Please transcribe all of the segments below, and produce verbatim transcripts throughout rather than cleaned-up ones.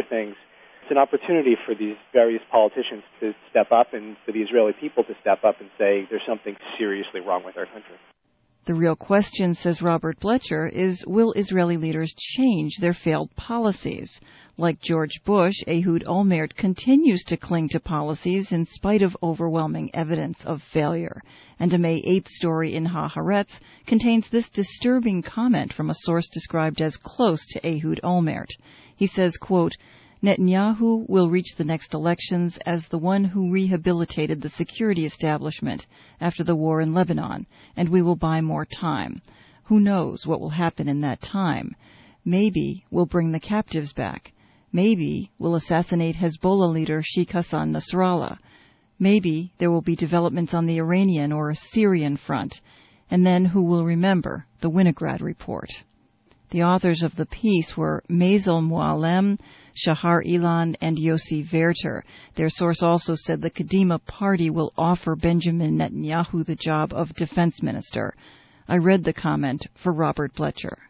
things. It's an opportunity for these various politicians to step up and for the Israeli people to step up and say there's something seriously wrong with our country. The real question, says Robert Blecher, is will Israeli leaders change their failed policies? Like George Bush, Ehud Olmert continues to cling to policies in spite of overwhelming evidence of failure. And a May eighth story in Haaretz contains this disturbing comment from a source described as close to Ehud Olmert. He says, quote, Netanyahu will reach the next elections as the one who rehabilitated the security establishment after the war in Lebanon, and we will buy more time. Who knows what will happen in that time? Maybe we'll bring the captives back. Maybe we'll assassinate Hezbollah leader Sheikh Hassan Nasrallah. Maybe there will be developments on the Iranian or Syrian front. And then who will remember the Winograd Report? The authors of the piece were Maisel Mualem, Shahar Ilan, and Yossi Werter. Their source also said the Kadima party will offer Benjamin Netanyahu the job of defense minister. I read the comment for Robert Blecher.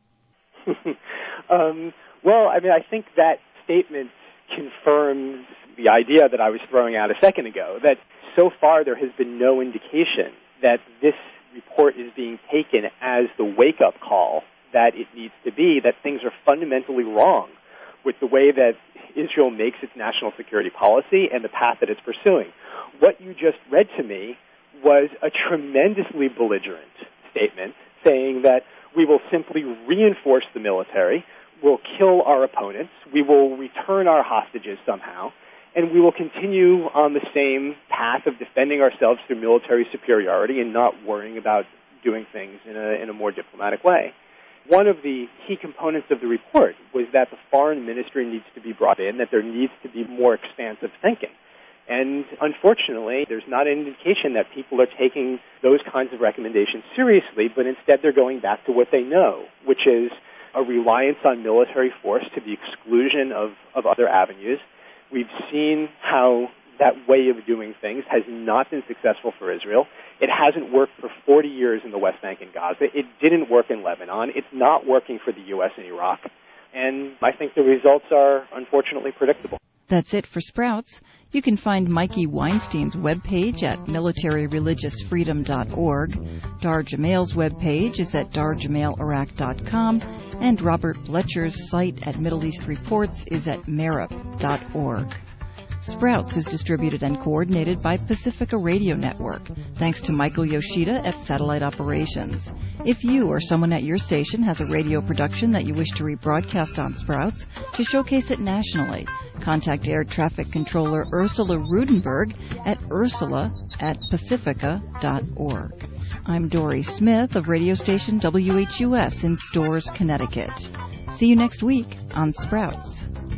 um, well, I mean, I think that statement confirms the idea that I was throwing out a second ago, that so far there has been no indication that this report is being taken as the wake-up call that it needs to be, that things are fundamentally wrong with the way that Israel makes its national security policy and the path that it's pursuing. What you just read to me was a tremendously belligerent statement saying that we will simply reinforce the military, we'll kill our opponents, we will return our hostages somehow, and we will continue on the same path of defending ourselves through military superiority and not worrying about doing things in a, in a more diplomatic way. One of the key components of the report was that the foreign ministry needs to be brought in, that there needs to be more expansive thinking. And unfortunately, there's not an indication that people are taking those kinds of recommendations seriously, but instead they're going back to what they know, which is a reliance on military force to the exclusion of, of other avenues. We've seen how that way of doing things has not been successful for Israel. It hasn't worked for forty years in the West Bank and Gaza. It didn't work in Lebanon. It's not working for the U S and Iraq. And I think the results are unfortunately predictable. That's it for Sprouts. You can find Mikey Weinstein's webpage at military religious freedom dot org. Dar Jamal's webpage is at dar jamal iraq dot com. And Robert Blecher's site at Middle East Reports is at marip dot org. Sprouts is distributed and coordinated by Pacifica Radio Network, thanks to Michael Yoshida at Satellite Operations. If you or someone at your station has a radio production that you wish to rebroadcast on Sprouts to showcase it nationally, contact Air Traffic Controller Ursula Rudenberg at ursula at pacifica dot org. I'm Dory Smith of radio station W H U S in Storrs, Connecticut. See you next week on Sprouts.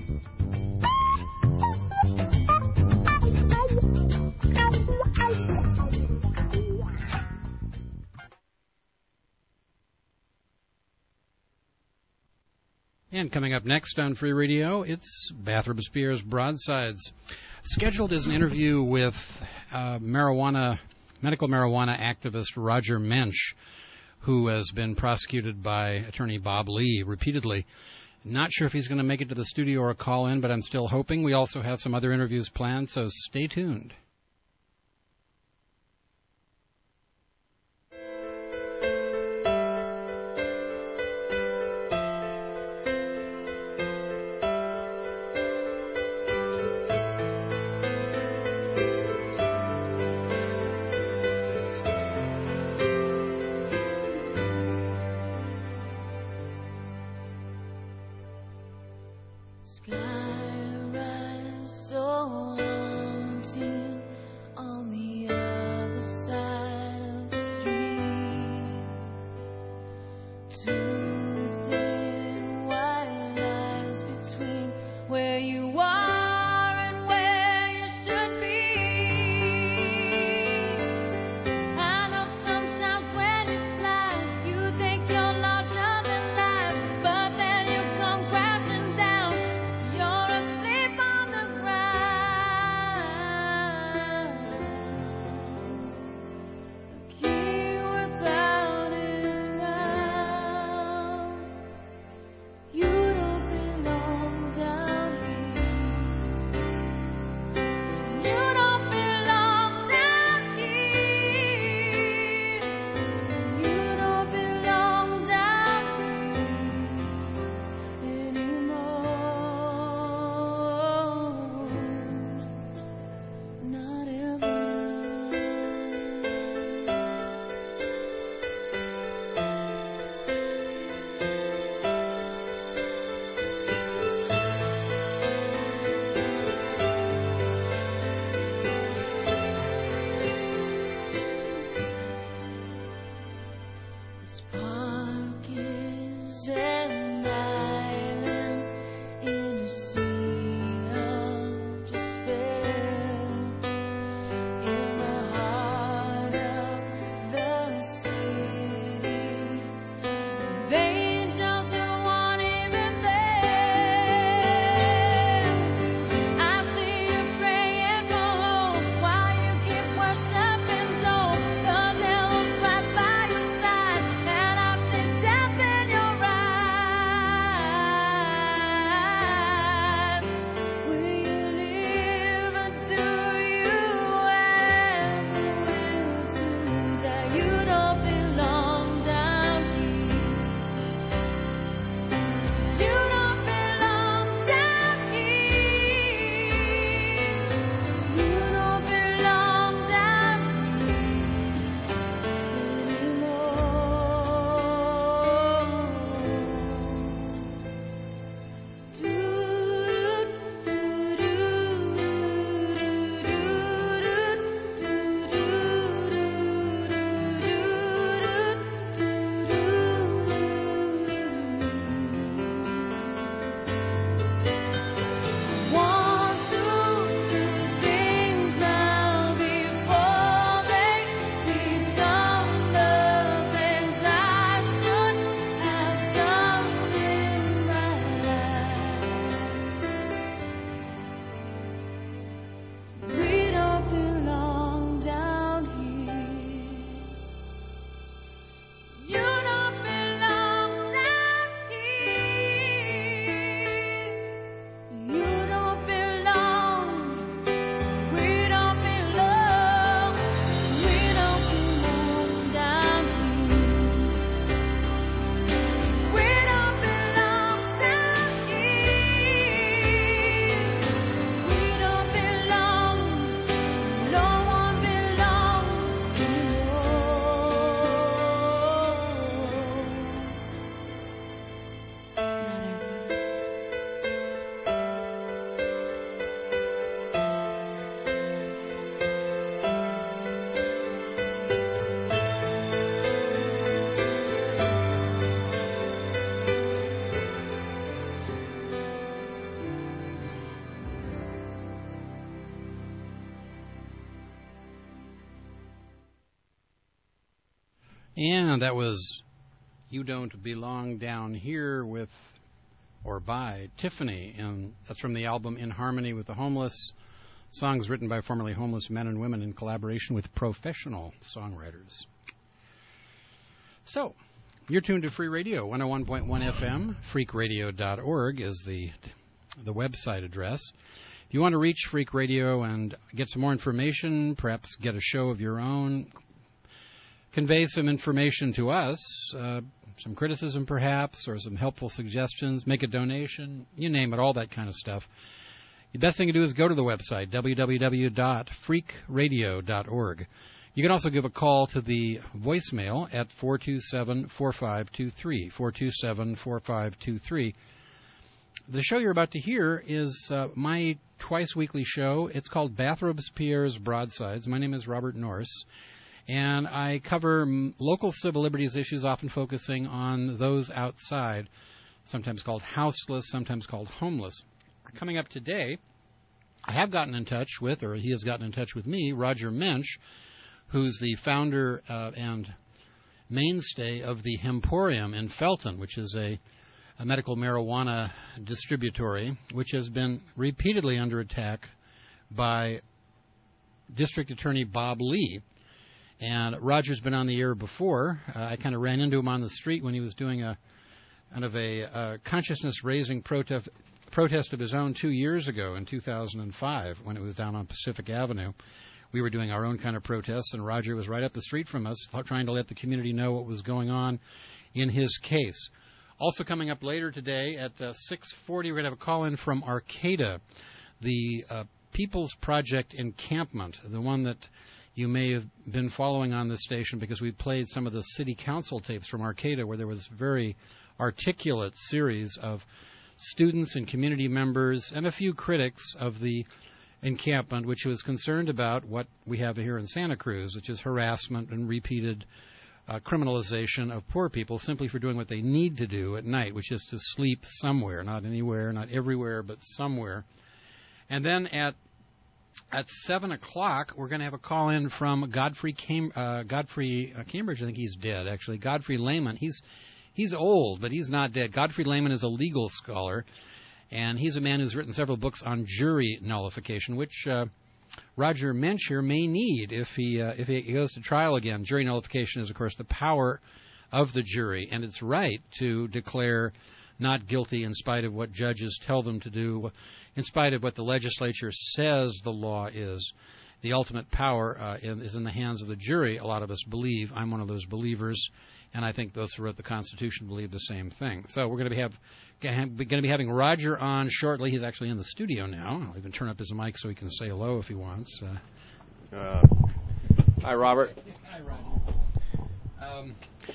And coming up next on Free Radio, it's Bathrop Spears Broadsides. Scheduled is an interview with uh, marijuana, medical marijuana activist Roger Mensch, who has been prosecuted by attorney Bob Lee repeatedly. Not sure if he's going to make it to the studio or call in, but I'm still hoping. We also have some other interviews planned, so stay tuned. You're And that was You Don't Belong Down Here with, or by, Tiffany. And that's from the album In Harmony with the Homeless. Songs written by formerly homeless men and women in collaboration with professional songwriters. So, you're tuned to Free Radio, one oh one point one F M. freak radio dot org is the the website address. If you want to reach Freak Radio and get some more information, perhaps get a show of your own, convey some information to us, uh, some criticism perhaps, or some helpful suggestions, make a donation, you name it, all that kind of stuff. The best thing to do is go to the website, w w w dot freak radio dot org. You can also give a call to the voicemail at four two seven, four five two three, four two seven, four five two three. The show you're about to hear is uh, my twice-weekly show. It's called Bathrobe-Pierre's Broadsides. My name is Robert Norse, and I cover m- local civil liberties issues, often focusing on those outside, sometimes called houseless, sometimes called homeless. Coming up today, I have gotten in touch with, or he has gotten in touch with me, Roger Mensch, who's the founder uh, and mainstay of the Hemporium in Felton, which is a, a medical marijuana distributory, which has been repeatedly under attack by District Attorney Bob Lee. And Roger's been on the air before. Uh, I kind of ran into him on the street when he was doing a kind of a, a consciousness-raising protest protest of his own two years ago in two thousand five when it was down on Pacific Avenue. We were doing our own kind of protests, and Roger was right up the street from us, trying to let the community know what was going on in his case. Also coming up later today at uh, six forty, we're going to have a call-in from Arcata, the uh, People's Project encampment, the one that you may have been following on this station because we played some of the city council tapes from Arcata where there was a very articulate series of students and community members and a few critics of the encampment, which was concerned about what we have here in Santa Cruz, which is harassment and repeated uh, criminalization of poor people simply for doing what they need to do at night, which is to sleep somewhere, not anywhere, not everywhere, but somewhere. And then at at seven o'clock, we're going to have a call in from Godfrey Cam- uh, Godfrey uh, Cambridge. I think he's dead, actually. Godfrey Lehman. He's He's old, but he's not dead. Godfrey Lehman is a legal scholar, and he's a man who's written several books on jury nullification, which uh, Roger Mensch here may need if he uh, if he goes to trial again. Jury nullification is, of course, the power of the jury, and it's right to declare not guilty in spite of what judges tell them to do, in spite of what the legislature says the law is. The ultimate power uh, in, is in the hands of the jury, a lot of us believe. I'm one of those believers. And I think those who wrote the Constitution believe the same thing. So we're going to be have going to be having Roger on shortly. He's actually in the studio now. I'll even turn up his mic so he can say hello if he wants. Uh, uh, hi, Robert. Hi, Roger. Um,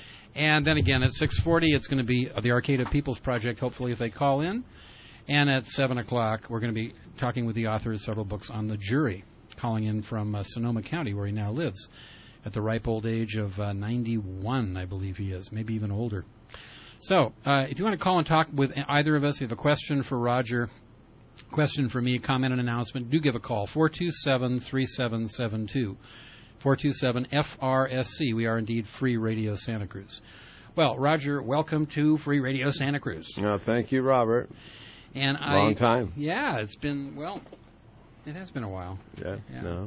and then again at six forty, it's going to be the Arcata People's Project. Hopefully, if they call in. And at seven o'clock, we're going to be talking with the author of several books on the jury, calling in from uh, Sonoma County, where he now lives, at the ripe old age of uh, ninety-one, I believe he is, maybe even older. So, uh, if you want to call and talk with either of us, if you have a question for Roger, question for me, comment, and announcement, do give a call, four two seven, three seven seven two, four two seven F R S C. We are indeed Free Radio Santa Cruz. Well, Roger, welcome to Free Radio Santa Cruz. Oh, thank you, Robert. And I, Long time. Yeah, it's been, well, it has been a while. Yeah, yeah. no.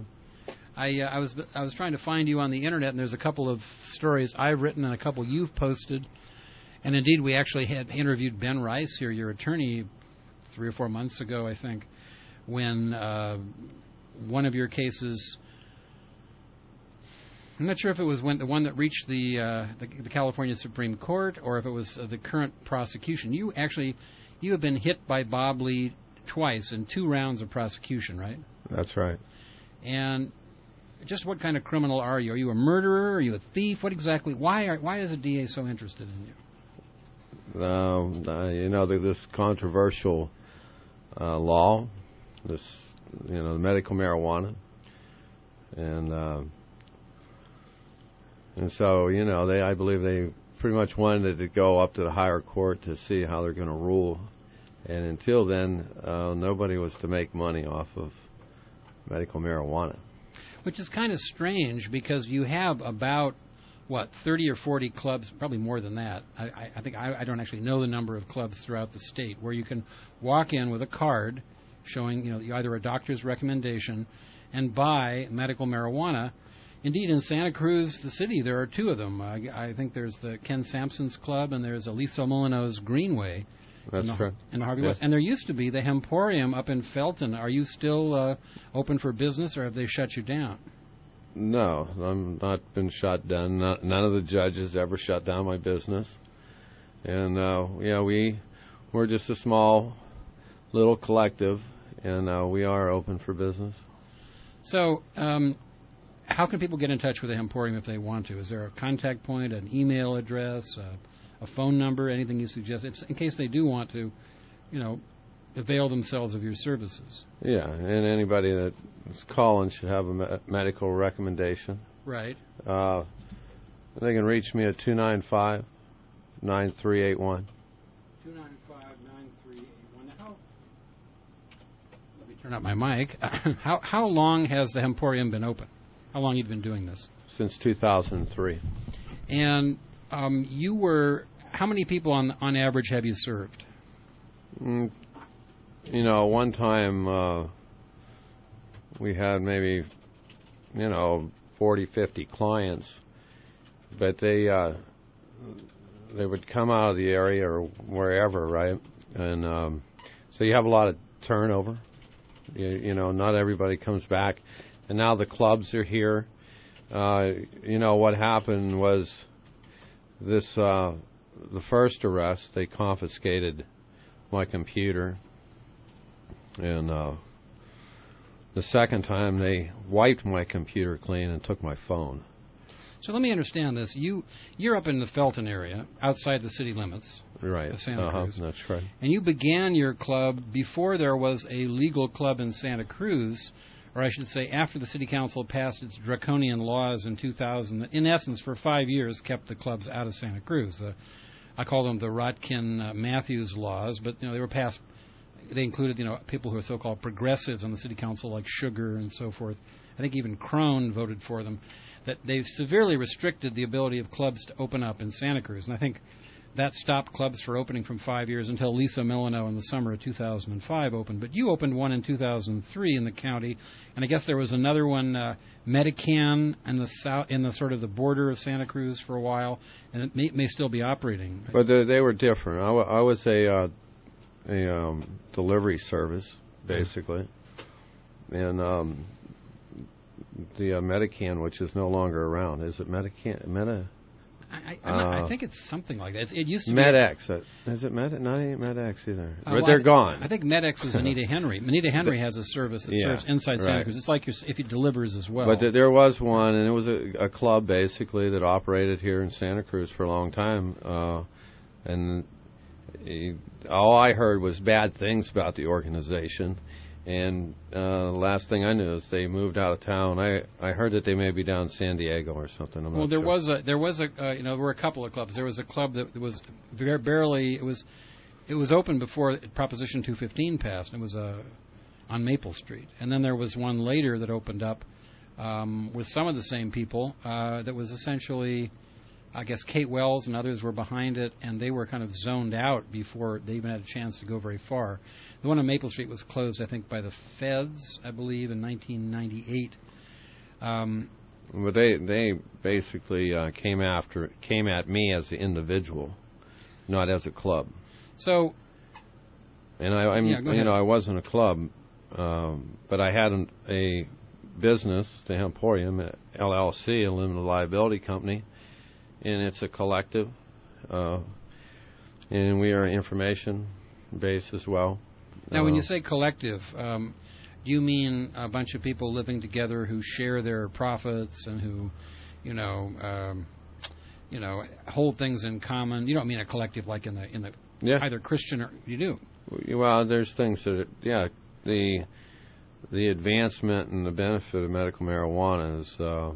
I, uh, I was I was trying to find you on the internet, and there's a couple of stories I've written and a couple you've posted. And indeed, we actually had interviewed Ben Rice here, your attorney, three or four months ago, I think, when uh, one of your cases. I'm not sure if it was when the one that reached the uh, the, the California Supreme Court or if it was uh, the current prosecution. You actually you have been hit by Bob Lee twice in two rounds of prosecution, right? That's right. And just what kind of criminal are you? Are you a murderer? Are you a thief? What exactly? Why are why is a D A so interested in you? Um, uh, you know, this controversial uh, law, this you know, the medical marijuana, and uh, and so you know, they I believe they pretty much wanted to go up to the higher court to see how they're going to rule, and until then, uh, nobody was to make money off of medical marijuana. Which is kind of strange because you have about what, thirty or forty clubs, probably more than that. I, I, I think I, I don't actually know the number of clubs throughout the state where you can walk in with a card showing, you know, either a doctor's recommendation and buy medical marijuana. Indeed, in Santa Cruz, the city, there are two of them. I, I think there's the Ken Sampson's Club and there's Aliso Molino's Greenway. That's in the, correct. In the Harvey Yeah. West. And there used to be the Hemporium up in Felton. Are you still uh, open for business, or have they shut you down? No, I'm not been shut down. Not, none of the judges ever shut down my business. And, uh, yeah, we, we're just a small little collective, and uh, we are open for business. So, um, how can people get in touch with the Hemporium if they want to? Is there a contact point, an email address, a, a phone number, anything you suggest, if, in case they do want to, you know, avail themselves of your services? Yeah, and anybody that's calling should have a me- medical recommendation. Right. Uh, they can reach me at two nine five, nine three eight one. two nine five, nine three eight one. How, let me turn up my mic. how, how long has the Hemporium been open? How long have you been doing this? Since two thousand three. And um, you were, how many people on on average have you served? Mm, you know, one time uh, we had maybe, you know, forty, fifty clients, but they uh, they would come out of the area or wherever, right? And um, so you have a lot of turnover. You, you know, not everybody comes back. And now the clubs are here. Uh, you know, what happened was this, uh, the first arrest, they confiscated my computer. And uh, the second time, they wiped my computer clean and took my phone. So let me understand this. You, you're up in the Felton area, outside the city limits Right. of Santa uh-huh. Cruz. That's right. And you began your club before there was a legal club in Santa Cruz, or I should say after the city council passed its draconian laws in two thousand that, in essence, for five years kept the clubs out of Santa Cruz. Uh, I call them the Rotkin-Matthews uh, laws, but you know they were passed. They included you know people who are so-called progressives on the city council, like Sugar and so forth. I think even Crone voted for them. That they've severely restricted the ability of clubs to open up in Santa Cruz, and I think that stopped clubs from opening from five years until Lisa Milano in the summer of two thousand five opened. But you opened one in two thousand three in the county, and I guess there was another one, uh, Medican, in the south, in the sort of the border of Santa Cruz for a while, and it may, may still be operating. But they, they were different. I, w- I was a uh, a um, delivery service, basically, and um, the uh, Medican, which is no longer around. Is it Medican? Meta? I, I, not, uh, I think it's something like that. It, it used to MedX. Uh, is it Med? Not ain't MedX either. be. Uh, but well, they're I, gone. I think MedX is Anita Henry. Anita Henry has a service that Yeah, serves inside Santa right. Cruz. It's like your, if it delivers as well. But th- there was one, and it was a, a club basically that operated here in Santa Cruz for a long time. Uh, and he, all I heard was bad things about the organization. And uh, the last thing I knew is they moved out of town. I, I heard that they may be down in San Diego or something. I'm well, not there sure. was a there was a uh, you know there were a couple of clubs. There was a club that was very barely it was it was open before Proposition two fifteen passed. It was uh, on Maple Street, and then there was one later that opened up um, with some of the same people. Uh, that was essentially, I guess, Kate Wells and others were behind it, and they were kind of zoned out before they even had a chance to go very far. The one on Maple Street was closed, I think, by the feds, I believe, in nineteen ninety-eight. Um, But they they basically uh, came after came at me as an individual, not as a club. so, And I I'm, Yeah, go you ahead. know I wasn't a club, um, but I had an, a business, the Hemporium L L C, a limited liability company, and it's a collective, uh, and we are information based as well. now, when Uh, you say collective, um, do you mean a bunch of people living together who share their profits and who, you know, um, you know, hold things in common? You don't mean a collective like in the in the yeah. either Christian or you do. Well, there's things that, are, yeah, the the advancement and the benefit of medical marijuana is uh,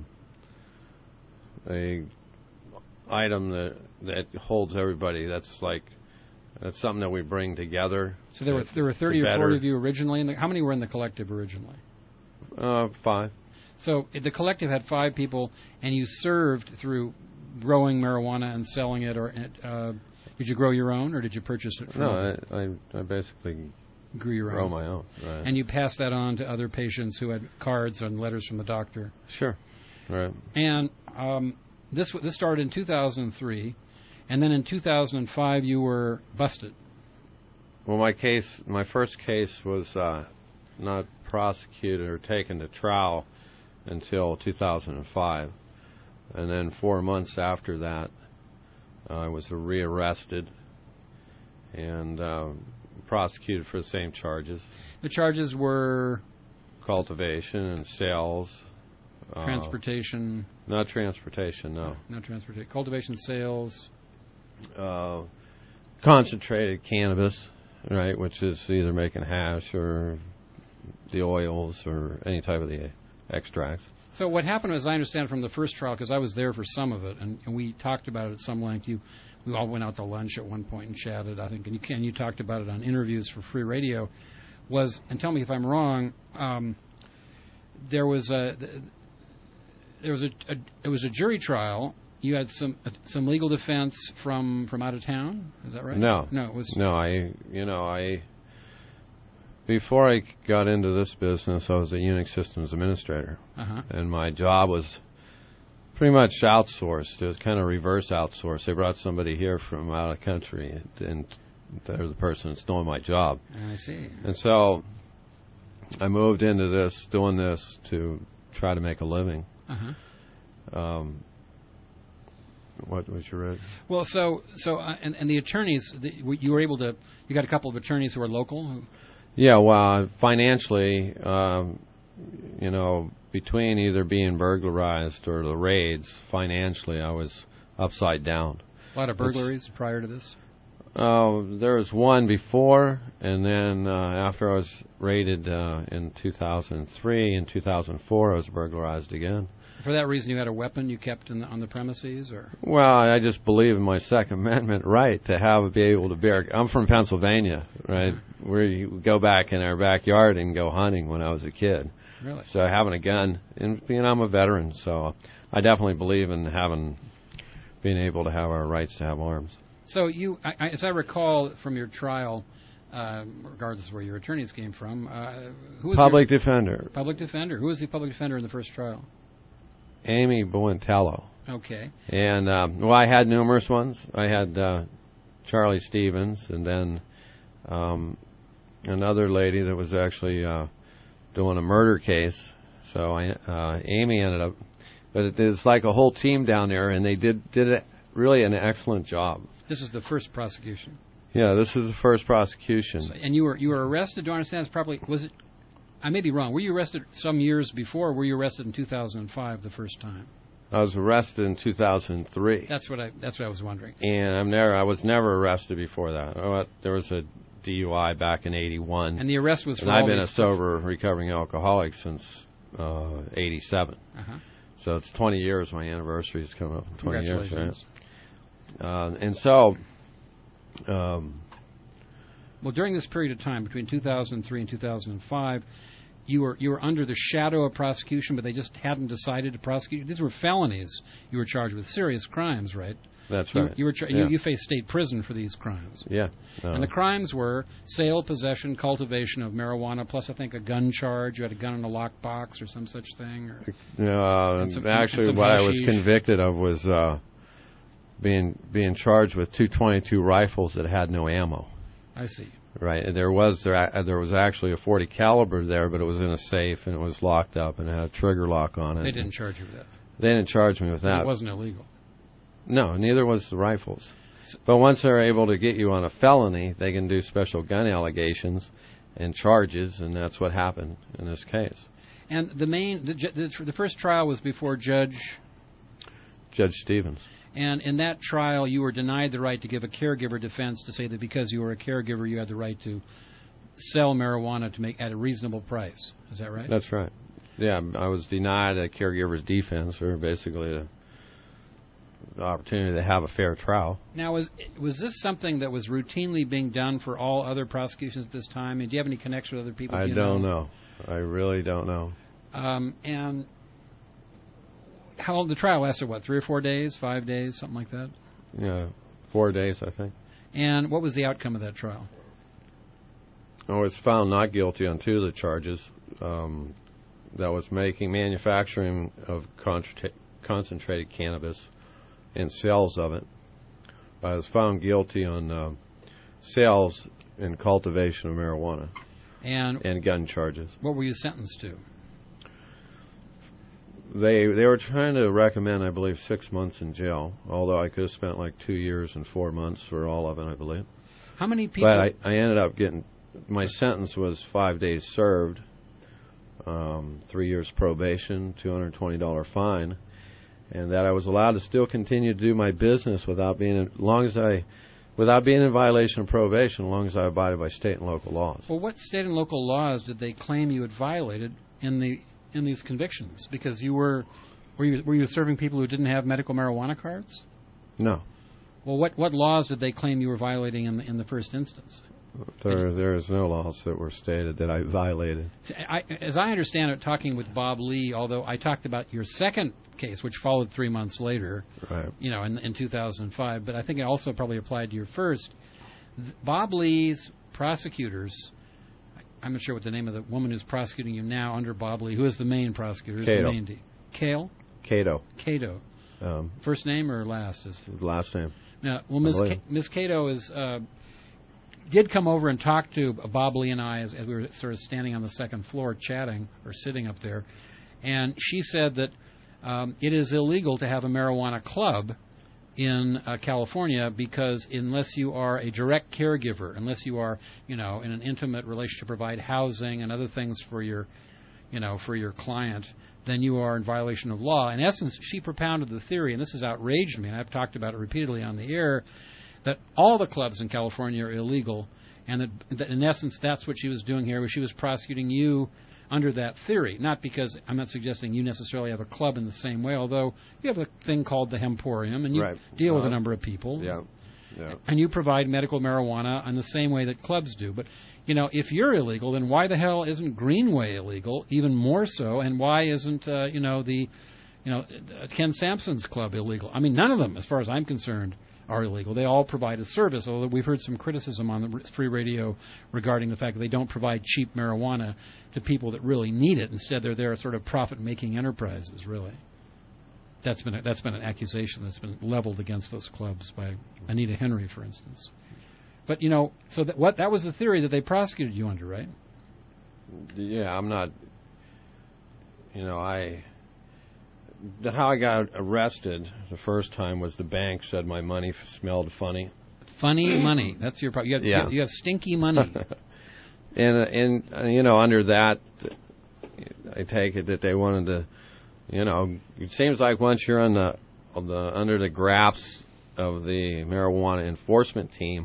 a item that that holds everybody. That's like that's something that we bring together. So there were there were thirty The or better- forty of you originally. In the, how many were in the collective originally? Uh, five. So the collective had five people, and you served through growing marijuana and selling it, or uh, did you grow your own, or did you purchase it from? No, I, I, I basically grew your grow own. my own. Right. And you passed that on to other patients who had cards and letters from the doctor. Sure. Right. And um, this this started in two thousand three, and then in two thousand five you were busted. Well, my case, my first case was uh, not prosecuted or taken to trial until two thousand five, and then four months after that, uh, I was rearrested and uh, prosecuted for the same charges. The charges were cultivation and sales. Transportation. Uh, not transportation, no. Not transportation. Cultivation, sales. Uh, concentrated cannabis, right, which is either making hash or the oils or any type of the extracts. So what happened, as I understand from the first trial, because I was there for some of it, and, and we talked about it at some length. You, we all went out to lunch at one point and chatted, I think, and you, and you talked about it on interviews for Free Radio. Was, and tell me if I'm wrong, um, there was a there was a, a it was a jury trial. You had some uh, some legal defense from, from out of town. Is that right? No, no, it was no. I you know I before I got into this business, I was a Unix systems administrator, uh-huh. and my job was pretty much outsourced. It was kind of reverse outsourced. They brought somebody here from out of the country, and, and they're the person that's doing my job. I see. And so I moved into this, doing this to try to make a living. Uh-huh. Um, what was your red? Well, so so uh, and and the attorneys, the, you were able to. You got a couple of attorneys who are local. Who, yeah, well, financially, um, you know, between either being burglarized or the raids, financially, I was upside down. A lot of burglaries it's, prior to this. Uh, there was one before, and then uh, after I was raided uh, in two thousand three and two thousand four, I was burglarized again. For that reason, you had a weapon you kept in the, on the premises, or? Well, I just believe in my Second Amendment right to have be able to bear. I'm from Pennsylvania, right? Mm-hmm. Where you go back in our backyard and go hunting when I was a kid. Really? So having a gun, and you know, I'm a veteran, so I definitely believe in having, being able to have our rights to have arms. So you, I, I, as I recall from your trial, uh, regardless of where your attorneys came from, uh, who was public your, defender? Public defender. Who was the public defender in the first trial? Amy Buentello. Okay. And um, well, I had numerous ones. I had uh, Charlie Stevens, and then um, another lady that was actually uh, doing a murder case. So I, uh, Amy ended up, but it, it's like a whole team down there, and they did did a, really an excellent job. This is the first prosecution. Yeah, this was the first prosecution. So, and you were you were arrested. Do I understand? It's probably was it? I may be wrong. Were you arrested some years before, or were you arrested in two thousand five the first time? I was arrested in two thousand three. That's what I that's what I was wondering. And I'm never I was never arrested before that. Oh, there was a D U I back in eighty-one. And the arrest was for and all I've been a these sober recovering alcoholic since uh, eighty-seven. Uh-huh. So it's twenty years. My anniversary is coming up in twenty years, right? Uh, and so, um, well, during this period of time between two thousand three and two thousand five, you were you were under the shadow of prosecution, but they just hadn't decided to prosecute. These were felonies. You were charged with serious crimes, right? That's you, right. You were tra- yeah. you, you faced state prison for these crimes. Yeah. No. And the crimes were sale, possession, cultivation of marijuana, plus I think a gun charge. You had a gun in a lockbox or some such thing. Or uh, and some, actually, and some what hashish. I was convicted of was uh, being being charged with two twenty-two rifles that had no ammo. I see. Right, and there was there there was actually a forty caliber there, but it was in a safe and it was locked up and it had a trigger lock on it. They didn't charge you with that. They didn't charge me with that. It wasn't illegal. No, neither was the rifles. But once they're able to get you on a felony, they can do special gun allegations and charges, and that's what happened in this case. And the main the, the, the first trial was before Judge Judge Stevens. And in that trial, you were denied the right to give a caregiver defense to say that because you were a caregiver, you had the right to sell marijuana to make at a reasonable price. Is that right? That's right. Yeah, I was denied a caregiver's defense, or basically a, the opportunity to have a fair trial. Now, was was this something that was routinely being done for all other prosecutions at this time? And do you have any connection with other people? I do you don't know? know. I really don't know. Um, and how long the trial lasted? What, three or four days, five days, something like that? Yeah, four days, I think. And what was the outcome of that trial? I was found not guilty on two of the charges. Um, that was making, manufacturing of contra- concentrated cannabis and sales of it. I was found guilty on uh, sales and cultivation of marijuana and, and gun charges. What were you sentenced to? They they were trying to recommend, I believe, six months in jail, although I could have spent like two years and four months for all of it, I believe. How many people? But I, I ended up getting, my sentence was five days served, um, three years probation, two hundred twenty dollars fine, and that I was allowed to still continue to do my business without being, in, long as I, without being in violation of probation, as long as I abided by state and local laws. Well, what state and local laws did they claim you had violated in the in these convictions? Because you were, were you were you serving people who didn't have medical marijuana cards? No. Well, what what laws did they claim you were violating in the in the first instance? There there is no laws that were stated that I violated. I, as I understand it, talking with Bob Lee, although I talked about your second case, which followed three months later, right. you know, in, in two thousand five, but I think it also probably applied to your first. Bob Lee's prosecutors, I'm not sure what the name of the woman who's prosecuting you now under Bob Lee. Who is the main prosecutor? Cato. The main de- Cale? Cato. Cato. Um, First name or last? Is last name. Now, well, Miz Ca- Miz Cato is uh, did come over and talk to Bob Lee and I as, as we were sort of standing on the second floor chatting or sitting up there, and she said that um, it is illegal to have a marijuana club in uh, California because unless you are a direct caregiver, unless you are, you know, in an intimate relationship, provide housing and other things for your, you know, for your client, then you are in violation of law. In essence, she propounded the theory, and this has outraged me, and I've talked about it repeatedly on the air, that all the clubs in California are illegal, and that, that in essence that's what she was doing here, was she was prosecuting you under that theory. Not because I'm not suggesting you necessarily have a club in the same way, although you have a thing called the Hemporium, and you right. deal uh, with a number of people. Yeah. Yeah. And you provide medical marijuana in the same way that clubs do. But, you know, if you're illegal, then why the hell isn't Greenway illegal, even more so, and why isn't, uh, you know, the, you know, Ken Sampson's club illegal? I mean, none of them, as far as I'm concerned, are illegal. They all provide a service, although we've heard some criticism on the free radio regarding the fact that they don't provide cheap marijuana to people that really need it. Instead, they're there sort of profit-making enterprises, really. That's been a, that's been an accusation that's been leveled against those clubs by Anita Henry, for instance. But, you know, so that, what that was the theory that they prosecuted you under, right? Yeah, I'm not, you know, I, the, how I got arrested the first time was the bank said my money f- smelled funny. Funny money. That's your problem. You have, yeah. you have, you have stinky money. and, and uh, you know, under that, I take it that they wanted to, you know, it seems like once you're on the, on the under the grasp of the marijuana enforcement team,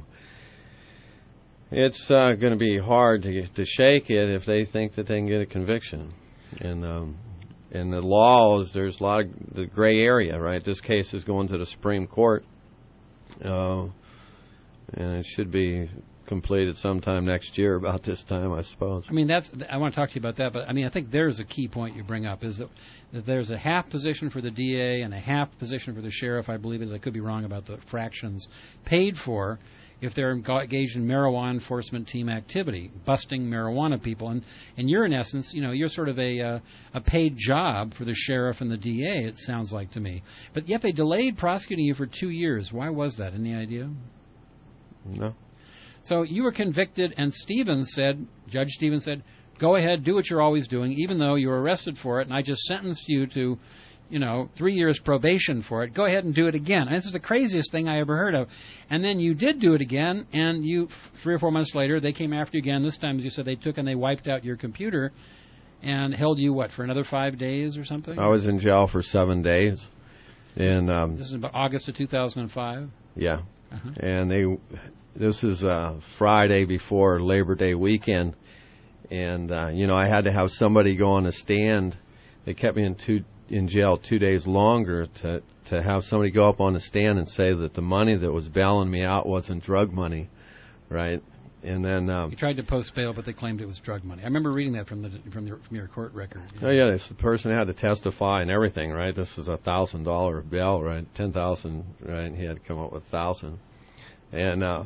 it's uh, going to be hard to get, to shake it if they think that they can get a conviction. And um, in the laws, there's a lot of the gray area, right? This case is going to the Supreme Court, uh, and it should be completed sometime next year about this time, I suppose. I mean, that's. I want to talk to you about that, but I mean, I think there's a key point you bring up is that, that there's a half position for the D A and a half position for the sheriff, I believe, is I could be wrong about the fractions, paid for if they're engaged in marijuana enforcement team activity, busting marijuana people. And, and you're, in essence, you know, you're sort of a uh, a paid job for the sheriff and the D A, it sounds like to me. But yet they delayed prosecuting you for two years. Why was that? Any idea? No. So you were convicted, and Stevens said, Judge Stevens said, go ahead, do what you're always doing, even though you were arrested for it, and I just sentenced you to, you know, three years probation for it. Go ahead and do it again. And this is the craziest thing I ever heard of. And then you did do it again, and you, three or four months later, they came after you again. This time, as you said, they took and they wiped out your computer and held you, what, for another five days or something? I was in jail for seven days. And um, this is about August of two thousand five? Yeah. Uh-huh. And they... This is uh, Friday before Labor Day weekend, and uh, you know I had to have somebody go on a stand. They kept me in two in jail two days longer to to have somebody go up on the stand and say that the money that was bailing me out wasn't drug money, right? and then um, he tried to post bail, but they claimed it was drug money. I remember reading that from the from your from your court record. Oh yeah, this the person had to testify and everything, right? This is a thousand dollar bill, right? Ten thousand, right? And he had to come up with thousand, and uh,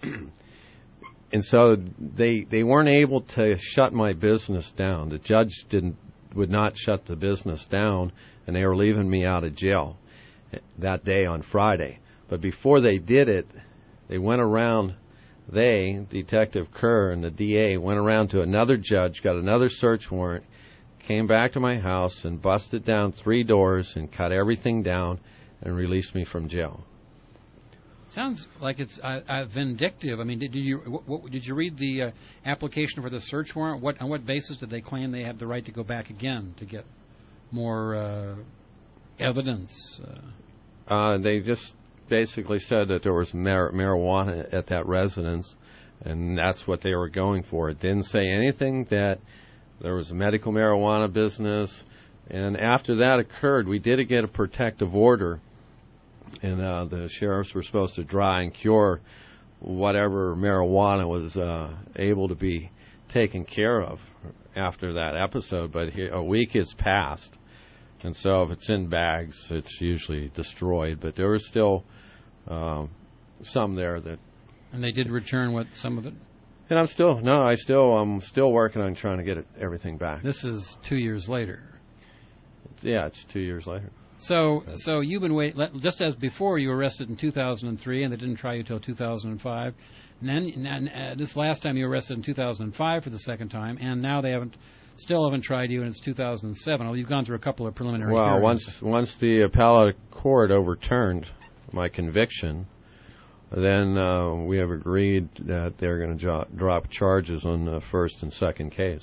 and so they they weren't able to shut my business down. The judge didn't would not shut the business down, and they were leaving me out of jail that day on Friday. But before they did it, they went around. They, Detective Kerr and the D A, went around to another judge, got another search warrant, came back to my house and busted down three doors and cut everything down and released me from jail. Sounds like it's uh, uh, vindictive. I mean, did you what, what, did you read the uh, application for the search warrant? What on what basis did they claim they have the right to go back again to get more uh, evidence? Uh, uh, they just basically said that there was mar- marijuana at that residence, and that's what they were going for. It didn't say anything that there was a medical marijuana business. And after that occurred, we did get a protective order, and uh, the sheriffs were supposed to dry and cure whatever marijuana was uh, able to be taken care of after that episode. But he, a week has passed, and so if it's in bags, it's usually destroyed. But there was still um, some there that. And they did return what some of it. And I'm still no, I still I'm still working on trying to get it, everything back. This is two years later. Yeah, it's two years later. So, so you've been wait just as before. You were arrested in two thousand three, and they didn't try you till two thousand five. And then, and uh, this last time you were arrested in two thousand five for the second time, and now they haven't, still haven't tried you, and it's two thousand seven. Well, you've gone through a couple of preliminary well, hearings. once once the appellate court overturned my conviction, then uh, we have agreed that they're going to jo- drop charges on the first and second case,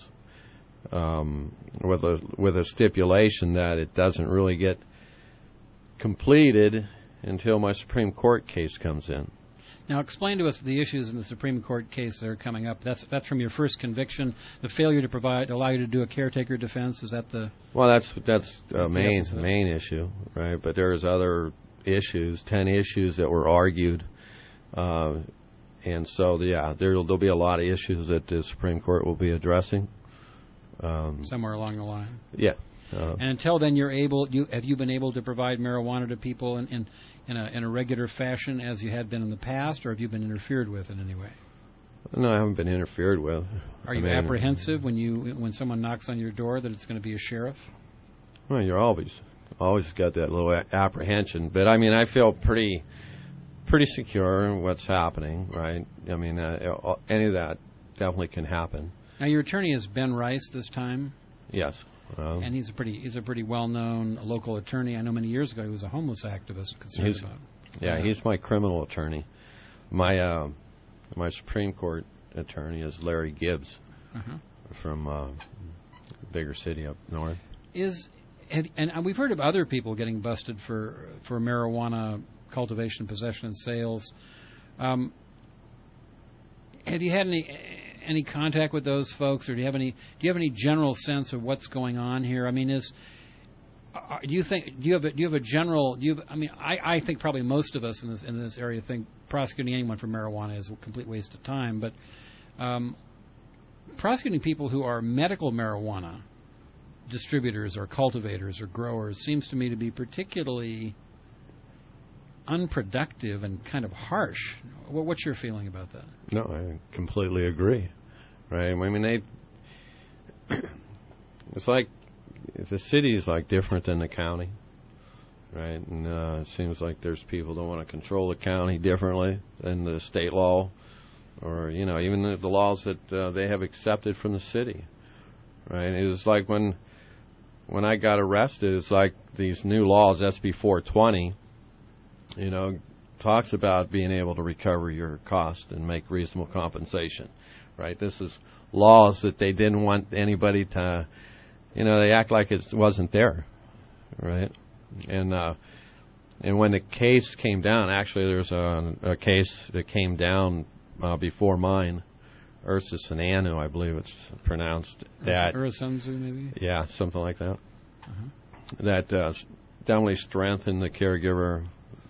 um, with a with a stipulation that it doesn't really get completed until my Supreme Court case comes in. Now, explain to us the issues in the Supreme Court case that are coming up. That's that's from your first conviction, the failure to provide, allow you to do a caretaker defense. Is that the? Well, that's that's a that's main the main issue, right? But there's other issues, ten issues that were argued, uh, and so yeah, there'll there'll be a lot of issues that the Supreme Court will be addressing. Um, Somewhere along the line. Yeah. Uh, and until then, you're able. You have you been able to provide marijuana to people in, in in a in a regular fashion as you had been in the past, or have you been interfered with in any way? No, I haven't been interfered with. Are I you mean, apprehensive when you when someone knocks on your door that it's going to be a sheriff? Well, you're always always got that little a- apprehension, but I mean, I feel pretty pretty secure in what's happening, right? I mean, uh, any of that definitely can happen. Now, your attorney is Ben Rice this time. Yes. Um, and he's a pretty he's a pretty well-known local attorney. I know many years ago he was a homeless activist concerned he's, about. Yeah, he's my criminal attorney. My uh, my Supreme Court attorney is Larry Gibbs uh-huh. from uh, bigger city up north. Is have, and we've heard of other people getting busted for for marijuana cultivation, possession, and sales. Um, have you had any? Any contact with those folks, or do you have any? Do you have any general sense of what's going on here? I mean, is uh, do you think do you have a, do you have a general? Do you have, I mean, I, I think probably most of us in this in this area think prosecuting anyone for marijuana is a complete waste of time. But um, prosecuting people who are medical marijuana distributors or cultivators or growers seems to me to be particularly unproductive and kind of harsh. What's your feeling about that? No, I completely agree. Right? I mean, they. It's like the city is like different than the county, right? And uh, it seems like there's people that want to control the county differently than the state law, or you know, even the, the laws that uh, they have accepted from the city, right? It was like when when I got arrested, it's like these new laws, S B four twenty. You know, talks about being able to recover your cost and make reasonable compensation, right? This is laws that they didn't want anybody to, you know, they act like it wasn't there, right? And uh, and when the case came down, actually there's a, a case that came down uh, before mine, Ursus and Anu, I believe it's pronounced. That Urasunzu, maybe? Yeah, something like that. Uh-huh. That uh, definitely strengthened the caregiver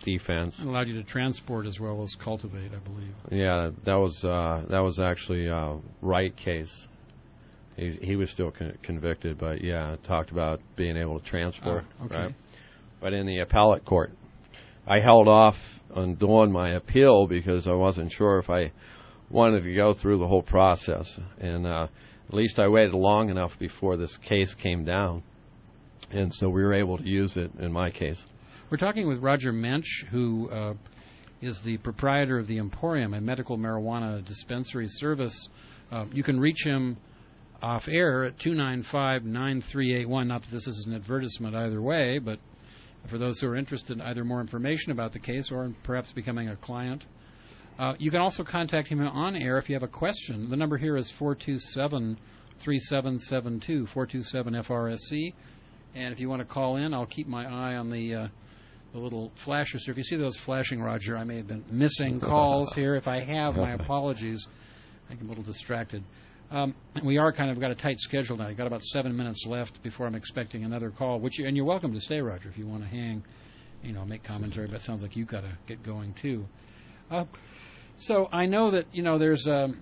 defense. It allowed you to transport as well as cultivate, I believe. Yeah, that was uh, that was actually a Wright case. He, he was still con- convicted, but yeah, it talked about being able to transport. Oh, okay. Right? But in the appellate court, I held off on doing my appeal because I wasn't sure if I wanted to go through the whole process. And uh, at least I waited long enough before this case came down. And so we were able to use it in my case. We're talking with Roger Mensch, who uh, is the proprietor of the Emporium, a medical marijuana dispensary service. Uh, you can reach him off air at two nine five, nine three eight one. Not that this is an advertisement either way, but for those who are interested in either more information about the case or in perhaps becoming a client. Uh, you can also contact him on air if you have a question. The number here is four two seven, three seven seven two, four two seven F R S C. And if you want to call in, I'll keep my eye on the uh, the little flashers. So if you see those flashing, Roger, I may have been missing calls here. If I have, my apologies. I'm a little distracted. Um, we are kind of got a tight schedule now. You've got about seven minutes left before I'm expecting another call. Which you, and you're welcome to stay, Roger, if you want to hang, you know, make commentary. But it sounds like you've got to get going too. Uh, so I know that you know there's. Um,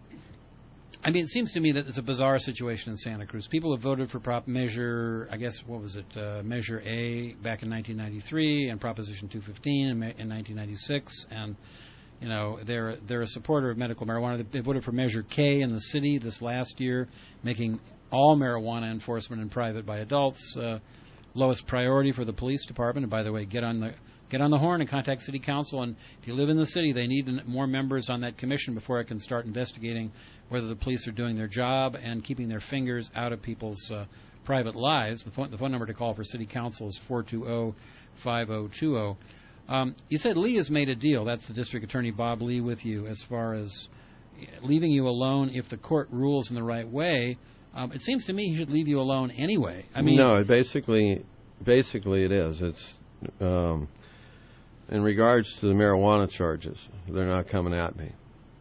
I mean, it seems to me that it's a bizarre situation in Santa Cruz. People have voted for Prop Measure, I guess, what was it, uh, Measure A back in nineteen ninety-three, and Proposition two fifteen in, in nineteen ninety-six, and you know they're they're a supporter of medical marijuana. They voted for Measure K in the city this last year, making all marijuana enforcement in private by adults uh, lowest priority for the police department. And by the way, get on the get on the horn and contact City Council. And if you live in the city, they need more members on that commission before it can start investigating whether the police are doing their job and keeping their fingers out of people's uh, private lives. The phone, the phone number to call for City Council is four two zero, five zero two zero. Um, you said Lee has made a deal. That's the District Attorney Bob Lee with you as far as leaving you alone if the court rules in the right way. Um, it seems to me he should leave you alone anyway. I mean, no, basically, basically it is. It's um, in regards to the marijuana charges. They're not coming at me.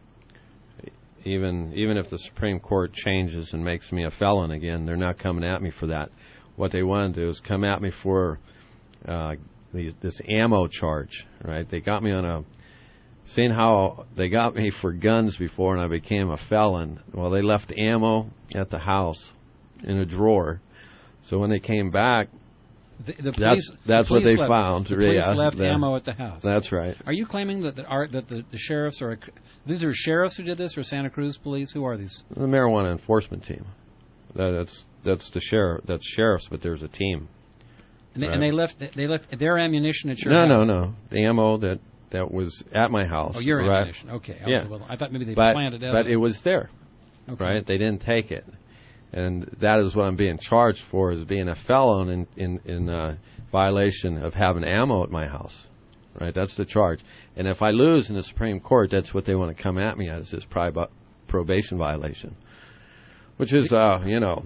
Even even if the Supreme Court changes and makes me a felon again, they're not coming at me for that. What they want to do is come at me for uh, these, this ammo charge, right? They got me on a... Seeing how they got me for guns before and I became a felon, well, they left ammo at the house in a drawer. So when they came back, the, the police, that's, that's the what they left, found. The police yeah, left the, ammo at the house. That's right. Are you claiming that the, are, that the, the sheriffs are... These are sheriffs who did this, or Santa Cruz police? Who are these? The marijuana enforcement team. That, that's that's the sheriff. That's sheriffs, but there's a team. And they, right? and they left they left their ammunition at your no, house? No, no, no. The ammo that, that was at my house. Oh, your right? ammunition. Okay. I yeah. Was, well, I thought maybe they but, planted evidence. But it was there. Okay. Right? They didn't take it. And that is what I'm being charged for, is being a felon in, in, in uh, violation of having ammo at my house. Right, that's the charge. And if I lose in the Supreme Court, that's what they want to come at me at, is this pri- probation violation. Which is, uh, you know,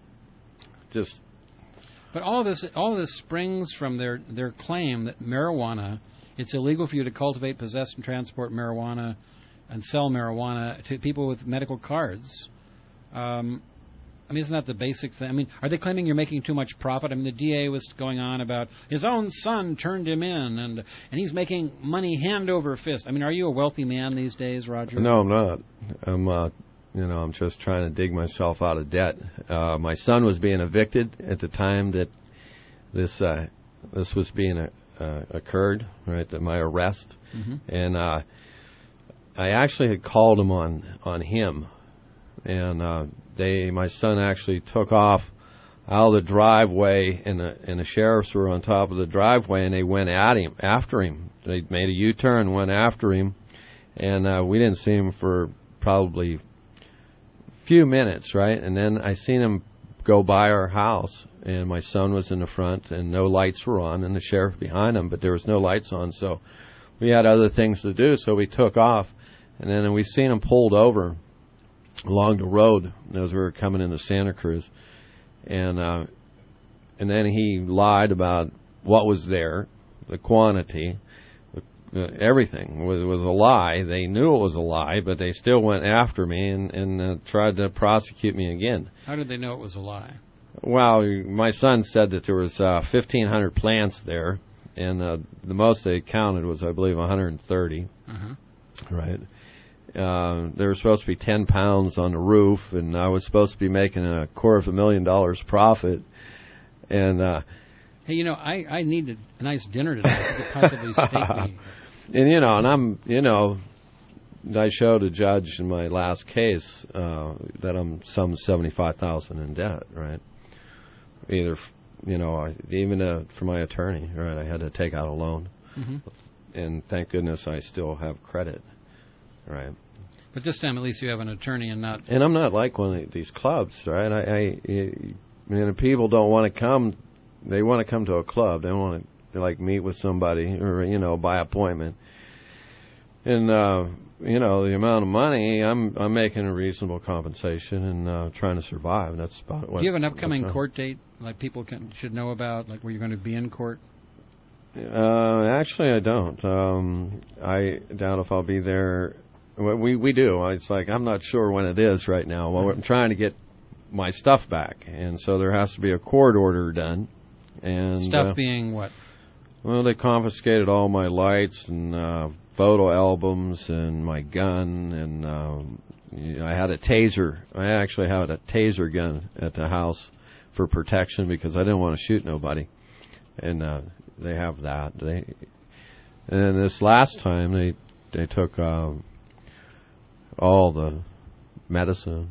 just... But all of this all of this springs from their, their claim that marijuana, it's illegal for you to cultivate, possess, and transport marijuana and sell marijuana to people with medical cards. Um I mean, isn't that the basic thing? I mean, are they claiming you're making too much profit? I mean, the D A was going on about his own son turned him in, and and he's making money hand over fist. I mean, are you a wealthy man these days, Roger? No, I'm not. I'm, uh, you know, I'm just trying to dig myself out of debt. Uh, my son was being evicted at the time that this uh, this was being uh, uh, occurred, right? That my arrest, mm-hmm. and uh, I actually had called him on on him, and. Uh, They, my son actually took off out of the driveway, and the and the sheriffs were on top of the driveway, and they went at him, after him. They made a U-turn, went after him, and uh, we didn't see him for probably a few minutes, right? And then I seen him go by our house, and my son was in the front, and no lights were on, and the sheriff behind him, but there was no lights on, so we had other things to do, so we took off, and then we seen him pulled over along the road as we were coming into Santa Cruz, and uh, and then he lied about what was there, the quantity, uh, everything was was a lie. They knew it was a lie, but they still went after me and and uh, tried to prosecute me again. How did they know it was a lie? Well, my son said that there was uh, fifteen hundred plants there, and uh, the most they counted was, I believe, one hundred thirty. Uh-huh. Right. Uh, there were supposed to be ten pounds on the roof, and I was supposed to be making a quarter of a million dollars profit. And uh, hey, you know, I, I need a, a nice dinner today. I could possibly steak me. And you know, and I'm, you know, I showed a judge in my last case uh, that I'm some seventy-five thousand in debt. Right. Either, you know, I, even uh, for my attorney. Right. I had to take out a loan, mm-hmm. and thank goodness I still have credit. Right. But this time, at least, you have an attorney and not. And I'm not like one of these clubs, right? I, I, I mean, people don't want to come. They want to come to a club. They want to like meet with somebody, or you know, by appointment. And uh, you know, the amount of money, I'm I'm making a reasonable compensation and uh, trying to survive. And that's about what. Do you have an upcoming court date, like people can, should know about, like where you're going to be in court? Uh, actually, I don't. Um, I doubt if I'll be there. Well, we we do. It's like I'm not sure when it is right now. Well, I'm trying to get my stuff back, and so there has to be a court order done. And stuff uh, being what? Well, they confiscated all my lights and uh, photo albums and my gun, and um, you know, I had a taser. I actually had a taser gun at the house for protection because I didn't want to shoot nobody, and uh, they have that. They and this last time they they took. Um, all the medicine,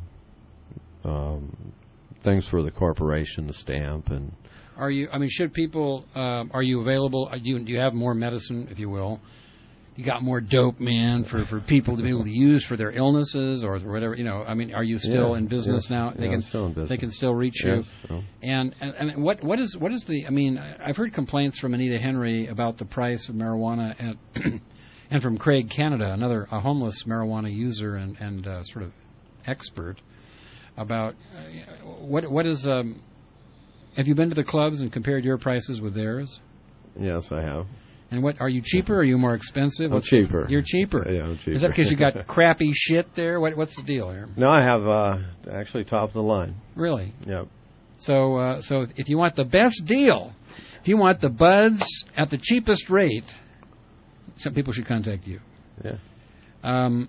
um, things for the corporation to stamp, and are you? I mean, should people? Um, are you available? Do you, do you have more medicine, if you will? You got more dope, man, for, for people to be able to use for their illnesses or whatever. You know, I mean, are you still yeah, in business yeah, now? They yeah, can I'm still in business. They can still reach yes, you. so. And, and and what what is what is the? I mean, I've heard complaints from Anita Henry about the price of marijuana at. And from Craig Canada, another a homeless marijuana user and, and uh, sort of expert, about uh, what what is. Um, have you been to the clubs and compared your prices with theirs? Yes, I have. And what are you cheaper or are you more expensive? I'm What's cheaper. You're cheaper. Yeah, I'm cheaper. Is that because you got crappy shit there? What what's the deal here? No, I have uh, actually top of the line. Really? Yep. So uh, so if you want the best deal, if you want the buds at the cheapest rate. Some people should contact you. Yeah. Um,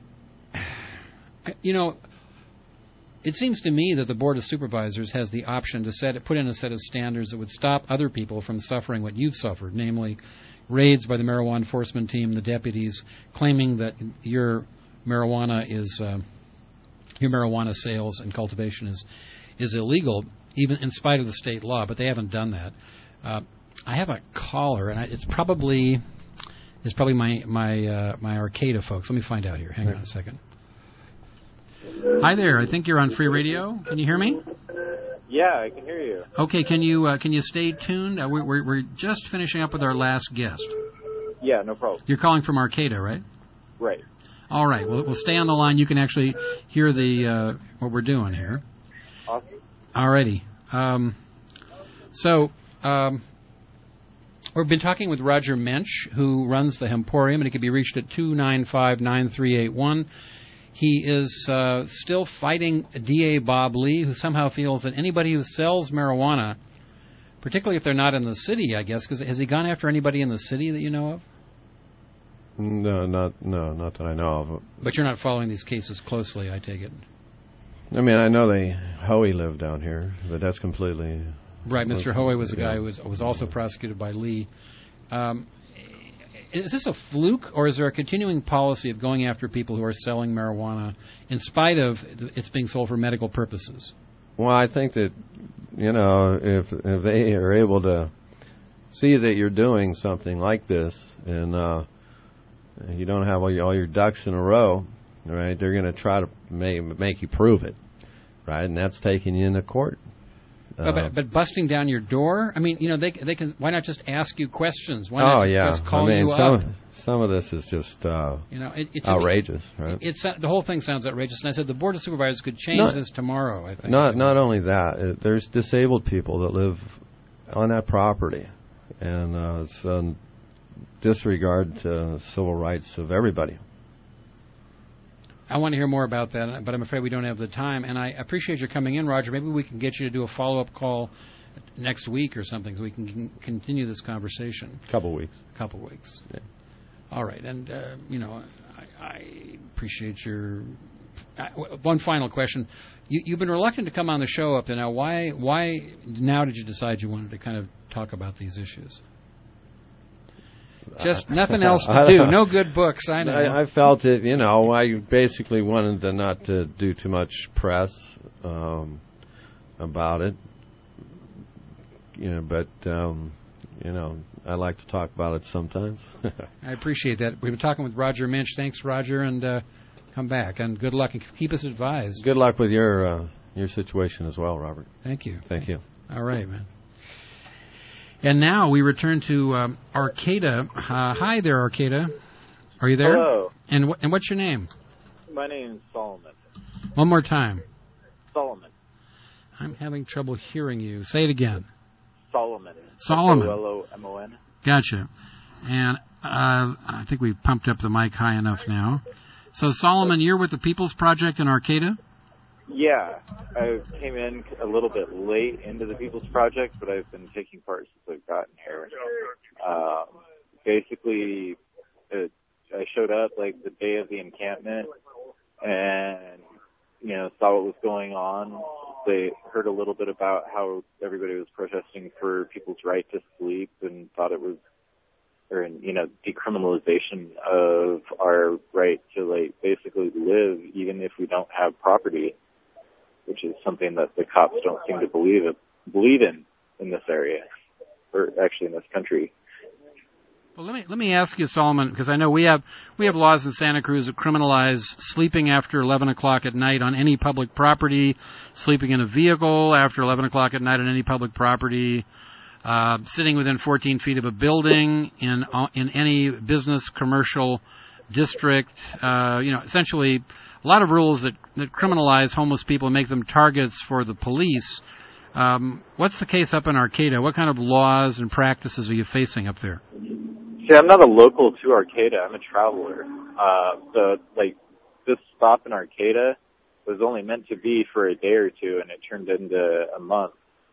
you know, it seems to me that the Board of Supervisors has the option to set put in a set of standards that would stop other people from suffering what you've suffered, namely raids by the marijuana enforcement team, the deputies, claiming that your marijuana is uh, your marijuana sales and cultivation is is illegal, even in spite of the state law. But they haven't done that. Uh, I have a caller, and I, it's probably. It's probably my my uh, my Arcata folks. Let me find out here. Hang on a second. Hi there. I think you're on Free Radio. Can you hear me? Yeah, I can hear you. Okay. Can you uh, can you stay tuned? Uh, we're we're just finishing up with our last guest. Yeah, no problem. You're calling from Arcata, right? Right. All right. Well, we'll stay on the line. You can actually hear the uh, what we're doing here. Awesome. All righty. Um, so. Um, We've been talking with Roger Mensch, who runs the Hemporium, and he can be reached at two nine five, nine three eight one. He is uh, still fighting D A Bob Lee, who somehow feels that anybody who sells marijuana, particularly if they're not in the city, I guess, because has he gone after anybody in the city that you know of? No, not no, not that I know of. But you're not following these cases closely, I take it. I mean, I know they Hoey lived down here, but that's completely. Right, Mister Hoey was a guy yeah. who was, was also prosecuted by Lee. Um, is this a fluke, or is there a continuing policy of going after people who are selling marijuana in spite of it's being sold for medical purposes? Well, I think that, you know, if if they are able to see that you're doing something like this and uh, you don't have all your, all your ducks in a row, right, they're going to try to make, make you prove it, right, and that's taking you into court. Uh, but, but busting down your door? I mean, you know, they they can. Why not just ask you questions? Why oh not yeah, just call I mean, you some up? some of this is just uh, you know, it, it outrageous, me, right? It's the whole thing sounds outrageous. And I said the Board of Supervisors could change not, this tomorrow. I think. Not not only that, it, there's disabled people that live on that property, and uh, it's um, disregard to civil rights of everybody. I want to hear more about that, but I'm afraid we don't have the time. And I appreciate your coming in, Roger. Maybe we can get you to do a follow-up call next week or something so we can con- continue this conversation. Couple weeks. Couple weeks. Yeah. All right, and uh, you know, I, I appreciate your. Uh, one final question: you, you've been reluctant to come on the show up to now. Why? Why now did you decide you wanted to kind of talk about these issues? Just nothing else to do. No good books. I know. I, I felt it. You know, I basically wanted to not to do too much press um, about it. You know, but um, you know, I like to talk about it sometimes. I appreciate that. We've been talking with Roger Minch. Thanks, Roger, and uh, come back. And good luck, and keep us advised. Good luck with your uh, your situation as well, Robert. Thank you. Thank you. All right, man. And now we return to um, Arcata. Uh, hi there, Arcata. Are you there? Hello. And wh- and what's your name? My name's Solomon. One more time. Solomon. I'm having trouble hearing you. Say it again. Solomon. Solomon. S O L O M O N. Gotcha. And uh, I think we've pumped up the mic high enough now. So, Solomon, you're with the People's Project in Arcata? Yeah, I came in a little bit late into the People's Project, but I've been taking part since I've gotten here. Um, basically, it, I showed up like the day of the encampment and, you know, saw what was going on. They heard a little bit about how everybody was protesting for people's right to sleep and thought it was, or, you know, decriminalization of our right to, like, basically live even if we don't have property, which is something that the cops don't seem to believe it, believe in in this area, or actually in this country. Well, let me let me ask you, Solomon, because I know we have we have laws in Santa Cruz that criminalize sleeping after eleven o'clock at night on any public property, sleeping in a vehicle after eleven o'clock at night on any public property, uh, sitting within fourteen feet of a building in uh, in any business commercial district. Uh, you know, essentially a lot of rules that, that criminalize homeless people and make them targets for the police. Um, what's the case up in Arcata? What kind of laws and practices are you facing up there? See, I'm not a local to Arcata. I'm a traveler. Uh, the, like, this stop in Arcata was only meant to be for a day or two, and it turned into a month.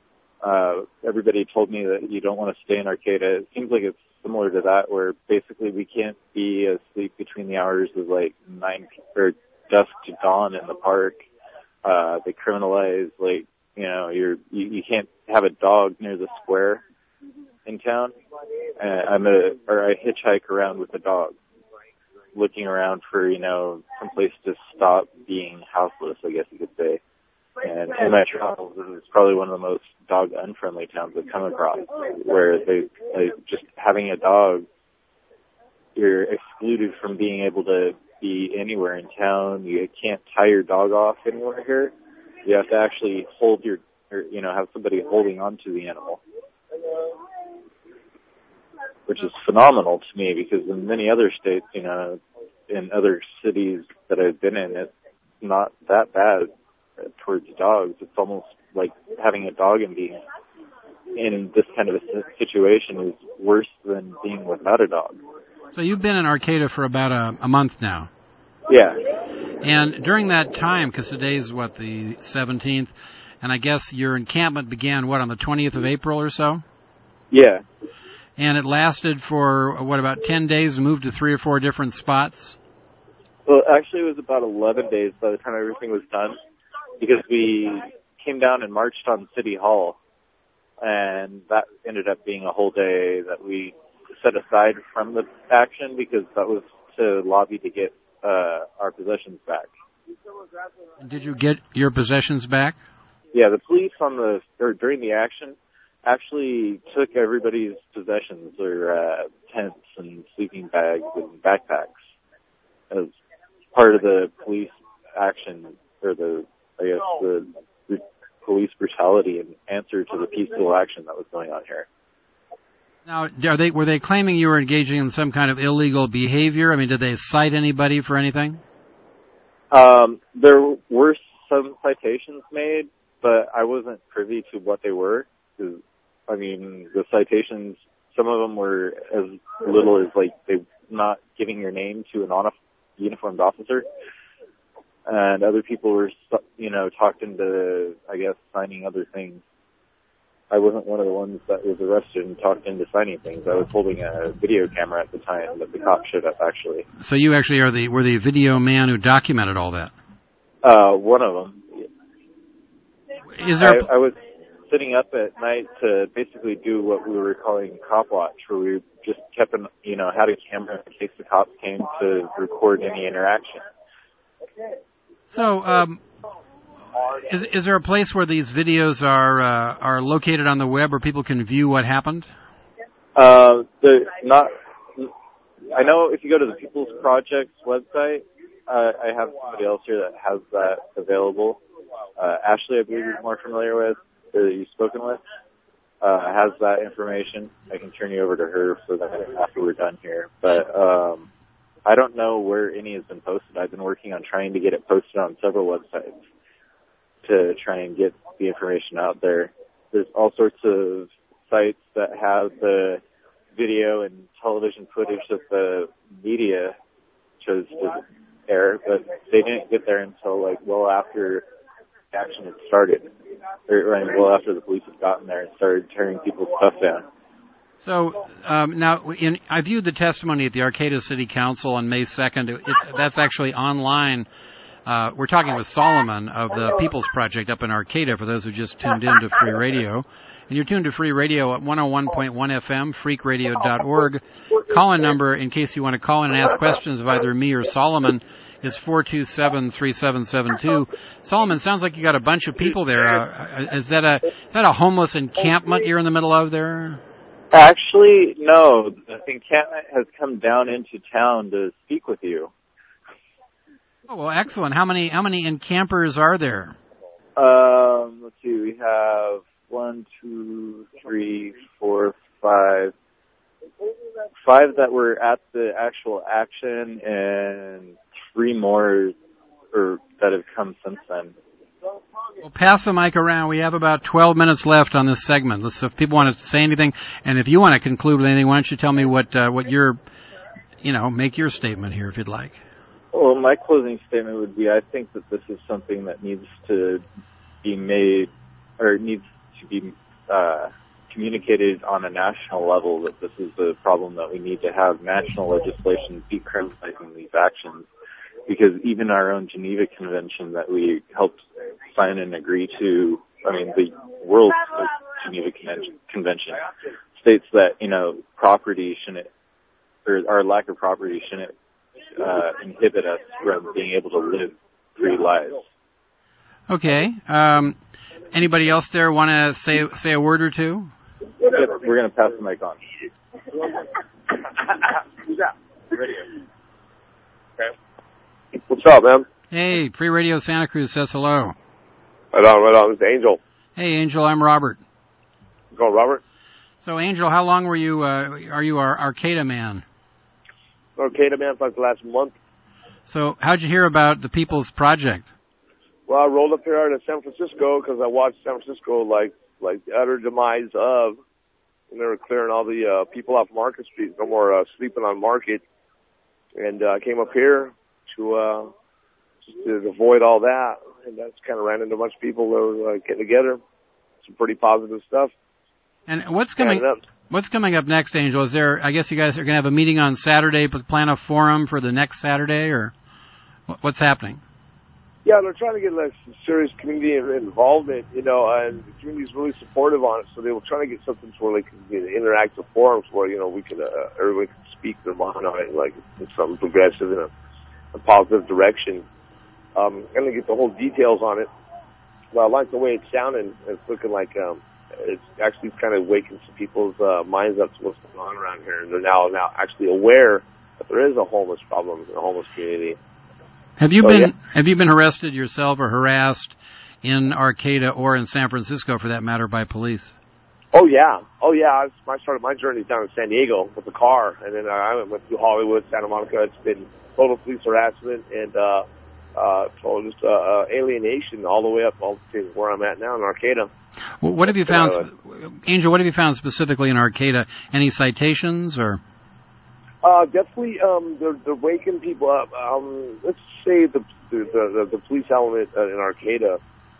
Uh, everybody told me that you don't want to stay in Arcata. It seems like it's similar to that, where basically we can't be asleep between the hours of, like, nine or dusk to dawn in the park. Uh, they criminalize, like, you know, you're, you, you can't have a dog near the square in town. Uh, I'm a, or I hitchhike around with a dog, looking around for, you know, some place to stop being houseless, I guess you could say. And in my travels, this is probably one of the most dog-unfriendly towns I've come across, where they, like, just having a dog, you're excluded from being able to be anywhere in town. You can't tie your dog off anywhere here. You have to actually hold your, or, you know, have somebody holding onto the animal, which is phenomenal to me, because in many other states, you know, in other cities that I've been in, it's not that bad towards dogs. It's almost like having a dog and being in this kind of a situation is worse than being without a dog. So you've been in Arcata for about a, a month now. Yeah. And during that time, because today's, what, the seventeenth, and I guess your encampment began, what, on the twentieth of April or so? Yeah. And it lasted for, what, about ten days and moved to three or four different spots? Well, actually, it was about eleven days by the time everything was done, because we came down and marched on City Hall, and that ended up being a whole day that we set aside from the action, because that was to lobby to get uh, our possessions back. And did you get your possessions back? Yeah, the police on the, or during the action, actually took everybody's possessions, or uh, tents and sleeping bags and backpacks, as part of the police action, or the, I guess, the, the police brutality in answer to the peaceful action that was going on here. Now, are they were they claiming you were engaging in some kind of illegal behavior? I mean, did they cite anybody for anything? Um, there were some citations made, but I wasn't privy to what they were. 'Cause, I mean, the citations, some of them were as little as, like, they not giving your name to an on- uniformed officer. And other people were, you know, talked into, I guess, signing other things. I wasn't one of the ones that was arrested and talked into signing things. I was holding a video camera at the time that the cop showed up, actually. So you actually are the were the video man who documented all that? Uh, one of them. Is there? I, I was sitting up at night to basically do what we were calling cop watch, where we just kept an, you know, had a camera in case the cops came to record any interaction. So, um, is is there a place where these videos are uh, are located on the web where people can view what happened? Uh, the not. I know if you go to the People's Project's website, uh, I have somebody else here that has that available. Uh, Ashley, I believe you're more familiar with, or that you've spoken with, uh, has that information. I can turn you over to her for that after we're done here. But um, I don't know where any has been posted. I've been working on trying to get it posted on several websites to try and get the information out there. There's all sorts of sites that have the video and television footage that the media chose to air, but they didn't get there until like well after action had started, or, or well after the police had gotten there and started tearing people's stuff down. So um, now, in, I viewed the testimony at the Arcata City Council on May second. It's, that's actually online. Uh, we're talking with Solomon of the People's Project up in Arcata, for those who just tuned in to Free Radio. And you're tuned to Free Radio at one oh one point one F M, freak radio dot org. Call-in number, in case you want to call in and ask questions of either me or Solomon, is four two seven, three seven seven two. Solomon, sounds like you got a bunch of people there. Uh, is that a is that a homeless encampment you're in the middle of there? Actually, no. The encampment has come down into town to speak with you. Oh, well, excellent. How many how many encampers are there? Um, let's see. We have one, two, three, four, five. Five that were at the actual action, and three more or that have come since then. Well, pass the mic around. We have about twelve minutes left on this segment. Let's, if people want to say anything, and if you want to conclude with anything, why don't you tell me what uh, what your, you know, make your statement here if you'd like. Well, my closing statement would be: I think that this is something that needs to be made, or needs to be uh, communicated on a national level. That this is a problem that we need to have national legislation decriminalizing these actions. Because even our own Geneva Convention that we helped sign and agree to, I mean, the World Geneva Convention states that, you know, property shouldn't, or our lack of property shouldn't uh, inhibit us from being able to live free lives. Okay. Um, anybody else there want to say say a word or two? Yep, we're going to pass the mic on. Who's that? Radio. Okay. What's up, man? Hey, Free Radio Santa Cruz says hello. Right on, right on. It's Angel. Hey, Angel, I'm Robert. What's going, Robert? So, Angel, how long were you, uh, are you our Arcata man? Arcata man for like the last month. So, how'd you hear about the People's Project? Well, I rolled up here out of San Francisco because I watched San Francisco like, like the utter demise of, and they were clearing all the uh, people off Market Street, no more uh, sleeping on Market. And I uh, came up here to uh just to avoid all that, and that's kind of ran into a bunch of people that were uh, getting together. Some pretty positive stuff. And what's coming what's coming up next, Angel? Is there, I guess you guys are going to have a meeting on Saturday, but plan a forum for the next Saturday, or what's happening? Yeah, they're trying to get like some serious community involvement, you know, and the community's really supportive on it, so they were trying to get something where they can get interactive forums where, you know, we could, uh, everybody can speak their mind on it, like it's something progressive in a a positive direction. Um, I'm going to get the whole details on it. But I like the way it's sounding. It's looking like um, it's actually kind of waking some people's uh, minds up to what's going on around here. And they're now now actually aware that there is a homeless problem in the homeless community. Have you so, been yeah. Have you been arrested yourself or harassed in Arcata or in San Francisco, for that matter, by police? Oh, yeah. Oh, yeah. I started my journey down in San Diego with the car, and then I went through Hollywood, Santa Monica. It's been total police harassment and uh, uh, total just uh, uh, alienation all the way up all to where I'm at now in Arcata. Well, what have you found, uh, Angel? What have you found specifically in Arcata? Any citations or? Uh, definitely, um, they're, they're waking people up. Um, let's say the the, the the police element uh, in Arcata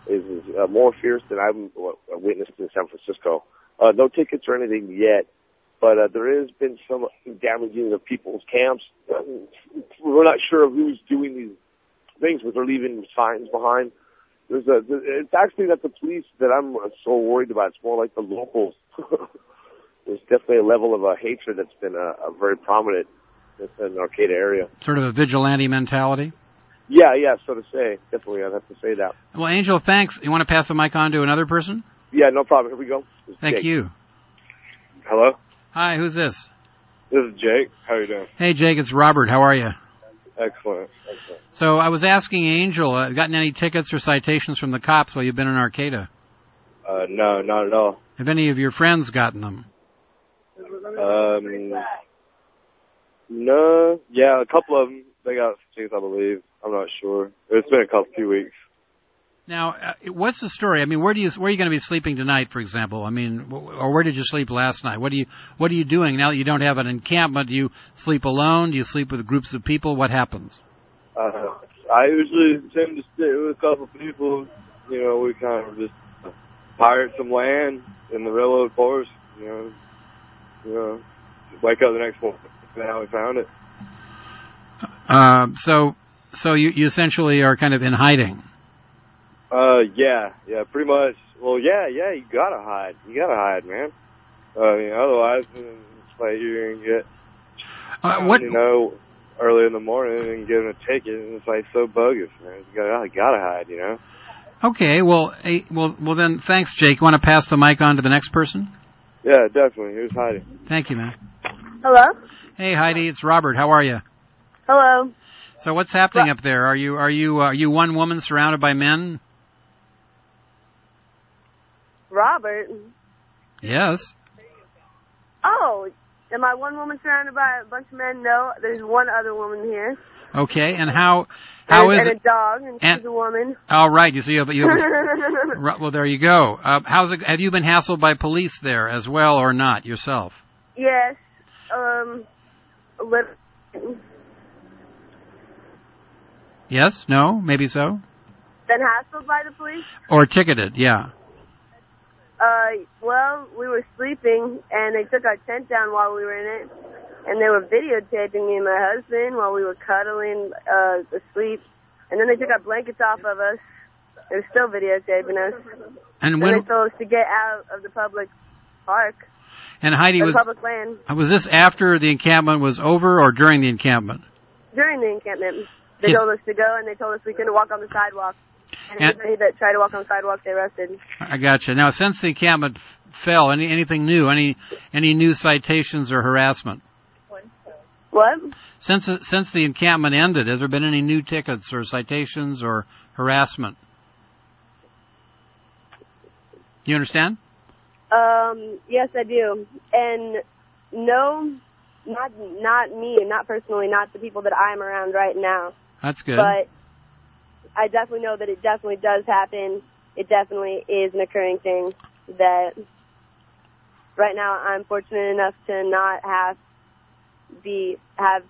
is, is uh, more fierce than I've uh, witnessed in San Francisco. Uh, no tickets or anything yet, but uh, there has been some damaging of people's camps. We're not sure of who's doing these things, but they're leaving signs behind. There's a, it's actually not the police that I'm so worried about. It's more like the locals. There's definitely a level of uh, hatred that's been uh, very prominent in the Arcata area. Sort of a vigilante mentality? Yeah, yeah, so to say. Definitely, I'd have to say that. Well, Angel, thanks. You want to pass the mic on to another person? Yeah, no problem. Here we go. Thank Jake. you. Hello? Hi, who's this? This is Jake. How are you doing? Hey, Jake, it's Robert. How are you? Excellent. Excellent. So I was asking Angel, uh, gotten any tickets or citations from the cops while you've been in Arcata? Uh, no, not at all. Have any of your friends gotten them? Um, no. Yeah, a couple of them. They got tickets, I believe. I'm not sure. It's been a couple, few weeks. Now, uh, what's the story? I mean, where do you where are you going to be sleeping tonight, for example? I mean, or where did you sleep last night? What do you what are you doing now that you don't have an encampment? Do you sleep alone? Do you sleep with groups of people? What happens? Uh, I usually tend to stay with a couple of people. You know, we kind of just pirate some land in the railroad forest. You know, you know, wake up the next morning. That's how we found it. Uh, so, so you you essentially are kind of in hiding. Uh, yeah, yeah, pretty much. Well, yeah, yeah, you gotta hide. You gotta hide, man. Uh, I mean, otherwise, it's like you're gonna get, uh, what? you know, early in the morning and getting a ticket, and it's like so bogus, man. You gotta, you gotta hide, you know. Okay, well, hey, well, well, then, thanks, Jake. Want to pass the mic on to the next person? Yeah, definitely. Here's Heidi. Thank you, man. Hello. Hey, Heidi, it's Robert. How are you? Hello. So, what's happening up there? Are you are you uh, are you one woman surrounded by men? Robert. Yes. Oh, am I one woman surrounded by a bunch of men? No, there's one other woman here. Okay, and how how and, is and it? a dog, and, and she's a woman. All right, you see, you have, you have right, well, there you go. Uh, how's it? Have you been hassled by police there as well, or not yourself? Yes. Um. A little. Yes. No. Maybe so. Been hassled by the police? Or ticketed? Yeah. Uh, well, we were sleeping, and they took our tent down while we were in it, and they were videotaping me and my husband while we were cuddling, uh, asleep, and then they took our blankets off of us. They were still videotaping us. And and when they told us to get out of the public park. And Heidi, the was public land. Was this after the encampment was over or during the encampment? During the encampment. They Yes. told us to go, and they told us we couldn't walk on the sidewalk. And, And- anybody that tried to walk on the sidewalk, they arrested. I gotcha. Now, since the encampment f- fell, any anything new? Any any new citations or harassment? What? Since since the encampment ended, has there been any new tickets or citations or harassment? You understand? Um, yes, I do. And no, not not me, not personally, not the people that I'm around right now. That's good. But I definitely know that it definitely does happen. It definitely is an occurring thing that right now I'm fortunate enough to not have be have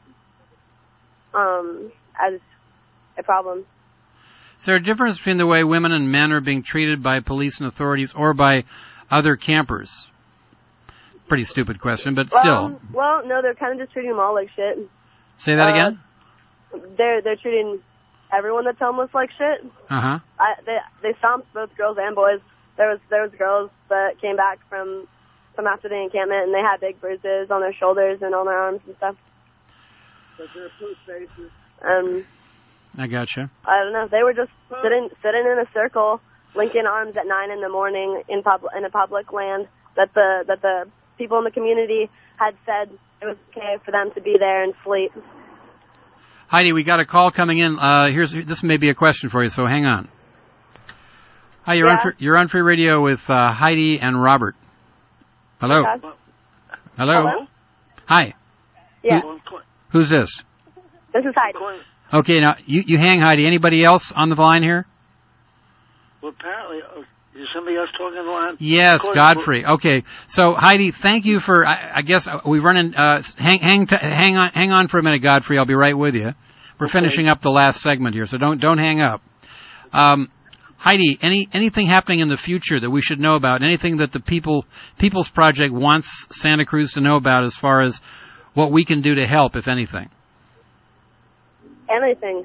um as a problem. Is there a difference between the way women and men are being treated by police and authorities or by other campers? Pretty stupid question, but still. Well, well, no, they're kind of just treating them all like shit. Say that uh, again? They're they're treating everyone that's homeless like shit. Uh huh. I, they they stomped both girls and boys. There was there was girls that came back from from after the encampment, and they had big bruises on their shoulders and on their arms and stuff. But they're post faces. Um, I gotcha. I don't know. They were just sitting sitting in a circle, linking arms at nine in the morning in pub in a public land that the that the people in the community had said it was okay for them to be there and sleep. Heidi, we got a call coming in. Uh, here's this may be a question for you, so hang on. Hi, you're Yeah. on free, you're on free radio with uh, Heidi and Robert. Hello. Okay. Hello. Hello? Hi. Yeah. Who, who's this? This is Heidi. Okay, now you you hang, Heidi. Anybody else on the line here? Well, apparently, uh, is somebody else talking on the line? Yes, Of course. Godfrey. Okay, so Heidi, thank you for. I, I guess we run in. Uh, hang, hang, t- hang on, hang on for a minute, Godfrey. I'll be right with you. We're Okay. finishing up the last segment here, so don't don't hang up. Um, Heidi, any anything happening in the future that we should know about? Anything that the people People's Project wants Santa Cruz to know about as far as what we can do to help, if anything? Anything.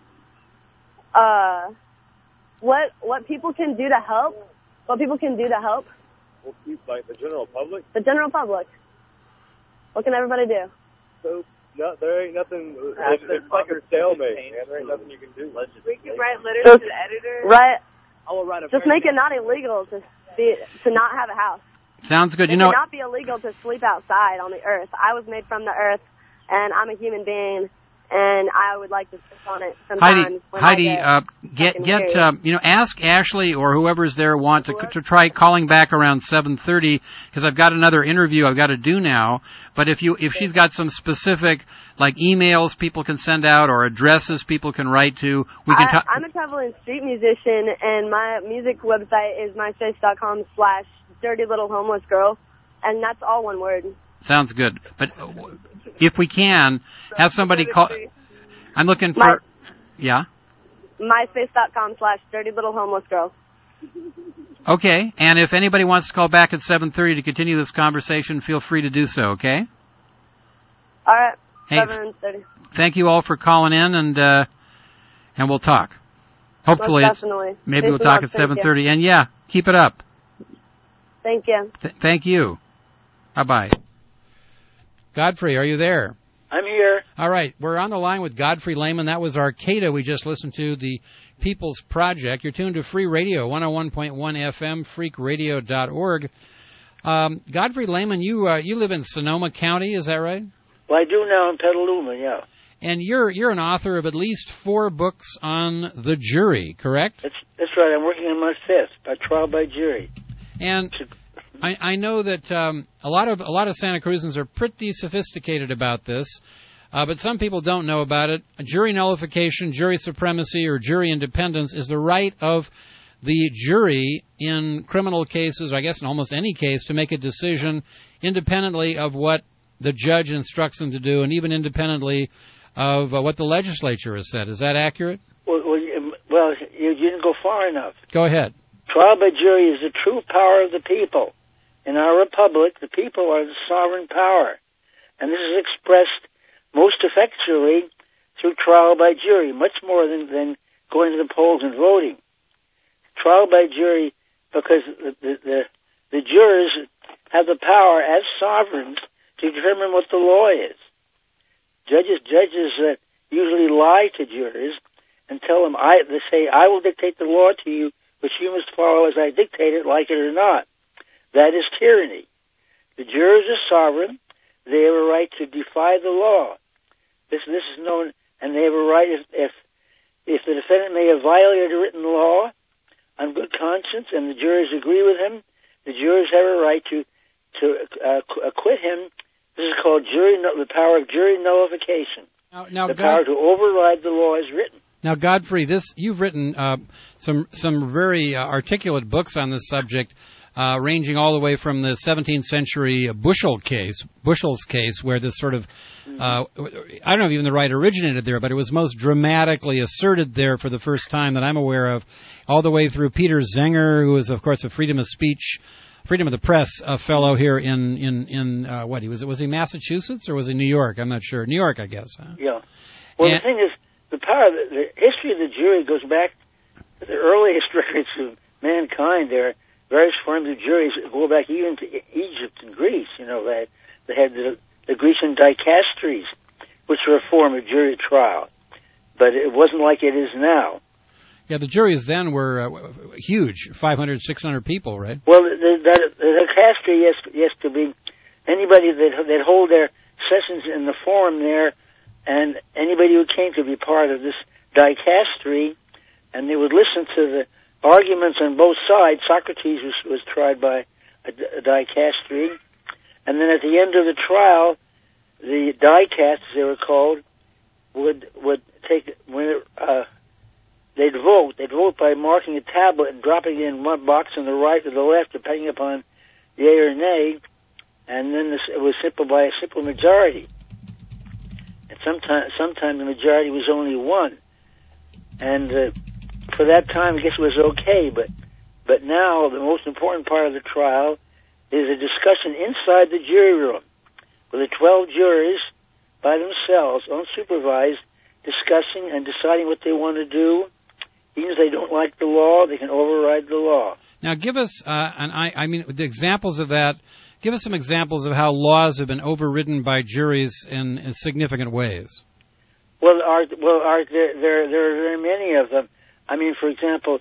Uh, what what people can do to help? What people can do to help? Well, like the general public? The general public. What can everybody do? So, no, there ain't nothing. It's, it's like a stalemate, man. There ain't nothing you can do. We can write letters to the editor. Right. I will write a Just make it not illegal to be to not have a house. Sounds good. It You know, should not be illegal to sleep outside on the earth. I was made from the earth, and I'm a human being, and I would like to sleep on it sometimes. Heidi, when Heidi, I get, uh, get fucking get weird. uh, you know, ask Ashley or whoever's there want to to try calling back around seven thirty because I've got another interview I've got to do now. But if you if she's got some specific like emails people can send out or addresses people can write to, we can. I, talk. I'm a traveling street musician, and my music website is myspace.com slash dirty little homeless girl, and that's all one word. Sounds good. But if we can have somebody call, I'm looking for. My, yeah. myspace.com slash dirty little homeless girl. Okay, and if anybody wants to call back at seven thirty to continue this conversation, feel free to do so, okay? All right, hey, seven thirty. Thank you all for calling in, and uh, and we'll talk. Hopefully, Most it's, definitely. maybe Thanks we'll a talk lot. at Thank seven thirty. you. And yeah, keep it up. Thank you. Th- thank you. Bye-bye. Godfrey, are you there? I'm here. All right, we're on the line with Godfrey Lehman. That was Arcata we just listened to, the People's Project. You're tuned to Free Radio, one oh one point one F M, freak radio dot org. Um, Godfrey Lehman, you uh, you live in Sonoma County, is that right? Well, I do now in Petaluma, yeah. And you're you're an author of at least four books on the jury, correct? That's that's right. I'm working on my fifth, by trial by jury. And I, I know that um, a lot of a lot of Santa Cruzans are pretty sophisticated about this, uh, but some people don't know about it. Jury nullification, jury supremacy, or jury independence is the right of the jury in criminal cases, or I guess in almost any case, to make a decision independently of what the judge instructs them to do, and even independently of uh, what the legislature has said. Is that accurate? Well, well, you, well, you didn't go far enough. Go ahead. Trial by jury is the true power of the people. In our republic, the people are the sovereign power, and this is expressed most effectually through trial by jury, much more than, than going to the polls and voting. Trial by jury, because the, the, the, the jurors have the power as sovereigns to determine what the law is. Judges judges uh, usually lie to jurors and tell them, I, they say, I will dictate the law to you, which you must follow as I dictate it, like it or not. That is tyranny. The jurors are sovereign. They have a right to defy the law. This this is known, and they have a right if if, if the defendant may have violated a written law on good conscience, and the jurors agree with him, the jurors have a right to to uh, acquit him. This is called jury the power of jury nullification. Now, now the God, power to override the law as written. Now, Godfrey, this you've written uh, some some very uh, articulate books on this subject. Uh, ranging all the way from the seventeenth century Bushel case, Bushel's case, where this sort of, uh, I don't know if even the right originated there, but it was most dramatically asserted there for the first time that I'm aware of, all the way through Peter Zenger, who is, of course, a freedom of speech, freedom of the press uh, fellow here in, in, in uh, what, he was, was he Massachusetts or was he New York? I'm not sure. New York, I guess. Huh? Yeah. Well, and, the thing is, the power, the, the history of the jury goes back to the earliest records of mankind there. Various forms of juries go back even to Egypt and Greece. You know, they, they had the, the Grecian dicasteries, which were a form of jury trial. But it wasn't like it is now. Yeah, the juries then were uh, huge, five hundred, six hundred people, right? Well, the, the, the dicastery, yes, yes, to be anybody that that hold their sessions in the forum there, and anybody who came to be part of this dicastery, and they would listen to the arguments on both sides. Socrates was, was tried by a, a dicastery, and then at the end of the trial, the dicasts, as they were called, would would take when it, uh, they'd vote. They'd vote by marking a tablet and dropping it in one box on the right or the left, depending upon yea or nay, and then this, it was simple by a simple majority. And sometimes, sometimes the majority was only one, and uh, for that time, I guess it was okay, but but now the most important part of the trial is a discussion inside the jury room with the twelve jurors by themselves, unsupervised, discussing and deciding what they want to do. Even if they don't like the law, they can override the law. Now, give us, uh, and I, I mean, the examples of that. Give us some examples of how laws have been overridden by juries in, in significant ways. Well, Art, well, Art, there, there, there are many of them. I mean, for example,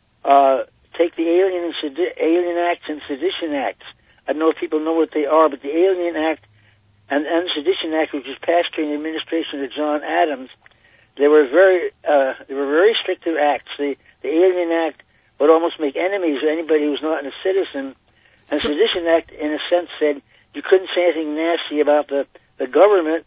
uh, take the Alien and Sedi- Alien Acts and Sedition Acts. I don't know if people know what they are, but the Alien Act and, and Sedition Act, which was passed during the administration of John Adams, they were very, uh, they were very restrictive acts. The, the Alien Act would almost make enemies of anybody who was not a citizen. And the Sedition Act, in a sense, said you couldn't say anything nasty about the, the government,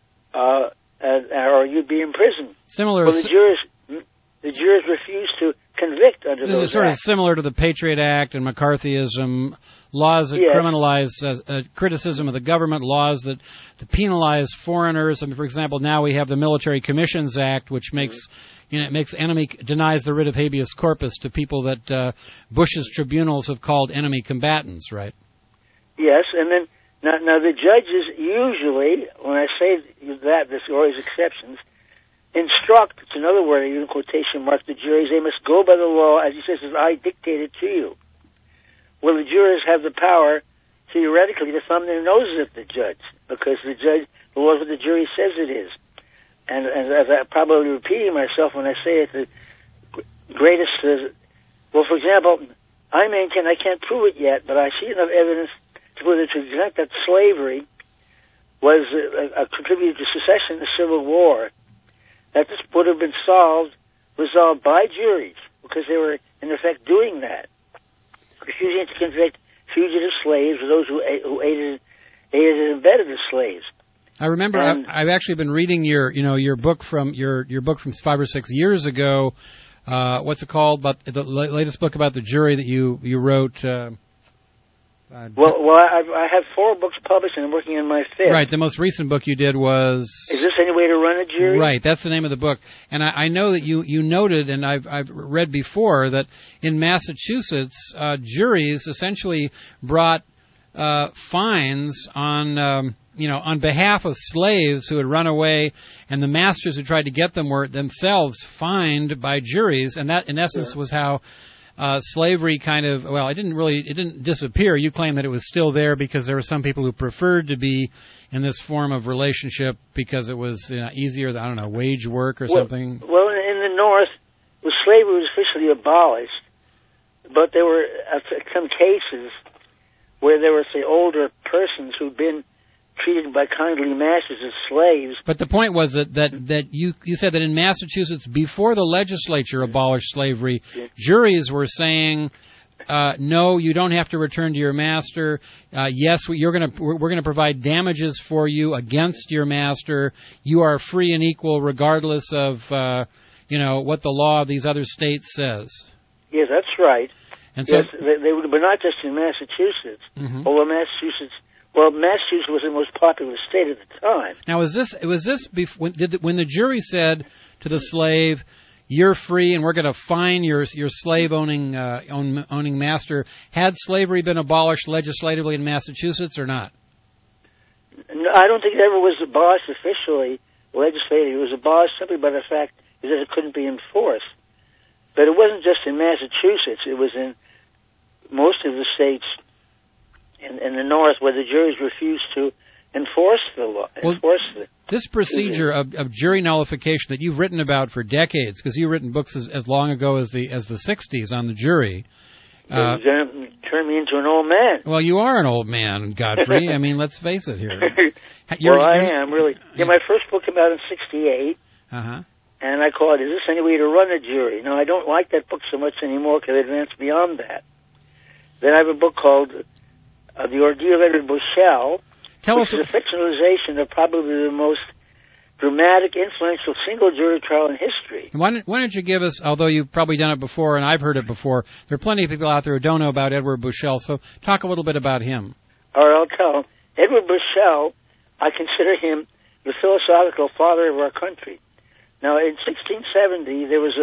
uh, uh, or you'd be in prison. Similar. Well, the jurors, the jurors refused to convict under This those is sort acts. of similar to the Patriot Act and McCarthyism, laws that Yes. criminalize uh, uh, criticism of the government, laws that, that penalize foreigners. I mean, for example, now we have the Military Commissions Act, which makes you know it makes enemy denies the writ of habeas corpus to people that uh, Bush's tribunals have called enemy combatants, right? Yes, and then now, now the judges usually, when I say that, there's always exceptions, instruct, it's another word, in quotation marks, the juries, they must go by the law, as he says, as I dictated to you. Well, the jurors have the power, theoretically, to thumb their noses at the judge, because the judge, the law is what the jury says it is. And, and as I'm probably repeating myself when I say it, the greatest, uh, well, for example, I maintain, I can't prove it yet, but I see enough evidence to prove that to exempt that slavery was a, a contributor to secession and the Civil War, that this would have been solved, resolved by juries, because they were, in effect, doing that, refusing to convict fugitive slaves or those who, who aided, aided and abetted the slaves. I remember And, I've, I've actually been reading your, you know, your book from your your book from five or six years ago. Uh, what's it called? About the latest book about the jury that you you wrote. Uh, uh, well, well, I, I have four books published, and I'm working on my fifth. Right. The most recent book you did was. Is this any way to run a jury? Right. That's the name of the book. And I, I know that you, you noted, and I've I've read before, that in Massachusetts, uh, juries essentially brought uh, fines on. Um, you know, on behalf of slaves who had run away, and the masters who tried to get them were themselves fined by juries, and that, in essence, yeah. was how uh, slavery kind of, well, it didn't really, it didn't disappear. You claim that it was still there because there were some people who preferred to be in this form of relationship because it was you know, easier, I don't know, wage work or well, something. Well, in the North, well, slavery was officially abolished, but there were uh, some cases where there were, say, older persons who'd been treated by kindly masters as slaves. But the point was that, that, that you, you said that in Massachusetts, before the legislature abolished slavery, yeah. juries were saying, uh, no, you don't have to return to your master. Uh, yes, you're gonna, we're, we're going to provide damages for you against your master. You are free and equal regardless of, uh, you know, what the law of these other states says. Yes, that's right. And so, yes, they, they would, but not just in Massachusetts. Mm-hmm. Although Massachusetts Well, Massachusetts was the most popular state at the time. Now, was this was this before, did the, when the jury said to the slave, "You're free, and we're going to fine your your slave owning uh, own, owning master"? Had slavery been abolished legislatively in Massachusetts or not? No, I don't think it ever was abolished officially, legislatively. It was abolished simply by the fact that it couldn't be enforced. But it wasn't just in Massachusetts; it was in most of the states. In, in the North, where the juries refused to enforce the law. Well, enforce the, this procedure of, of jury nullification that you've written about for decades, because you've written books as, as long ago as the as the sixties on the jury. Uh, turn me into an old man. Well, you are an old man, Godfrey. I mean, let's face it here. You're, well, I you're, am, really. Yeah, my first book came out in sixty-eight, uh-huh. and I call it, Is This Any Way to Run a Jury? Now, I don't like that book so much anymore because it advanced beyond that. Then I have a book called Uh, The Ordeal of Edward Bushell, Tell which us is a fictionalization of probably the most dramatic, influential single jury trial in history. Why don't, why don't you give us, although you've probably done it before and I've heard it before, there are plenty of people out there who don't know about Edward Bushell, so talk a little bit about him. All right, I'll tell. Edward Bushell, I consider him the philosophical father of our country. Now, in sixteen seventy, there was a,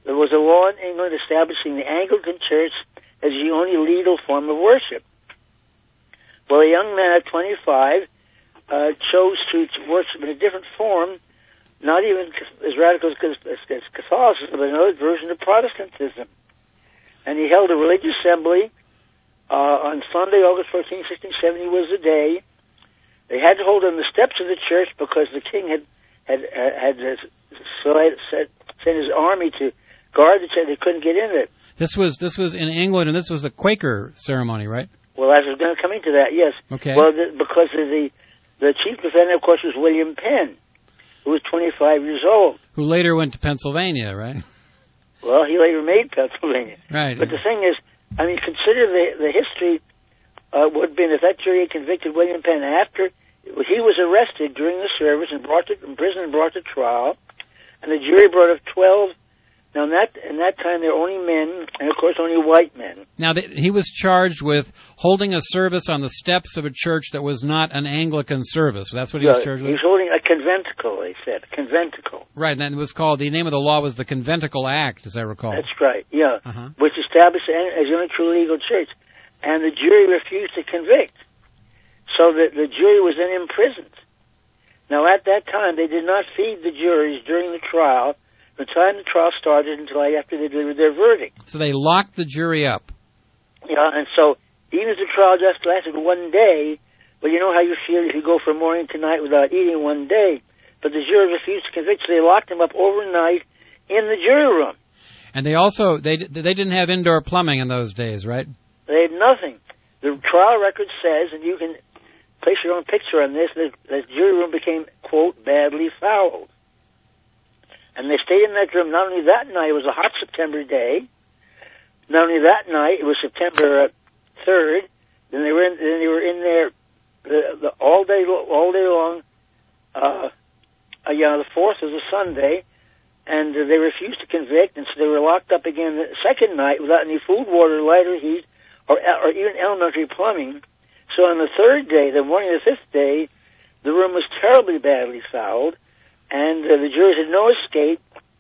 there was a law in England establishing the Anglican Church as the only legal form of worship. Well, a young man at twenty-five uh, chose to, to worship in a different form, not even as radical as, as, as Catholicism, but another version of Protestantism. And he held a religious assembly uh, on Sunday, August fourteenth, sixteen seventy was the day. They had to hold it on the steps of the church because the king had had had, had sent his army to guard the church. They couldn't get in it. This was this was in England, and this was a Quaker ceremony, right? Well, I was going to come into that. Yes. Okay. Well, the, because of the the chief defendant, of course, was William Penn, who was twenty-five years old. Who later went to Pennsylvania, right? Well, he later made Pennsylvania. Right. But the thing is, I mean, consider the the history uh, would have been if that jury had convicted William Penn after he was arrested during the service and brought to in prison and brought to trial, and the jury brought up twelve. Now, in that in that time, there were only men, and of course, only white men. Now, the, he was charged with holding a service on the steps of a church that was not an Anglican service. That's what he yeah, was charged with. He was holding a conventicle. They said conventicle. Right, and that was called. The name of the law was the Conventicle Act, as I recall. That's right. Yeah, uh-huh. Which established it as the only true legal church, and the jury refused to convict. So the the jury was then imprisoned. Now, at that time, they did not feed the juries during the trial. The time the trial started until after they delivered their verdict. So they locked the jury up. Yeah, and so even if the trial just lasted one day, well, you know how you feel if you go from morning to night without eating one day. But the jury refused to convict, so they locked them up overnight in the jury room. And they also they they didn't have indoor plumbing in those days, right? They had nothing. The trial record says, and you can place your own picture on this, that the jury room became, quote, badly fouled. And they stayed in that room. Not only that night, it was a hot September day. Not only that night, it was September third. Then they were in, then they were in there the, the, all day all day long. Uh, uh, yeah, the fourth was a Sunday, and uh, they refused to convict, and so they were locked up again the second night without any food, water, light, or heat, or, or even elementary plumbing. So on the third day, the morning of the fifth day, the room was terribly badly fouled. And uh, the jurors had no escape,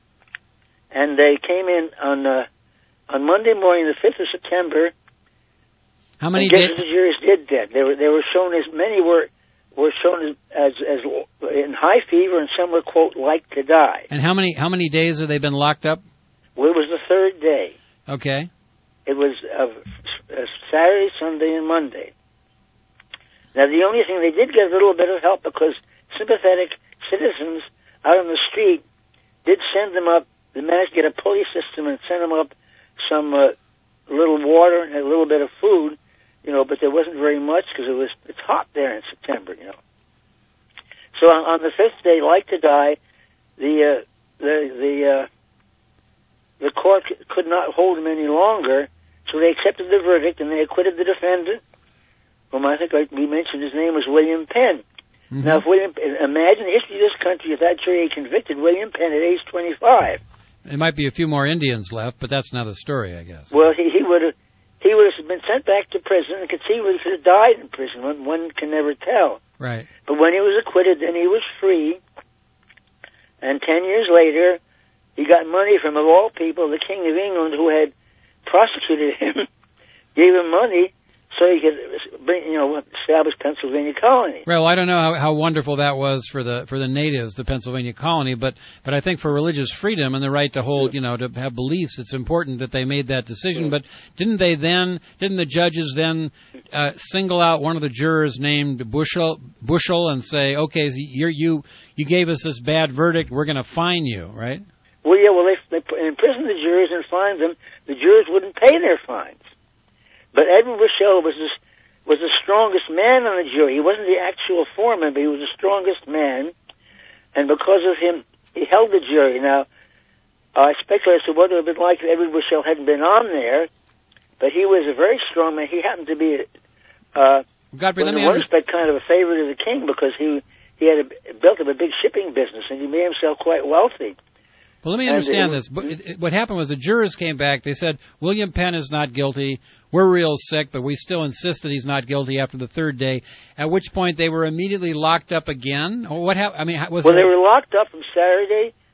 and they came in on uh, on Monday morning, the fifth of September. How many days? Guess what the jurors did then. They were they were shown as many were were shown as, as as in high fever, and some were, quote, like to die. And how many how many days have they been locked up? Well, it was the third day. Okay. It was uh, uh, Saturday, Sunday, and Monday. Now, the only thing they did get a little bit of help because sympathetic citizens out on the street did send them up. They managed to get a pulley system and send them up some uh, little water and a little bit of food, you know, but there wasn't very much because it was it's hot there in September, you know. So on, on the fifth day, like to die, the uh, the the uh, the court could not hold him any longer, so they accepted the verdict and they acquitted the defendant, whom I think like we mentioned his name was William Penn. Mm-hmm. Now, if William, imagine the history of this country if that jury had convicted William Penn at age twenty-five. There might be a few more Indians left, but that's another story, I guess. Well, he, he would have he would have been sent back to prison and conceivably could have died in prison. One, one can never tell. Right. But when he was acquitted, then he was free. And ten years later, he got money from, of all people, the King of England, who had prosecuted him, gave him money so he could bring, you know, establish Pennsylvania colony. Well, I don't know how, how wonderful that was for the for the natives, the Pennsylvania colony, but but I think for religious freedom and the right to hold, you know, to have beliefs, it's important that they made that decision. But didn't they then? Didn't the judges then uh, single out one of the jurors named Bushel, Bushel, and say, okay, so you're, you you gave us this bad verdict, we're going to fine you, right? Well, yeah. Well, they they imprisoned the jurors and fined them. The jurors wouldn't pay their fines. But Edward Bushel was the, was the strongest man on the jury. He wasn't the actual foreman, but he was the strongest man. And because of him, he held the jury. Now, I speculate as to what it would have been like if Edward Bushel hadn't been on there. But he was a very strong man. He happened to be, uh, Godfrey, let me in one respect, kind of a favorite of the king because he he had a, built up a big shipping business and he made himself quite wealthy. Well, let me understand this. What happened was the jurors came back. They said, William Penn is not guilty. We're real sick, but we still insist that he's not guilty after the third day, at which point they were immediately locked up again? Or what happened? I mean, was Well, there... they were locked up from Saturday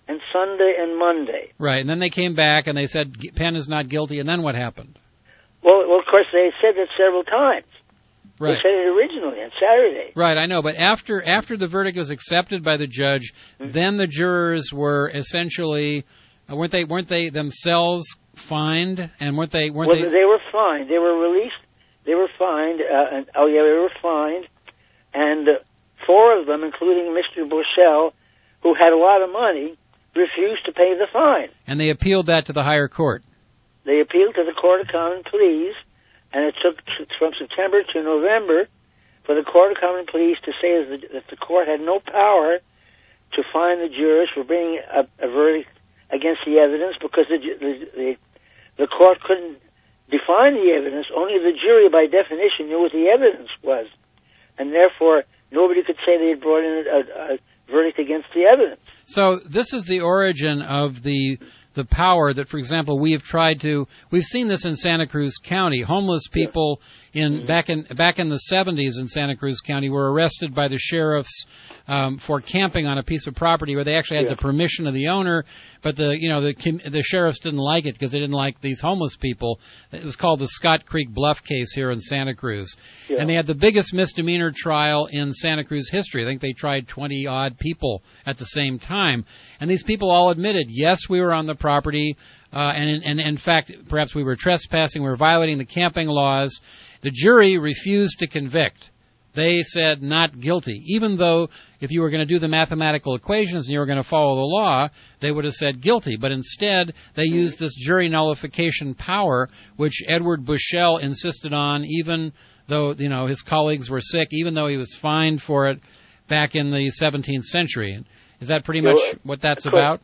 and Sunday and Monday. Right, and then they came back and they said Penn is not guilty, and then what happened? Well, well, of course, they said that several times. Right. They said it originally on Saturday. Right, I know, but after after the verdict was accepted by the judge, mm-hmm. then the jurors were essentially uh, weren't they weren't they themselves fined, and weren't they weren't well, they? they were fined. They were released. They were fined. Uh, and, oh yeah, they were fined, and uh, four of them, including Mister Bushell, who had a lot of money, refused to pay the fine. And they appealed that to the higher court. They appealed to the Court of Common Pleas. And it took t- from September to November for the Court of Common Pleas to say that the, that the court had no power to fine the jurors for bringing a, a verdict against the evidence because the, the the the court couldn't define the evidence. Only the jury, by definition, knew what the evidence was, and therefore nobody could say they had brought in a, a verdict against the evidence. So this is the origin of the. the power that, for example, we have tried to, we've seen this in Santa Cruz County. Homeless people in mm-hmm. back in back in the seventies in Santa Cruz County were arrested by the sheriffs um, for camping on a piece of property where they actually had yeah. the permission of the owner, but the you know the the sheriffs didn't like it because they didn't like these homeless people. It was called the Scott Creek Bluff case here in Santa Cruz, yeah. and they had the biggest misdemeanor trial in Santa Cruz history. I think they tried twenty odd people at the same time, and these people all admitted, yes, we were on the property, uh, and, in, and in fact, perhaps we were trespassing, we were violating the camping laws. The jury refused to convict. They said not guilty, even though if you were going to do the mathematical equations and you were going to follow the law, they would have said guilty. But instead, they used this jury nullification power, which Edward Bushell insisted on, even though you know his colleagues were sick, even though he was fined for it back in the seventeenth century. Is that pretty much what that's about?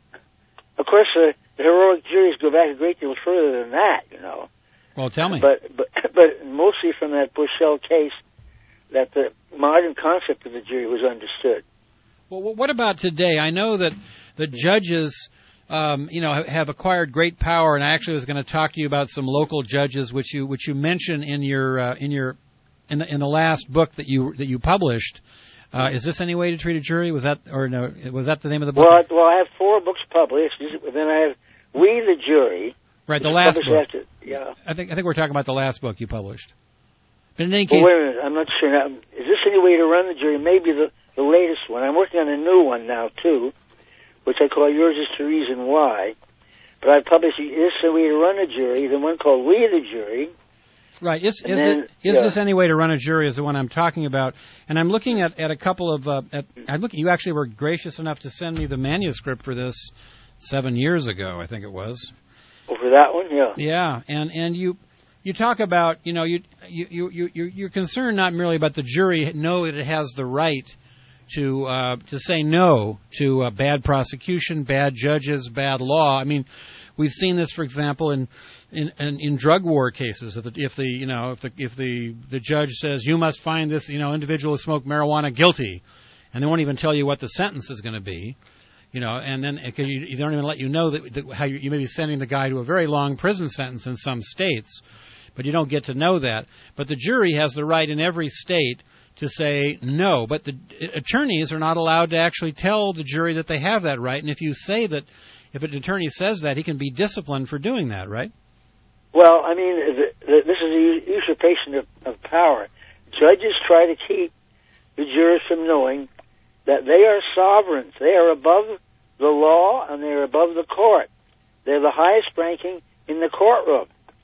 Of course, uh, the heroic juries go back a great deal further than that, you know. Well, tell me. But but but mostly from that Bushell case, that the modern concept of the jury was understood. Well, what about today? I know that the judges, um, you know, have acquired great power, and I actually was going to talk to you about some local judges, which you which you mention in your uh, in your in the, in the last book that you that you published. Uh, is this Any Way to Treat a Jury? Was that or no? Was that the name of the book? Well, I, well, I have four books published. Then I have We the Jury. Right, the last book. After, yeah. I think I think we're talking about the last book you published. But in any case, well, wait a minute. I'm not sure. Now, is this Any Way to Run the Jury? Maybe the the latest one. I'm working on a new one now too, which I call Yours Is to Reason Why. But I published Is This a Way to Run a Jury? The one called We the Jury. Right. Is, is, then, it, is yeah. This Any Way to Run a Jury is the one I'm talking about. And I'm looking at, at a couple of, uh, at, I look, you actually were gracious enough to send me the manuscript for this seven years ago, I think it was. Oh, for that one? Yeah. Yeah. And, and you, you talk about, you know, you, you, you, you, you're concerned not merely about the jury know that it has the right to, uh, to say no to uh, bad prosecution, bad judges, bad law. I mean, we've seen this, for example, in, In, in, in drug war cases, if the, if the you know if the if the, the judge says you must find this you know individual who smoked marijuana guilty, and they won't even tell you what the sentence is going to be, you know, and then you, you don't even let you know that, that how you, you may be sending the guy to a very long prison sentence in some states, but you don't get to know that. But the jury has the right in every state to say no, but the attorneys are not allowed to actually tell the jury that they have that right. And if you say that, if an attorney says that, he can be disciplined for doing that, right? Well, I mean, the, the, this is a usurpation of, of power. Judges try to keep the jurors from knowing that they are sovereigns. They are above the law and they are above the court. They're the highest ranking in the courtroom.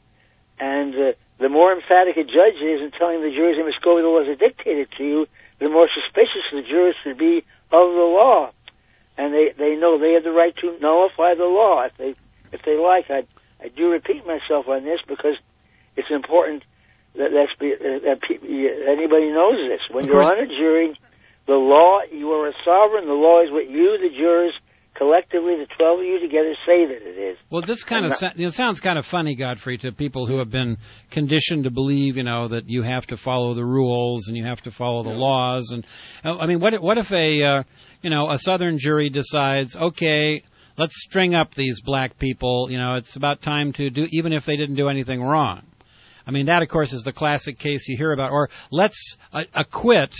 And uh, the more emphatic a judge is in telling the jurors they must go where the laws are dictated to you, the more suspicious the jurors should be of the law. And they, they know they have the right to nullify the law if they if they like. I I do repeat myself on this because it's important that that's be, that people, anybody knows this. When you're on a jury, the law, you are a sovereign. The law is what you, the jurors, collectively, the twelve of you together, say that it is. Well, this kind of so, it sounds kind of funny, Godfrey, to people who have been conditioned to believe, you know, that you have to follow the rules and you have to follow the laws. And I mean, what what if a uh, you know a Southern jury decides, okay, let's string up these black people. You know, it's about time to do, even if they didn't do anything wrong. I mean, that, of course, is the classic case you hear about. Or let's uh, acquit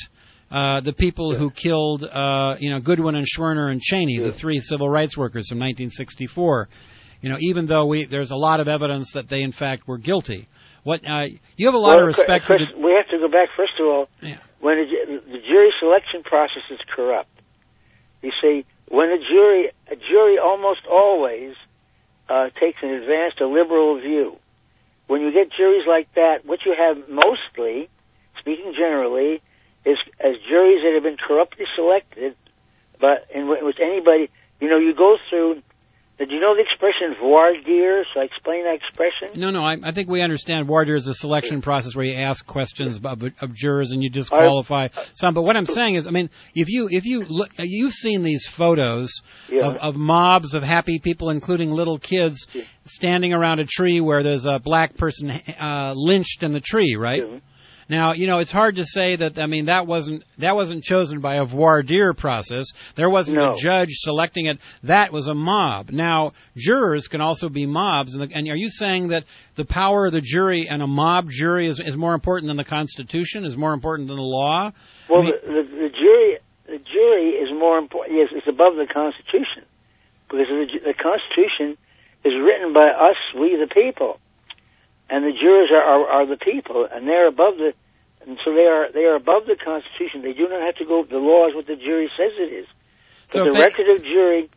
uh, the people yeah. who killed, uh, you know, Goodwin and Schwerner and Cheney, yeah. the three civil rights workers from nineteen sixty-four. You know, even though we there's a lot of evidence that they in fact were guilty. What uh, you have a lot well, of respect Chris, for. The, we have to go back first of all. Yeah. When a, the jury selection process is corrupt, you see, when a jury a jury almost always uh, takes an advanced or liberal view. When you get juries like that, what you have mostly, speaking generally, is as juries that have been corruptly selected, but in which anybody, you know, you go through. Did you know the expression voir dire? Shall I explain that expression? No, no, I, I think we understand voir dire is a selection process where you ask questions of, of jurors and you disqualify some. But what I'm saying is, I mean, if you if you look, you've seen these photos yeah. of, of mobs of happy people, including little kids, yeah. standing around a tree where there's a black person uh, lynched in the tree, right? Yeah. Now, you know, it's hard to say that, I mean, that wasn't that wasn't chosen by a voir dire process. There wasn't no. a judge selecting it. That was a mob. Now, jurors can also be mobs. And, the, and are you saying that the power of the jury and a mob jury is, is more important than the Constitution, is more important than the law? Well, I mean, the, the, the jury the jury is more important. Yes, it's above the Constitution. Because the, the Constitution is written by us, we the people. And the jurors are, are, are the people, and they're above the, and so they are they are above the Constitution. They do not have to go. The law is what the jury says it is. But so the they, record of jury.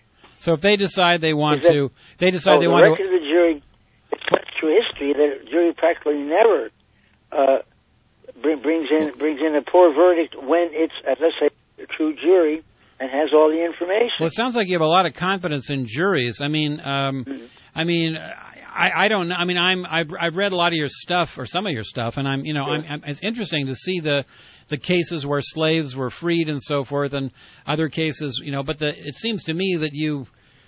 So if they decide they want that, to, they decide oh, they the want to. The record of the jury. It's through history that a jury practically never uh, bring, brings in brings in a poor verdict when it's, as I say, a true jury and has all the information. Well, it sounds like you have a lot of confidence in juries. I mean, um, mm-hmm. I mean. I, I don't know. I mean, I'm I've, I've read a lot of your stuff or some of your stuff, and I'm you know I'm, I'm, it's interesting to see the the cases where slaves were freed and so forth, and other cases, you know. But the, it seems to me that you,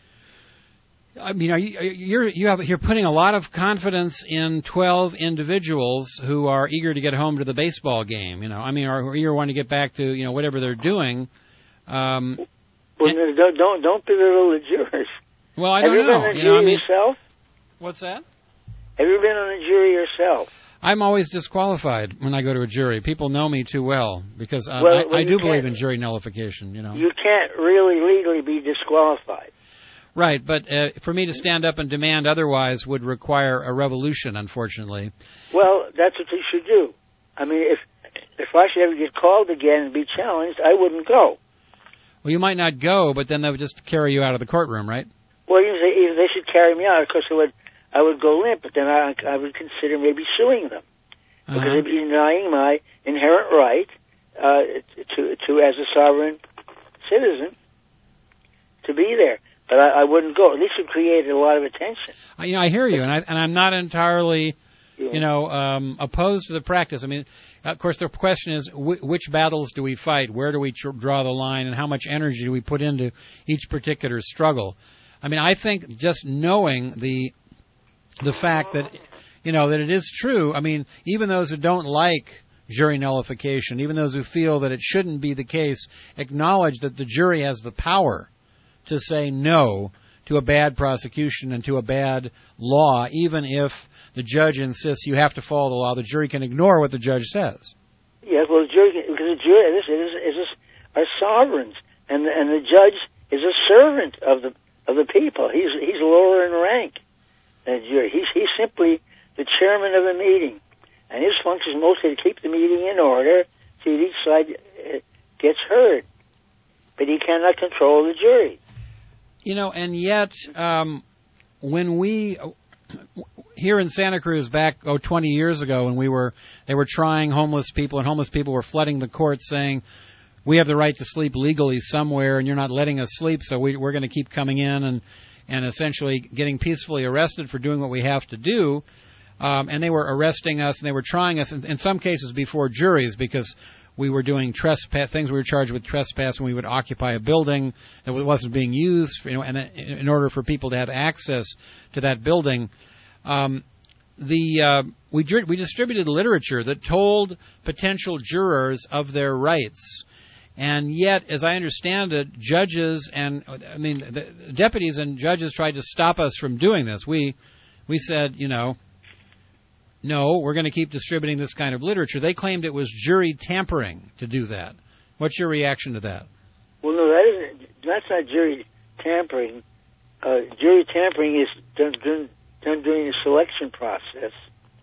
I mean, are you you're you have you're putting a lot of confidence in twelve individuals who are eager to get home to the baseball game, you know. I mean, or who eager want to get back to you know whatever they're doing. Um, well, and, don't don't don't belittle the jurors. Well, I have don't you know. Been on a you jury know, I mean, yourself? What's that? Have you been on a jury yourself? I'm always disqualified when I go to a jury. People know me too well because uh, well, I, well, I do can't. believe in jury nullification. You know, you can't really legally be disqualified. Right, but uh, for me to stand up and demand otherwise would require a revolution, unfortunately. Well, that's what you should do. I mean, if if I should ever get called again and be challenged, I wouldn't go. Well, you might not go, but then they would just carry you out of the courtroom, right? Well, you say, they should carry me out, of course, I would, I would go limp, but then I, I would consider maybe suing them. Uh-huh. Because they'd be denying my inherent right uh, to, to, as a sovereign citizen, to be there. But I, I wouldn't go. At least it created a lot of attention. I, you know, I hear you, and, I, and I'm not entirely, you know, um, opposed to the practice. I mean, of course, the question is, wh- which battles do we fight? Where do we tr- draw the line? And how much energy do we put into each particular struggle? I mean, I think just knowing the the fact that, you know, that it is true. I mean, even those who don't like jury nullification, even those who feel that it shouldn't be the case, acknowledge that the jury has the power to say no to a bad prosecution and to a bad law, even if the judge insists you have to follow the law. The jury can ignore what the judge says. Yes, well, the jury, because the jury is, is, is, are sovereigns, and the, and the judge is a servant of the of the people. He's he's lower in rank than the jury. He's he's simply the chairman of the meeting, and his function is mostly to keep the meeting in order so that each side gets heard. But he cannot control the jury. You know, and yet um, when we here in Santa Cruz back oh twenty years ago, when we were they were trying homeless people, and homeless people were flooding the courts saying, we have the right to sleep legally somewhere, and you're not letting us sleep, so we, we're going to keep coming in and, and essentially getting peacefully arrested for doing what we have to do. Um, and they were arresting us, and they were trying us, in, in some cases before juries, because we were doing trespass, things we were charged with trespass when we would occupy a building that wasn't being used, you know, and in order for people to have access to that building. Um, the uh, we, we distributed literature that told potential jurors of their rights. And yet, as I understand it, judges and, I mean, the deputies and judges tried to stop us from doing this. We we said, you know, no, we're going to keep distributing this kind of literature. They claimed it was jury tampering to do that. What's your reaction to that? Well, no, that isn't. That's not jury tampering. Uh, jury tampering is done, done, done during the selection process,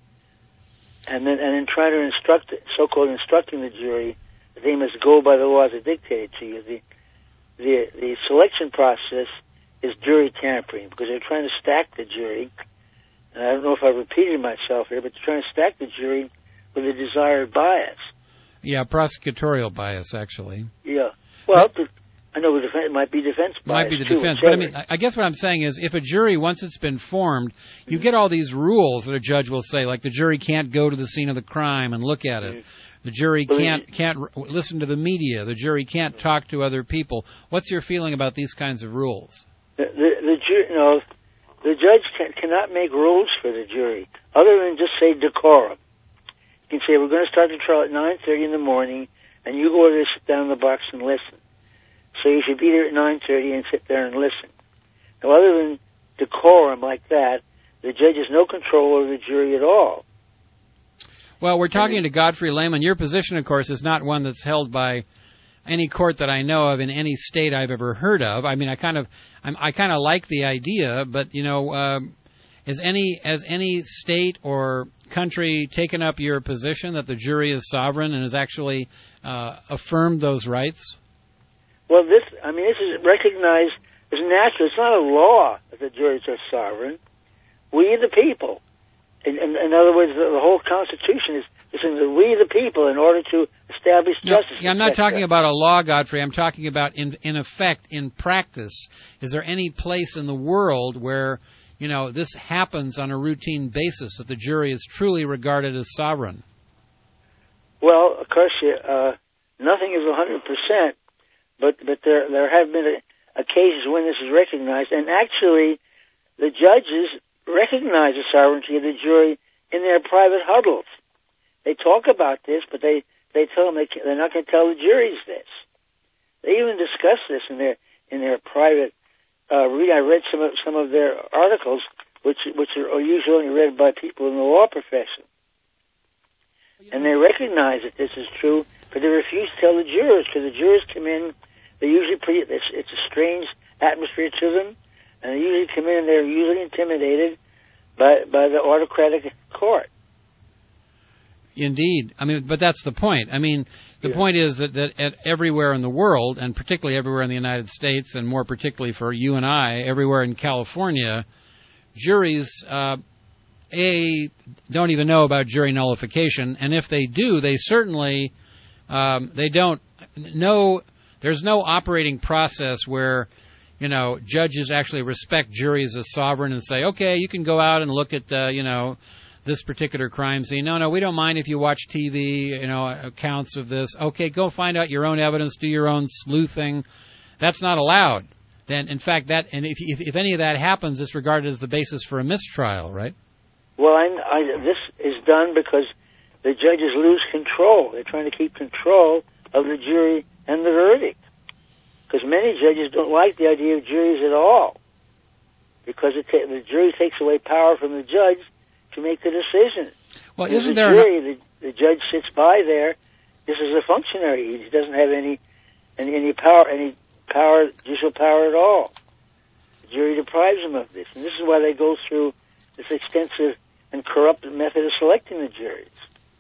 and then and then trying to instruct, so-called instructing the jury that they must go by the laws that dictated to you. The the the selection process is jury tampering because they're trying to stack the jury. And I don't know if I repeated myself here, but they're trying to stack the jury with a desired bias. Yeah, prosecutorial bias, actually. Yeah. Well, but, I know it might be defense bias. Might be the too, defense. But I mean, I guess what I'm saying is if a jury, once it's been formed, you mm-hmm. get all these rules that a judge will say, like the jury can't go to the scene of the crime and look at it. Mm-hmm. The jury well, can't can't r- listen to the media. The jury can't mm-hmm. talk to other people. What's your feeling about these kinds of rules? The, the, the ju- no, the judge can, cannot make rules for the jury other than just say decorum. You can say, we're going to start the trial at nine thirty in the morning, and you go over there, sit down in the box and listen. So you should be there at nine thirty and sit there and listen. Now, other than decorum like that, the judge has no control over the jury at all. Well, we're talking to Godfrey Lehman. Your position, of course, is not one that's held by any court that I know of in any state I've ever heard of. I mean, I kind of, I'm, I kind of like the idea, but you know, um, is any has any state or country taken up your position that the jury is sovereign and has actually uh, affirmed those rights? Well, this, I mean, this is recognized as natural. It's not a law that the juries are sovereign. We, the people. In, in, in other words, the, the whole Constitution is saying that we, the people, in order to establish justice. No, yeah, I'm not talking about a law, Godfrey. I'm talking about, in, in effect, in practice. Is there any place in the world where, you know, this happens on a routine basis, that the jury is truly regarded as sovereign? Well, of course, uh, nothing is one hundred percent. But but there there have been a, occasions when this is recognized, and actually, the judges recognize the sovereignty of the jury in their private huddles. They talk about this, but they, they tell them they can't, they're not going to tell the juries this. They even discuss this in their in their private uh, read. I read some of some of their articles, which which are usually only read by people in the law profession, and they recognize that this is true, but they refuse to tell the jurors because the jurors come in. They're usually pretty, it's, it's a strange atmosphere to them, and they usually come in and they're usually intimidated by, by the autocratic court. Indeed. I mean, but that's the point. I mean, the yeah. point is that, that at everywhere in the world, and particularly everywhere in the United States, and more particularly for you and I, everywhere in California, juries, uh, A, don't even know about jury nullification, and if they do, they certainly, um, they don't know. There's no operating process where, you know, judges actually respect juries as sovereign and say, okay, you can go out and look at, uh, you know, this particular crime scene. No, no, we don't mind if you watch T V, you know, accounts of this. Okay, go find out your own evidence, do your own sleuthing. That's not allowed. Then, in fact, that, and if, if, if any of that happens, it's regarded as the basis for a mistrial, right? Well, I, I, this is done because the judges lose control. They're trying to keep control of the jury and the verdict, because many judges don't like the idea of juries at all, because it ta- the jury takes away power from the judge to make the decision. Well, and isn't the there jury, an... the, the judge sits by there. This is a functionary. He doesn't have any any, any power, any power, judicial power at all. The jury deprives him of this, and this is why they go through this extensive and corrupt method of selecting the juries.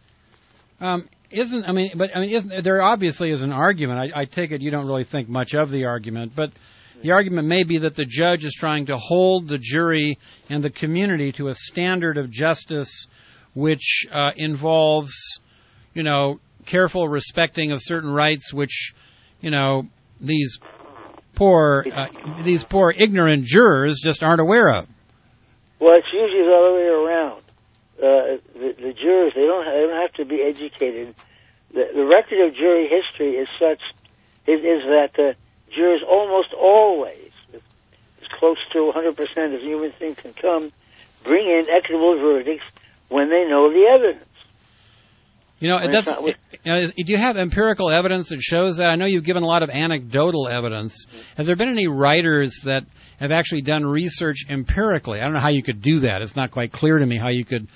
Um. Isn't I mean, but I mean, isn't there obviously is an argument? I, I take it you don't really think much of the argument, but the argument may be that the judge is trying to hold the jury and the community to a standard of justice which uh, involves, you know, careful respecting of certain rights, which, you know, these poor, uh, these poor ignorant jurors just aren't aware of. Well, it's usually the other way around. Uh, the, the jurors, they don't, they don't have to be educated. The, the record of jury history is such, is, is that the jurors almost always, as close to one hundred percent as human thing can come, bring in equitable verdicts when they know the evidence. You know, that's, with, you know, do you have empirical evidence that shows that? I know you've given a lot of anecdotal evidence. Have there been any writers that have actually done research empirically? I don't know how you could do that. It's not quite clear to me how you could,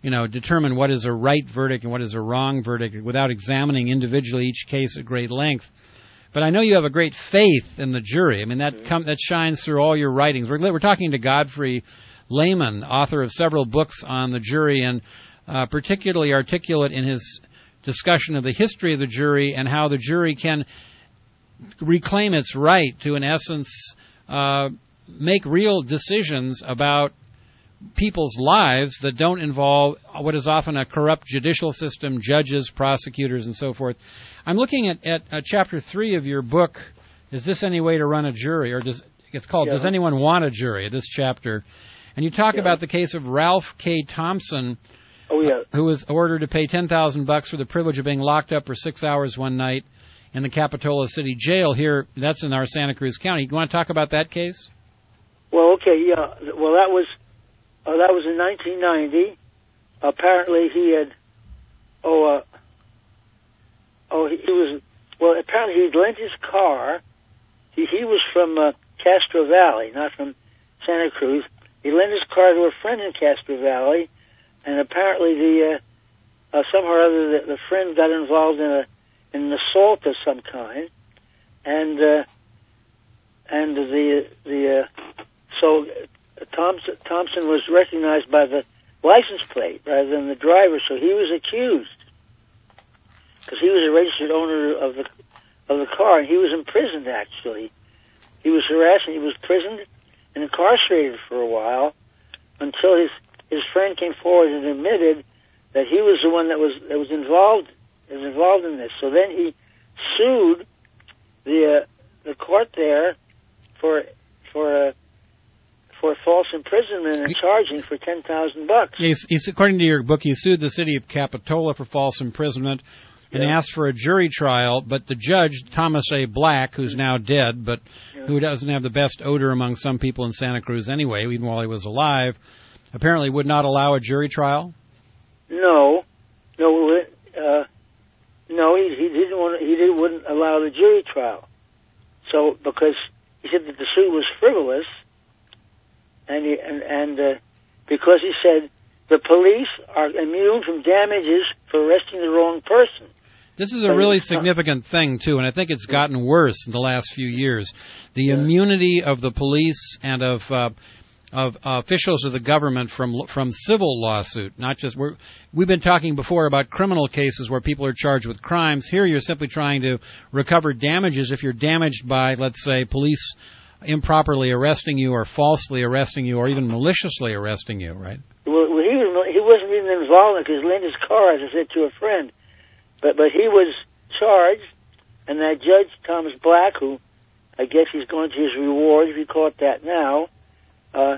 you know, determine what is a right verdict and what is a wrong verdict without examining individually each case at great length. But I know you have a great faith in the jury. I mean, that mm-hmm. com- that shines through all your writings. We're, we're talking to Godfrey Lehman, author of several books on the jury, and uh, particularly articulate in his discussion of the history of the jury and how the jury can reclaim its right to, in essence, uh, make real decisions about people's lives that don't involve what is often a corrupt judicial system, judges, prosecutors, and so forth. I'm looking at, at uh, chapter three of your book, Is This Any Way to Run a Jury? Or does it's called, yeah. Does Anyone Want a Jury? This chapter. And you talk yeah. about the case of Ralph K. Thompson, oh, yeah. who was ordered to pay ten thousand bucks for the privilege of being locked up for six hours one night in the Capitola City Jail here. That's in our Santa Cruz County. You want to talk about that case? Well, okay, yeah. Well, that was uh, that was in nineteen ninety. Apparently, he had oh uh, oh he, he was well. Apparently, he lent his car. He he was from uh, Castro Valley, not from Santa Cruz. He lent his car to a friend in Castro Valley, and apparently the uh, uh, somehow or other the, the friend got involved in a in an assault of some kind, and uh, and the the uh, so Thompson Thompson was recognized by the license plate rather than the driver, so he was accused because he was a registered owner of the of the car, and he was imprisoned. Actually, he was harassed, and he was imprisoned and incarcerated for a while until his his friend came forward and admitted that he was the one that was that was involved was involved in this. So then he sued the uh, the court there for for uh, for false imprisonment and charging for ten thousand bucks. Yes, he's, according to your book, he sued the city of Capitola for false imprisonment and yeah. asked for a jury trial, but the judge, Thomas A. Black, who's now dead, but yeah. who doesn't have the best odor among some people in Santa Cruz anyway, even while he was alive, apparently would not allow a jury trial? No. No, uh, no, he, he didn't want he didn't wouldn't allow the jury trial. So, because he said that the suit was frivolous, and he, and, and uh, because he said the police are immune from damages for arresting the wrong person. This is a really significant thing, too, and I think it's gotten worse in the last few years. The yeah. immunity of the police and of uh, of uh, officials of the government from from civil lawsuit, not just... We're, we've been talking before about criminal cases where people are charged with crimes. Here you're simply trying to recover damages if you're damaged by, let's say, police improperly arresting you or falsely arresting you or even maliciously arresting you, right? Well, he, was, he wasn't even involved because he lent his car, as I said, to a friend. But but he was charged, and that judge, Thomas Black, who I guess he's going to his reward, if you call it that now, uh,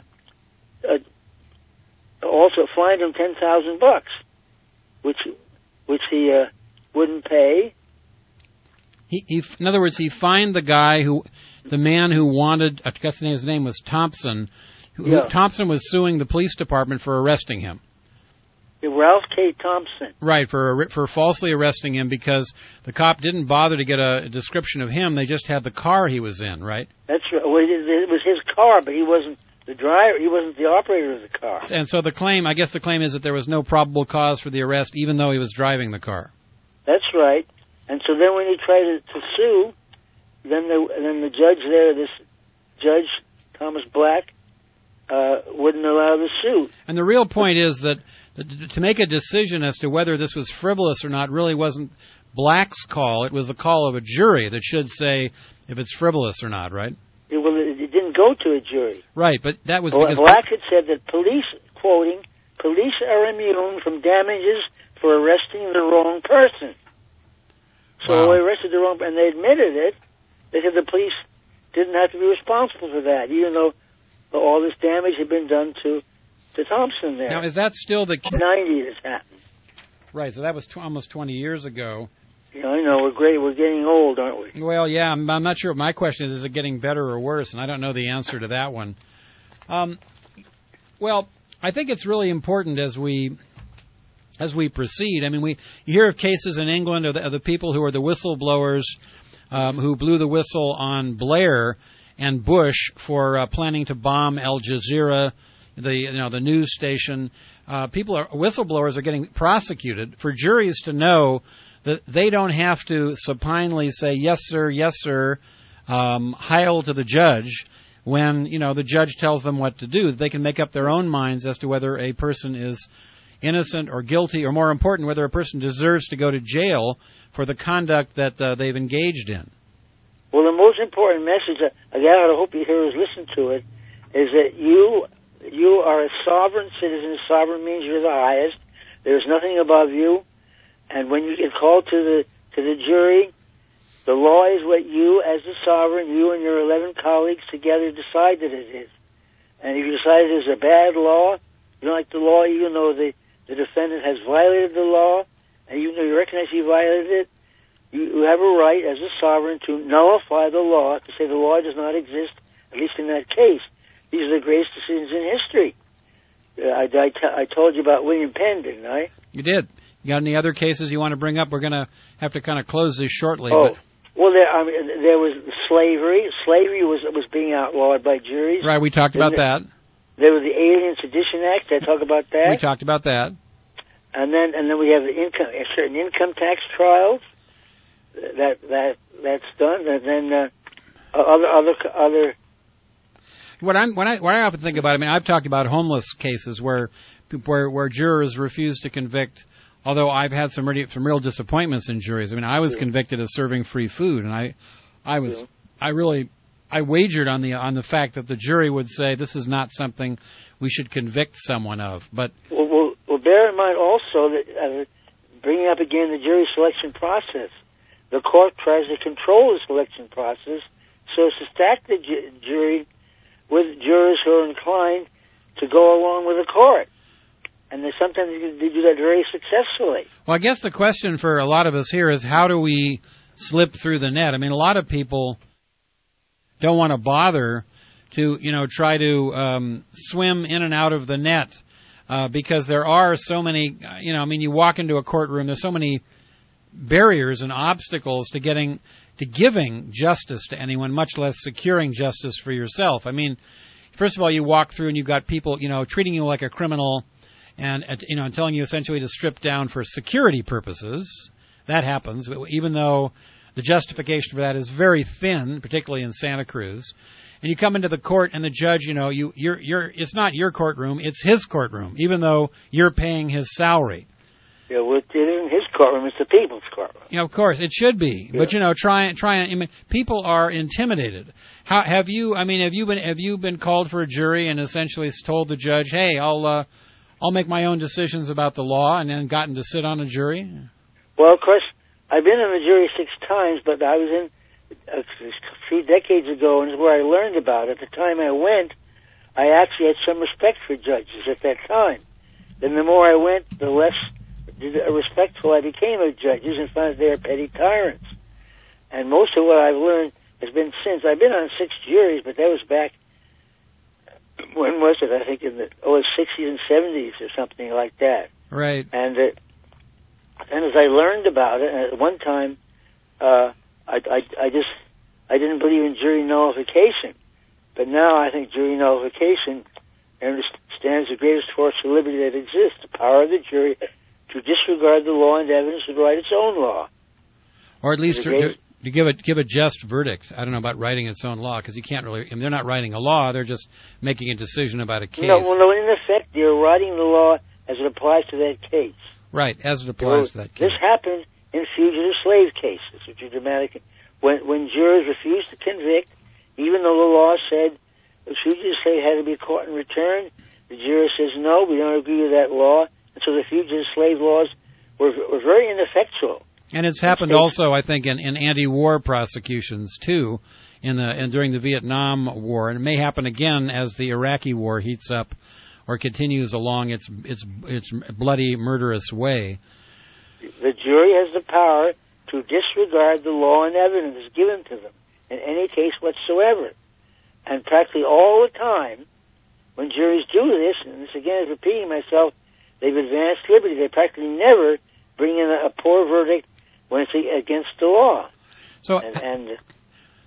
uh, also fined him ten thousand bucks, which which he uh, wouldn't pay. He, he, in other words, he fined the guy who, the man who wanted, I guess his name was Thompson. Who, yeah. Thompson was suing the police department for arresting him. Ralph K. Thompson. Right, for for falsely arresting him because the cop didn't bother to get a description of him. They just had the car he was in, right? That's right. Well, it was his car, but he wasn't the driver. He wasn't the operator of the car. And so the claim, I guess the claim is that there was no probable cause for the arrest, even though he was driving the car. That's right. And so then when he tried to, to sue, then the then the judge there, this judge, Thomas Black, uh, wouldn't allow the suit. And the real point is that to make a decision as to whether this was frivolous or not really wasn't Black's call. It was the call of a jury that should say if it's frivolous or not, right? It, well, it didn't go to a jury. Right, but that was well, because... Black had said that police, quoting, police are immune from damages for arresting the wrong person. So wow. they arrested the wrong person, and they admitted it. They said the police didn't have to be responsible for that, even though all this damage had been done to to Thompson there. Now, is that still the... ninety this happened. Right, so that was t- almost twenty years ago. Yeah, I know. We're great. We're getting old, aren't we? Well, yeah, I'm, I'm not sure. My question is, is it getting better or worse? And I don't know the answer to that one. Um, well, I think it's really important as we as we proceed. I mean, we you hear of cases in England of the, of the people who are the whistleblowers um, who blew the whistle on Blair and Bush for uh, planning to bomb Al Jazeera the you know the news station. Uh, people are whistleblowers are getting prosecuted for juries to know that they don't have to supinely say yes sir, yes sir, um, heil to the judge when you know the judge tells them what to do. They can make up their own minds as to whether a person is innocent or guilty, or more important, whether a person deserves to go to jail for the conduct that uh, they've engaged in. Well, the most important message, uh, again, I hope your hearers listen to it, is that you you are a sovereign citizen. Sovereign means you're the highest. There's nothing above you. And when you get called to the to the jury, the law is what you, as the sovereign, you and your eleven colleagues together decide that it is. And if you decide it is a bad law, you don't like the law, even though the, the defendant has violated the law, and even though you recognize he violated it, you, you have a right as a sovereign to nullify the law, to say the law does not exist, at least in that case. These are the greatest decisions in history. Uh, I, I, t- I told you about William Penn, didn't I? You did. You got any other cases you want to bring up? We're going to have to kind of close this shortly. Oh, but... well, there, I mean, there was slavery. Slavery was was being outlawed by juries. Right, we talked about there, that. There was the Alien Sedition Act. Did I talk about that? We talked about that. And then and then we have the income, certain income tax trials. That that that's done. And then uh, other other other. What I'm when I what I often think about, I mean, I've talked about homeless cases where where where jurors refuse to convict. Although I've had some really, some real disappointments in juries. I mean, I was yeah. convicted of serving free food, and I, I was, yeah. I really, I wagered on the on the fact that the jury would say this is not something we should convict someone of. But well, well, well bear in mind also that uh, bringing up again the jury selection process, the court tries to control the selection process so as to stack the ju- jury with jurors who are inclined to go along with the court. And they sometimes they do that very successfully. Well, I guess the question for a lot of us here is how do we slip through the net? I mean, a lot of people don't want to bother to, you know, try to um, swim in and out of the net uh, because there are so many, you know, I mean, you walk into a courtroom, there's so many barriers and obstacles to getting, to giving justice to anyone, much less securing justice for yourself. I mean, first of all, you walk through and you've got people, you know, treating you like a criminal and, you know, telling you essentially to strip down for security purposes. That happens, even though the justification for that is very thin, particularly in Santa Cruz. And you come into the court, and the judge, you know, you, you're, you're, it's not your courtroom, it's his courtroom, even though you're paying his salary. Yeah, well, it isn't his courtroom, it's the people's courtroom. Yeah, of course, it should be. Yeah. But, you know, try, try, I mean, people are intimidated. How, have you, I mean, have you been, have you been called for a jury and essentially told the judge, hey, I'll, uh, I'll make my own decisions about the law, and then gotten to sit on a jury? Well, of course, I've been on the jury six times, but I was in a few decades ago, and it's where I learned about it. At the time I went, I actually had some respect for judges at that time. Then the more I went, the less respectful I became of judges and found that they are petty tyrants. And most of what I've learned has been since. I've been on six juries, but that was back, when was it? I think in the oh, sixties and seventies or something like that. Right. And uh, and as I learned about it, at one time, uh, I, I, I just I didn't believe in jury nullification, but now I think jury nullification stands the greatest force of liberty that exists: the power of the jury to disregard the law and evidence and write its own law, or at least to, to give a give a just verdict. I don't know about writing its own law, because you can't really. I mean, they're not writing a law; they're just making a decision about a case. No, well, no. In effect, they're writing the law as it applies to that case. Right, as it applies to that case. This happened in fugitive slave cases, which are dramatic. When when jurors refused to convict, even though the law said the fugitive slave had to be caught and returned, the juror says, no, we don't agree with that law. And so the fugitive slave laws were, were very ineffectual. And it's happened also, I think, in, in anti-war prosecutions, too, in the and during the Vietnam War. And it may happen again as the Iraqi war heats up or continues along its its its bloody, murderous way. The jury has the power to disregard the law and evidence given to them in any case whatsoever. And practically all the time, when juries do this, and this again is repeating myself, they've advanced liberty. They practically never bring in a, a poor verdict when it's against the law. So, and, and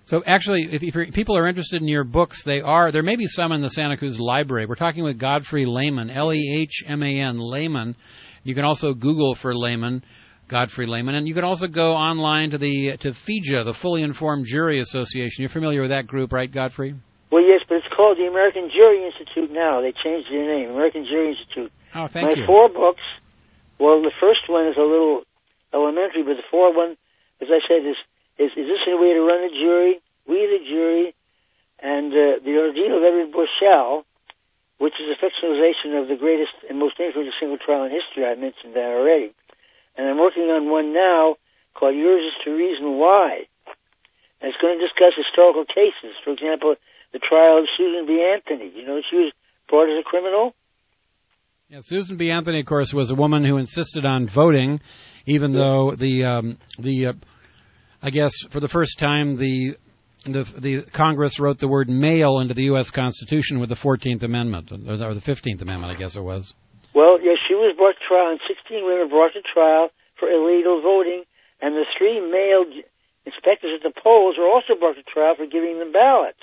So actually, if, if people are interested in your books, they are. There may be some in the Santa Cruz Library. We're talking with Godfrey Lehman, L E H M A N, Lehman. You can also Google for Lehman, Godfrey Lehman, and you can also go online to the to F I J A, the Fully Informed Jury Association. You're familiar with that group, right, Godfrey? Well, yes, but it's called the American Jury Institute now. They changed their name, American Jury Institute. Oh, thank My you. My four books, well, the first one is a little elementary, but the fourth one, as I said, is Is, is this a way to run a jury? We the Jury, and uh, The Ordeal of Edward Bushell, which is a fictionalization of the greatest and most influential single trial in history. I mentioned that already. And I'm working on one now called Yours is to Reason Why. And it's going to discuss historical cases. For example, the trial of Susan B. Anthony. You know, she was brought as a criminal. Yeah, Susan B. Anthony, of course, was a woman who insisted on voting, even yeah. though the um, the uh, I guess for the first time the, the the Congress wrote the word male into the U S Constitution with the fourteenth Amendment, or the fifteenth Amendment, I guess it was. Well, yes, she was brought to trial, and sixteen women brought to trial for illegal voting, and the three male inspectors at the polls were also brought to trial for giving them ballots.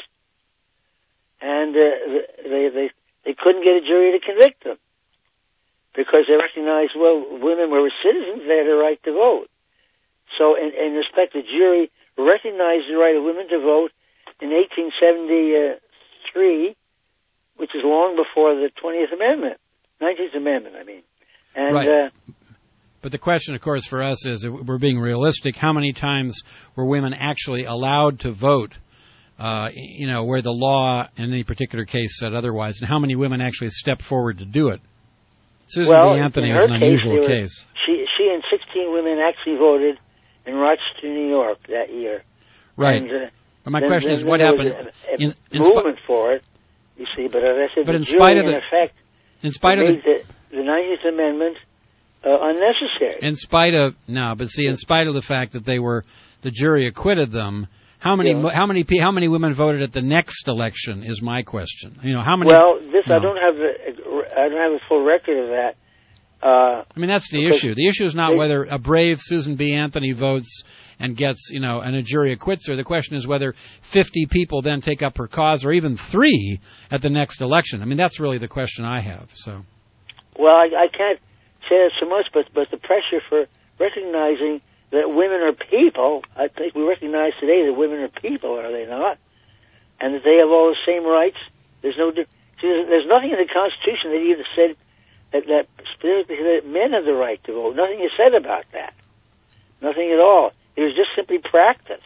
And uh, they, they, they couldn't get a jury to convict them because they recognized, well, women were citizens, they had a right to vote. So, in, in respect, the jury recognized the right of women to vote in eighteen seventy-three, which is long before the twentieth Amendment, nineteenth Amendment, I mean. And, right. Uh, but the question, of course, for us is, if we're being realistic, how many times were women actually allowed to vote, uh, you know, where the law in any particular case said otherwise, and how many women actually stepped forward to do it? Susan well, B. Anthony in was her an unusual case, case. Were, she, she and sixteen women actually voted in Rochester, New York that year. Right. And, uh, but my then, question then, is, what there happened? Was a, a in, in movement sp- for it, you see, but as I said, but the in jury, spite of in the, effect, in spite of made the, the, the nineteenth Amendment uh, unnecessary. In spite of, no, but see, in spite of the fact that they were, the jury acquitted them, how many, yeah. how many, how many women voted at the next election is my question. You know, how many? Well, this, no. I don't have the, I don't have a full record of that. Uh, I mean, that's the issue. The issue is not they, whether a brave Susan B. Anthony votes and gets, you know, and a jury acquits her. The question is whether fifty people then take up her cause, or even three at the next election. I mean, that's really the question I have. So, well, I, I can't say that so much, but but the pressure for recognizing that women are people, I think we recognize today that women are people, are they not? And that they have all the same rights. There's no, see, there's, there's nothing in the Constitution that either said that, that specifically that men have the right to vote. Nothing is said about that. Nothing at all. It was just simply practice.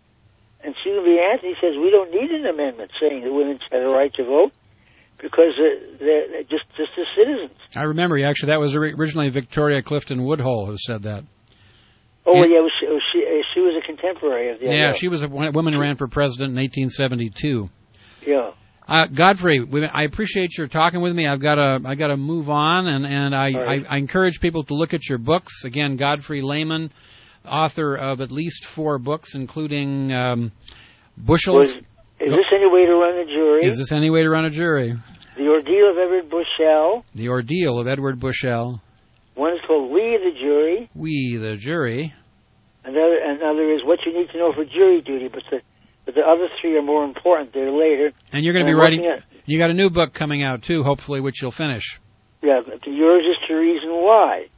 And Susan B. Anthony says we don't need an amendment saying that women have a right to vote because uh, they're, they're just just as citizens. I remember, actually, that was originally Victoria Clifton Woodhull who said that. Oh, and, well, yeah, it was, it was, she, she was a contemporary of the Yeah, other. she was a woman who ran for president in eighteen seventy-two. Yeah. Uh, Godfrey, I appreciate your talking with me. I've got to, I got to move on, and and I, right. I, I encourage people to look at your books. Again, Godfrey Lehman, author of at least four books, including um, Bushels. Was, is this any way to run a jury? Is this any way to run a jury? The Ordeal of Edward Bushell. The Ordeal of Edward Bushell. One is called We the Jury. We the Jury. Another, another is What You Need to Know for Jury Duty, but the But the other three are more important. They're later. And you're going to be writing. At, you got a new book coming out too, hopefully, which you'll finish. Yeah, Yours is to Reason Why.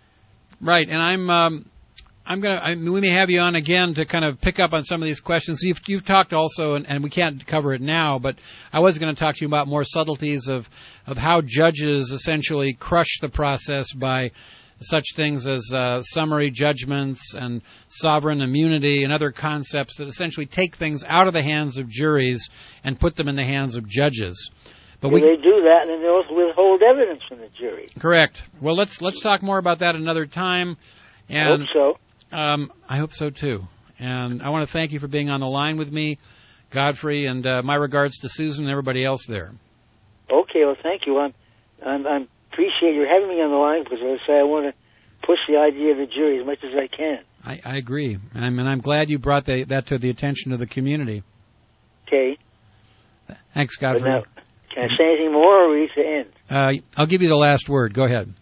Right, and I'm. Um, I'm gonna. I mean, we may have you on again to kind of pick up on some of these questions. You've you've talked also, and, and we can't cover it now, but I was going to talk to you about more subtleties of of how judges essentially crush the process by such things as uh, summary judgments and sovereign immunity and other concepts that essentially take things out of the hands of juries and put them in the hands of judges. But yeah, we they do that, and they also withhold evidence from the jury. Correct. Well, let's let's talk more about that another time. And, I hope so. Um, I hope so too. And I want to thank you for being on the line with me, Godfrey, and uh, my regards to Susan and everybody else there. Okay. Well, thank you. I'm I'm, I'm appreciate you having me on the line because I say I want to push the idea of the jury as much as I can. I, I agree, and I'm, and I'm glad you brought the, that to the attention of the community. Okay. Thanks, Godfrey. Now, can I say anything more, or are we to end? Uh, I'll give you the last word. Go ahead.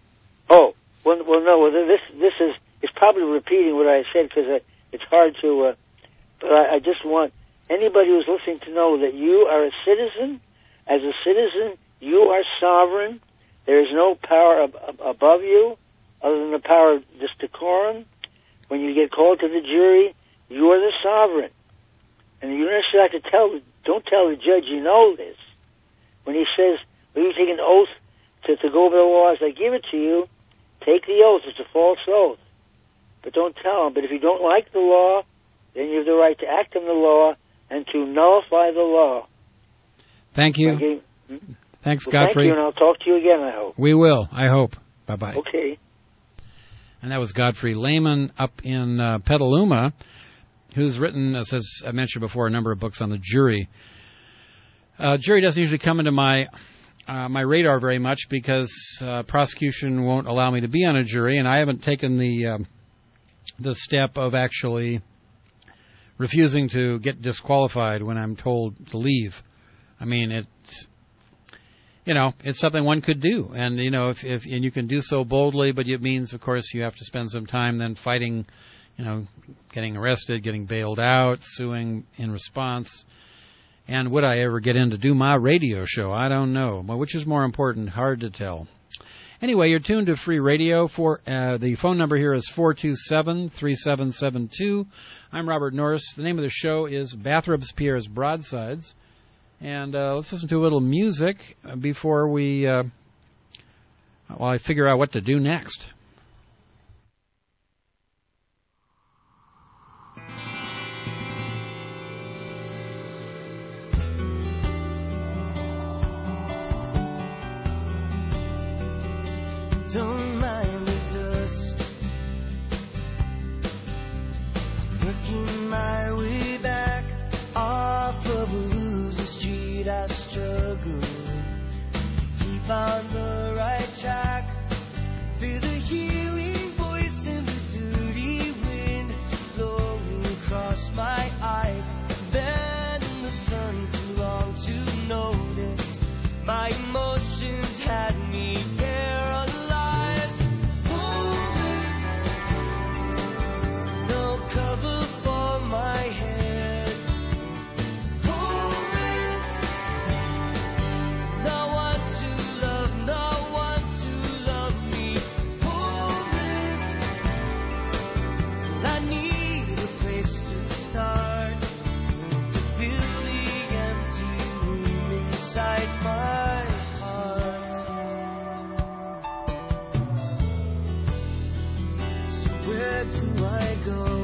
Oh, well, well no. Well, this this is it's probably repeating what I said because it's hard to uh, But I, I just want anybody who's listening to know that you are a citizen. As a citizen, you are sovereign. There is no power ab- ab- above you other than the power of this decorum. When you get called to the jury, you are the sovereign. And you don't necessarily have to tell, don't tell the judge you know this. When he says, well, you take an oath to, to go over the laws, I give it to you, take the oath. It's a false oath. But don't tell him. But if you don't like the law, then you have the right to act on the law and to nullify the law. Thank you. Okay. Hmm? Thanks, well, Godfrey. Thank you, and I'll talk to you again, I hope. We will, I hope. Bye-bye. Okay. And that was Godfrey Lehman up in uh, Petaluma, who's written, as I mentioned before, a number of books on the jury. Uh, jury doesn't usually come into my uh, my radar very much because uh, prosecution won't allow me to be on a jury, and I haven't taken the um, the step of actually refusing to get disqualified when I'm told to leave. I mean, it's, you know, it's something one could do, and you know, if, if and you can do so boldly, but it means, of course, you have to spend some time then fighting, you know, getting arrested, getting bailed out, suing in response. And would I ever get in to do my radio show? I don't know. Well, which is more important? Hard to tell. Anyway, you're tuned to Free Radio. For uh, the phone number here is four two seven, three seven seven two. I'm Robert Norris. The name of the show is Bathrobes Robespierre's Broadsides. And uh, let's listen to a little music before we, uh, well, I figure out what to do next. Don't mind the dust, working my way back off of a losing street. I struggle to keep on the right track. Feel the healing voice in the dirty wind blowing across my eyes. Been in the sun too long to notice my emotions had me paralyzed. Cover for my head. Hold me. No one to love, no one to love me. Hold me. Well, I need a place to start to fill the empty room inside my heart. So where do I go?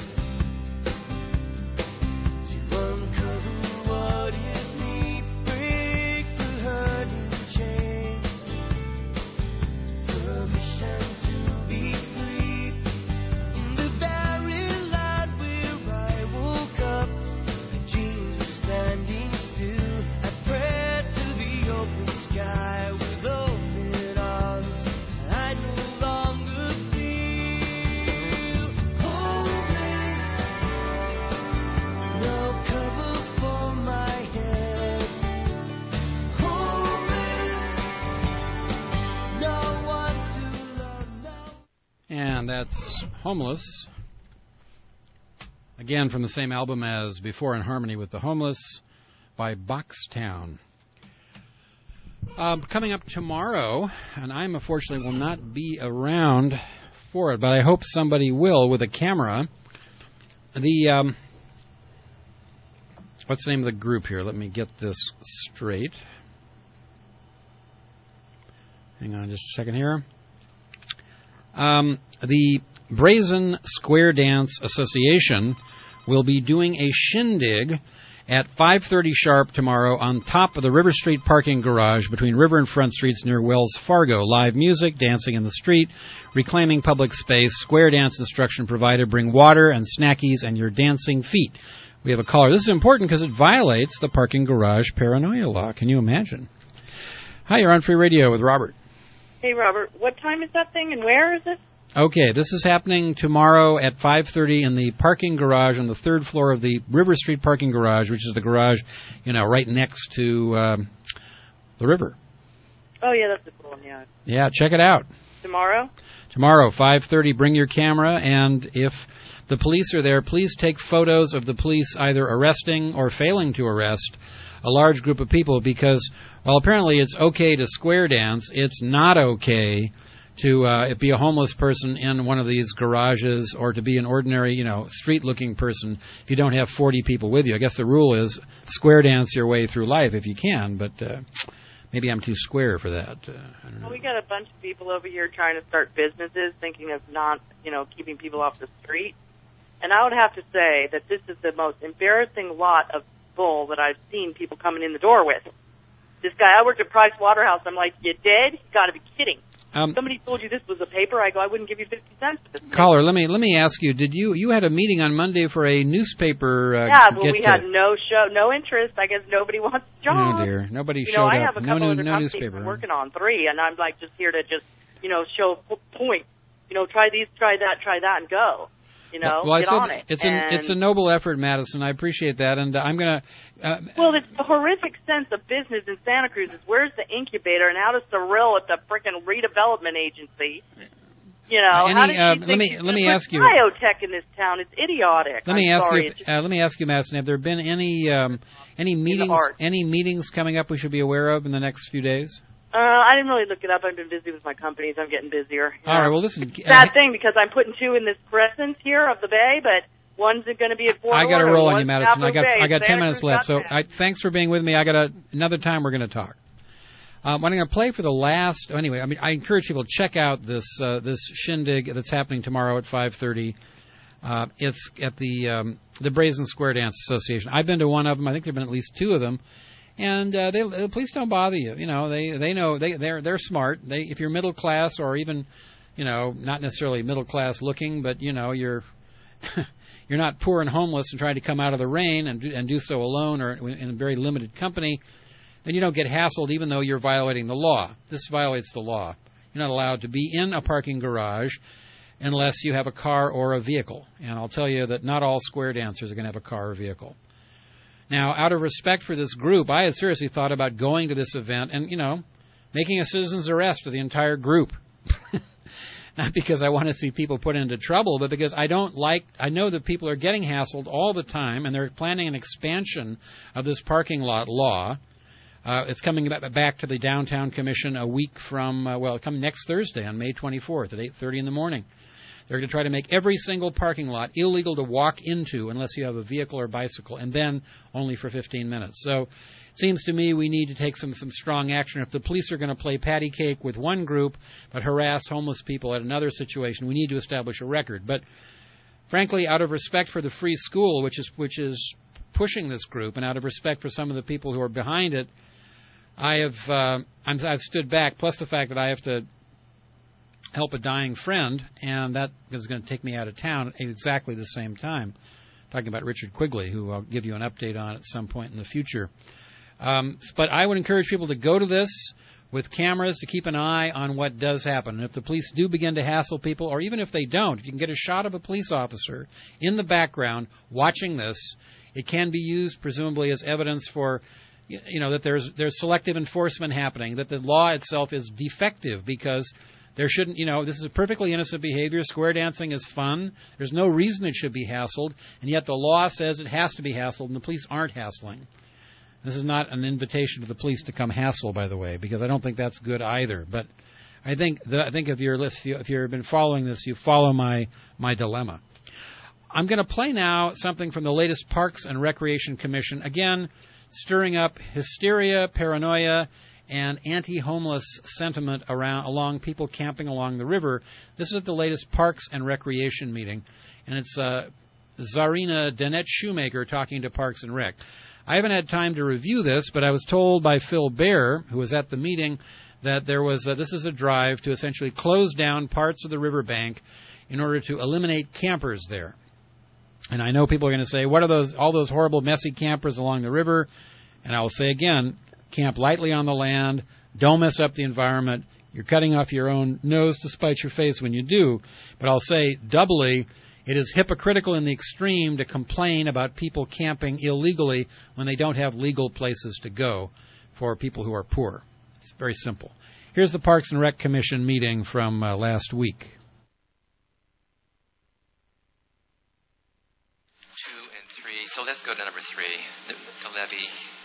That's Homeless, again from the same album as Before, in Harmony with the Homeless, by Boxtown. Uh, coming up tomorrow, and I unfortunately will not be around for it, but I hope somebody will with a camera. The um, what's the name of the group here? Let me get this straight. Hang on just a second here. Um, the Brazen Square Dance Association will be doing a shindig at five thirty sharp tomorrow on top of the River Street parking garage between River and Front Streets near Wells Fargo. Live music, dancing in the street, reclaiming public space, square dance instruction provided. Bring water and snackies and your dancing feet. We have a caller. This is important because it violates the parking garage paranoia law. Can you imagine? Hi, you're on Free Radio with Robert. Hey, Robert, what time is that thing and where is it? Okay, this is happening tomorrow at five thirty in the parking garage on the third floor of the River Street parking garage, which is the garage, you know, right next to um, the river. Oh, yeah, that's a cool one, yeah. Yeah, check it out. tomorrow? Tomorrow, five thirty, bring your camera, and if the police are there, please take photos of the police either arresting or failing to arrest a large group of people, because while apparently it's okay to square dance, it's not okay to uh, be a homeless person in one of these garages, or to be an ordinary, you know, street-looking person if you don't have forty people with you. I guess the rule is square dance your way through life if you can, but uh, maybe I'm too square for that. Uh, I don't know. Well, we got a bunch of people over here trying to start businesses, thinking of not, you know, keeping people off the street. And I would have to say that this is the most embarrassing lot of bull that I've seen people coming in the door with. This guy, I worked at Price Waterhouse. I'm like, you dead? You got to be kidding. Um, Somebody told you this was a paper. I go, I wouldn't give you fifty cents for this. Caller, let me let me ask you. Did you you had a meeting on Monday for a newspaper? Uh, yeah, well, we to... had no show, no interest. I guess nobody wants a job. Oh dear, nobody you showed know, up. I have a couple no, other no companies newspaper. I'm working on, three, and I'm like just here to just you know show point. You know, try these, try that, try that, and go. You know, well, get I said on it. It's and an it's a noble effort, Madison. I appreciate that, and uh, I'm gonna. Uh, well, it's the horrific sense of business in Santa Cruz is where's the incubator and how does Cyril at the frickin' redevelopment agency? You know, any, how did uh, you think let me let me ask you. Biotech in this town, it's idiotic. Let me I'm ask sorry, you. just, Uh, let me ask you, Madison. Have there been any um, any meetings any meetings coming up we should be aware of in the next few days? Uh, I didn't really look it up. I've been busy with my companies. I'm getting busier. All know? right. Well, listen. Sad uh, thing because I'm putting two in this crescent here of the bay, but one's going to be at Fort I got to roll on you, Madison. I got Bay. I got Santa ten minutes Cruz left. So I, thanks for being with me. I got a, another time we're going to talk. Um, what I'm going to play for the last. Anyway, I mean, I encourage people to check out this uh, this shindig that's happening tomorrow at five thirty. Uh, it's at the um, the Brazen Square Dance Association. I've been to one of them. I think there've been at least two of them. And uh, they, the police don't bother you. You know, they they know they they're they're smart. They if you're middle class or even, you know, not necessarily middle class looking, but you know you're you're not poor and homeless and trying to come out of the rain and do, and do so alone or in a very limited company, then you don't get hassled even though you're violating the law. This violates the law. You're not allowed to be in a parking garage unless you have a car or a vehicle. And I'll tell you that not all square dancers are going to have a car or vehicle. Now, out of respect for this group, I had seriously thought about going to this event and, you know, making a citizen's arrest of the entire group. Not because I want to see people put into trouble, but because I don't like, I know that people are getting hassled all the time, and they're planning an expansion of this parking lot law. Uh, it's coming back to the Downtown Commission a week from, uh, well, coming next Thursday on May twenty-fourth at eight thirty in the morning. They're going to try to make every single parking lot illegal to walk into unless you have a vehicle or bicycle, and then only for fifteen minutes. So it seems to me we need to take some, some strong action. If the police are going to play patty cake with one group but harass homeless people at another situation, we need to establish a record. But frankly, out of respect for the free school, which is which is pushing this group, and out of respect for some of the people who are behind it, I have uh, I'm, I've stood back, plus the fact that I have to help a dying friend, and that is going to take me out of town at exactly the same time. I'm talking about Richard Quigley, who I'll give you an update on at some point in the future. Um, but I would encourage people to go to this with cameras to keep an eye on what does happen. And if the police do begin to hassle people, or even if they don't, if you can get a shot of a police officer in the background watching this, it can be used presumably as evidence for, you know, that there's there's selective enforcement happening, that the law itself is defective because there shouldn't, you know, this is a perfectly innocent behavior. Square dancing is fun. There's no reason it should be hassled, and yet the law says it has to be hassled, and the police aren't hassling. This is not an invitation to the police to come hassle, by the way, because I don't think that's good either. But I think the, I think if you're if you've been following this, you follow my my dilemma. I'm going to play now something from the latest Parks and Recreation Commission, again stirring up hysteria, paranoia, and anti-homeless sentiment around along people camping along the river. This is at the latest Parks and Recreation meeting, and it's uh, Zarina Danette Shoemaker talking to Parks and Rec. I haven't had time to review this, but I was told by Phil Baer, who was at the meeting, that there was a, this is a drive to essentially close down parts of the riverbank in order to eliminate campers there. And I know people are going to say, what are those, all those horrible, messy campers along the river? And I will say again, camp lightly on the land. Don't mess up the environment. You're cutting off your own nose to spite your face when you do. But I'll say doubly, it is hypocritical in the extreme to complain about people camping illegally when they don't have legal places to go for people who are poor. It's very simple. Here's the Parks and Rec Commission meeting from uh, last week. Two and three. So let's go to number three, the, the levee.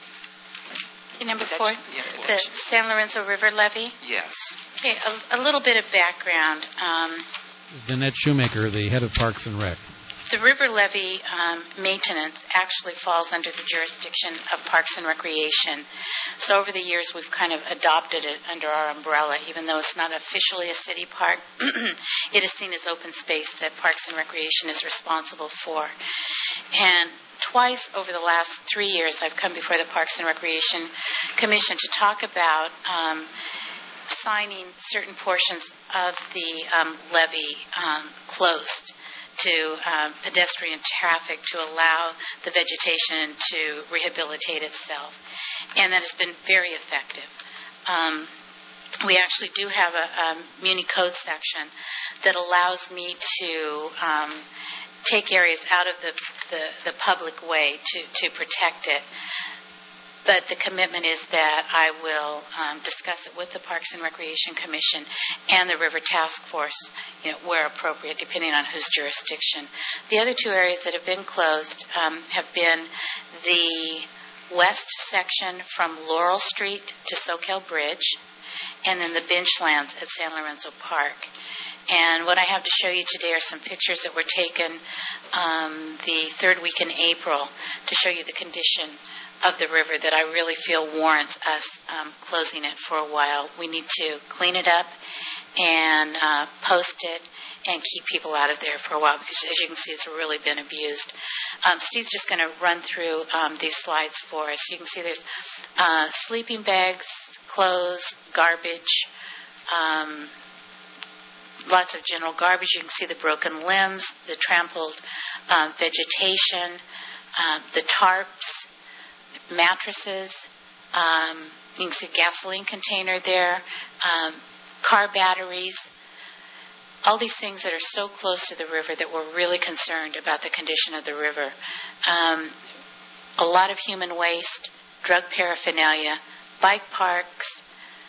Number That's, four, yeah, the San Lorenzo River levee. Yes. Okay, a, a little bit of background. Um, Danette Shoemaker, the head of Parks and Rec. The river levee um, maintenance actually falls under the jurisdiction of Parks and Recreation. So over the years, we've kind of adopted it under our umbrella, even though it's not officially a city park. It is seen as open space that Parks and Recreation is responsible for. And twice over the last three years, I've come before the Parks and Recreation Commission to talk about um, signing certain portions of the um, levee um, closed to um, pedestrian traffic to allow the vegetation to rehabilitate itself. And that has been very effective. Um, we actually do have a, a Muni Code section that allows me to um, take areas out of the, the, the public way to, to protect it. But the commitment is that I will um, discuss it with the Parks and Recreation Commission and the River Task Force, you know, where appropriate, depending on whose jurisdiction. The other two areas that have been closed um, have been the west section from Laurel Street to Soquel Bridge, and then the benchlands at San Lorenzo Park. And what I have to show you today are some pictures that were taken um, the third week in April to show you the condition of the river that I really feel warrants us um, closing it for a while. We need to clean it up and uh, post it and keep people out of there for a while because, as you can see, it's really been abused. Um, Steve's just going to run through um, these slides for us. You can see there's uh, sleeping bags, clothes, garbage, um, lots of general garbage. You can see the broken limbs, the trampled um, vegetation, uh, the tarps, mattresses, um, you can see a gasoline container there, um, car batteries, all these things that are so close to the river that we're really concerned about the condition of the river. Um, a lot of human waste, drug paraphernalia, bike parks,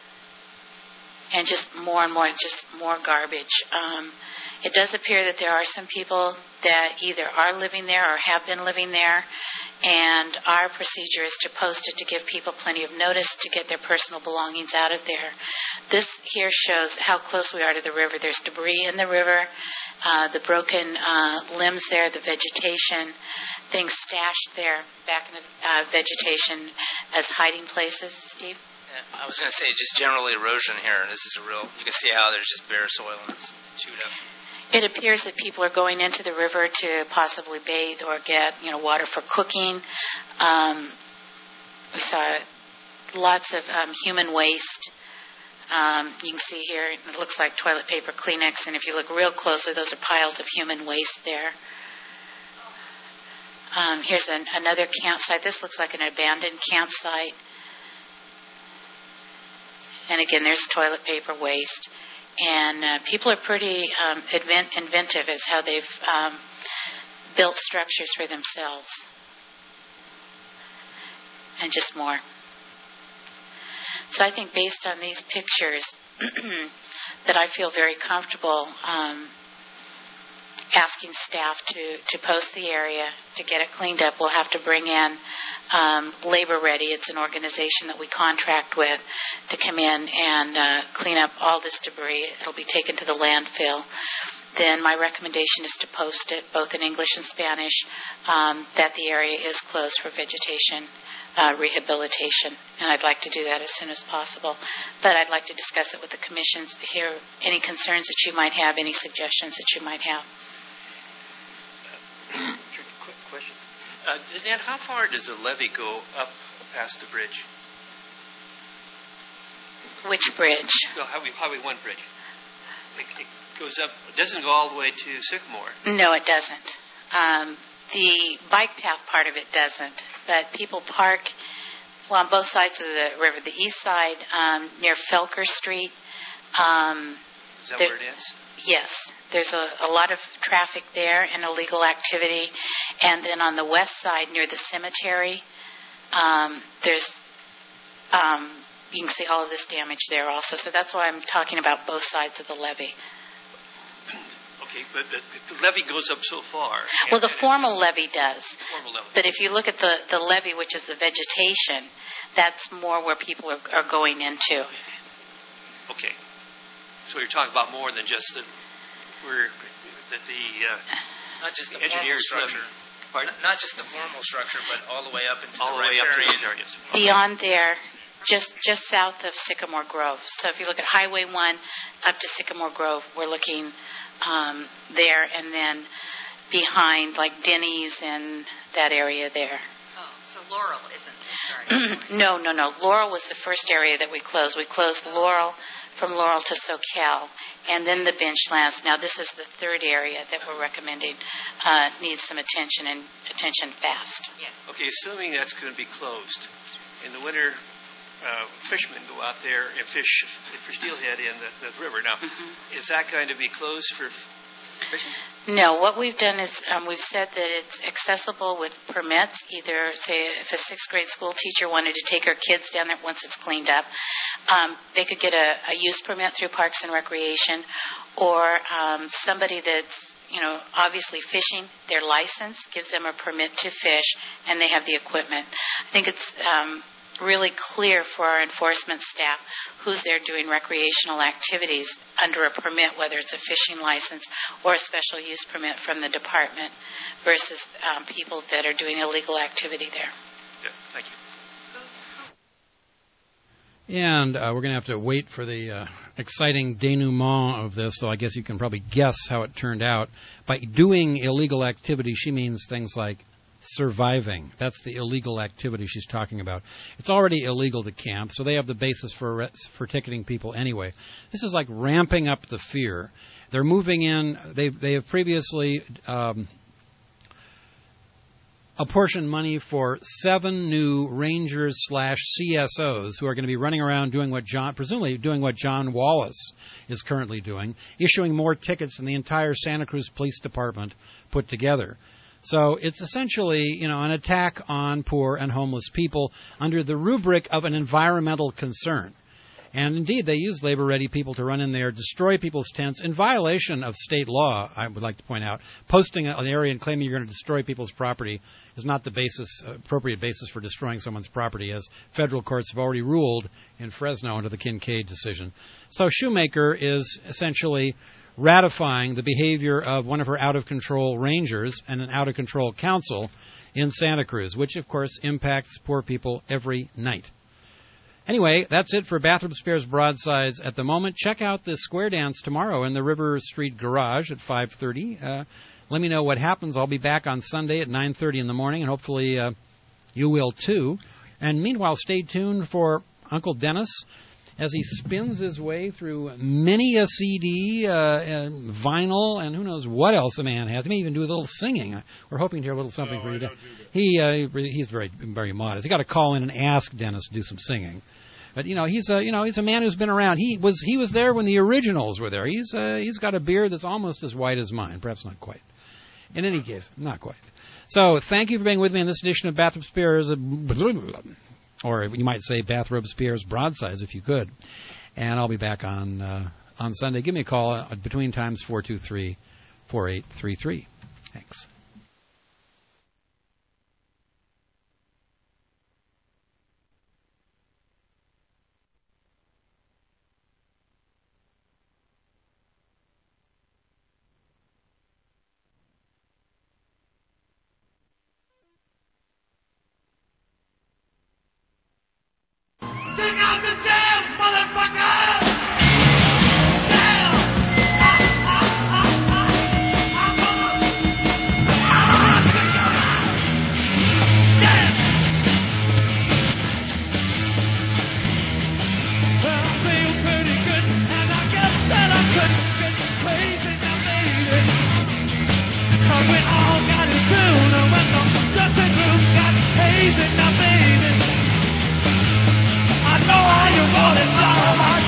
and just more and more, just more garbage. Um, it does appear that there are some people that either are living there or have been living there, and our procedure is to post it to give people plenty of notice to get their personal belongings out of there. This here shows how close we are to the river. There's debris in the river, uh, the broken uh, limbs there, the vegetation, things stashed there back in the uh, vegetation as hiding places. Steve? Yeah, I was going to say just general erosion here. This is a real, you can see how there's just bare soil and it's chewed up. It appears that people are going into the river to possibly bathe or get, you know, water for cooking. Um, we saw lots of um, human waste. Um, you can see here, it looks like toilet paper, Kleenex, and if you look real closely, those are piles of human waste there. Um, here's an, another campsite. This looks like an abandoned campsite. And again, there's toilet paper waste. And uh, people are pretty um, invent- inventive as how they've um, built structures for themselves. And just more. So I think based on these pictures that I feel very comfortable um, asking staff to, to post the area, to get it cleaned up. We'll have to bring in um, Labor Ready. It's an organization that we contract with to come in and uh, clean up all this debris. It'll be taken to the landfill. Then my recommendation is to post it, both in English and Spanish, um, that the area is closed for vegetation uh, rehabilitation. And I'd like to do that as soon as possible. But I'd like to discuss it with the commission, hear any concerns that you might have, any suggestions that you might have. Quick question. Uh, Danette, how far does the levee go up past the bridge? Which bridge? No, Highway, Highway one bridge. It, it goes up, it doesn't go all the way to Sycamore. No, it doesn't. Um, the bike path part of it doesn't. But people park, well, on both sides of the river. The east side, um, near Felker Street. Um, is that there, where it is? Yes. There's a, a lot of traffic there and illegal activity. And then on the west side, near the cemetery, um, there's um, you can see all of this damage there also. So that's why I'm talking about both sides of the levee. Okay, but the, the levee goes up so far. Well, the formal levee does. The formal levee. But if you look at the, the levee, which is the vegetation, that's more where people are, are going into. Okay. So you're talking about more than just the where that the uh, not just the, the formal structure. Pardon? Not just the formal structure, but all the way up into all the, the way up to riparian. these areas. Beyond there, just just south of Sycamore Grove. So if you look at Highway one up to Sycamore Grove, we're looking um, there, and then behind like Denny's and that area there. Oh, so Laurel isn't starting? no, no, no. Laurel was the first area that we closed. We closed Laurel from Laurel to Soquel, and then the benchlands. Now this is the third area that we're recommending uh, needs some attention and attention fast. Yes. Okay, assuming that's going to be closed in the winter. Uh, fishermen go out there and fish for steelhead in the, the river. Now, mm-hmm. is that going to be closed for fishing? No. What we've done is um, we've said that it's accessible with permits. Either, say, if a sixth grade school teacher wanted to take her kids down there once it's cleaned up, um, they could get a, a use permit through Parks and Recreation, or um, somebody that's you know, obviously fishing, their license gives them a permit to fish, and they have the equipment. I think it's um, really clear for our enforcement staff who's there doing recreational activities under a permit, whether it's a fishing license or a special use permit from the department, versus um, people that are doing illegal activity there. Yeah, thank you. And uh, we're going to have to wait for the uh, exciting denouement of this, so I guess you can probably guess how it turned out. By doing illegal activity, she means things like surviving. That's the illegal activity she's talking about. It's already illegal to camp, so they have the basis for for ticketing people anyway. This is like ramping up the fear. They're moving in. They they have previously um, apportioned money for seven new Rangers slash C S Os who are going to be running around doing what John, presumably doing what John Wallace is currently doing, issuing more tickets than the entire Santa Cruz Police Department put together. So it's essentially, you know, an attack on poor and homeless people under the rubric of an environmental concern. And indeed, they use labor-ready people to run in there, destroy people's tents in violation of state law, I would like to point out. Posting an area and claiming you're going to destroy people's property is not the basis, appropriate basis for destroying someone's property, as federal courts have already ruled in Fresno under the Kincaid decision. So Shoemaker is essentially ratifying the behavior of one of her out-of-control rangers and an out-of-control council in Santa Cruz, which, of course, impacts poor people every night. Anyway, that's it for Bathroom Spares Broadsides at the moment. Check out the square dance tomorrow in the River Street Garage at five thirty. Uh, let me know what happens. I'll be back on Sunday at nine thirty in the morning, and hopefully uh, you will too. And meanwhile, stay tuned for Uncle Dennis as he spins his way through many a C D, uh, and vinyl, and who knows what else the man has. He may even do a little singing. We're hoping to hear a little something no, for you. Do he uh, he's very very modest. You got to call in and ask Dennis to do some singing. But you know he's a you know he's a man who's been around. He was he was there when the originals were there. He's uh, he's got a beard that's almost as white as mine. Perhaps not quite. In any case, not quite. So thank you for being with me in this edition of Bathrobe Spears. Or you might say Bathrobe Spears Broadsides, if you could. And I'll be back on uh, on Sunday. Give me a call uh, between times four two three, four eight three three. Thanks. Take out the jams, motherfucker! I know how you want it, John.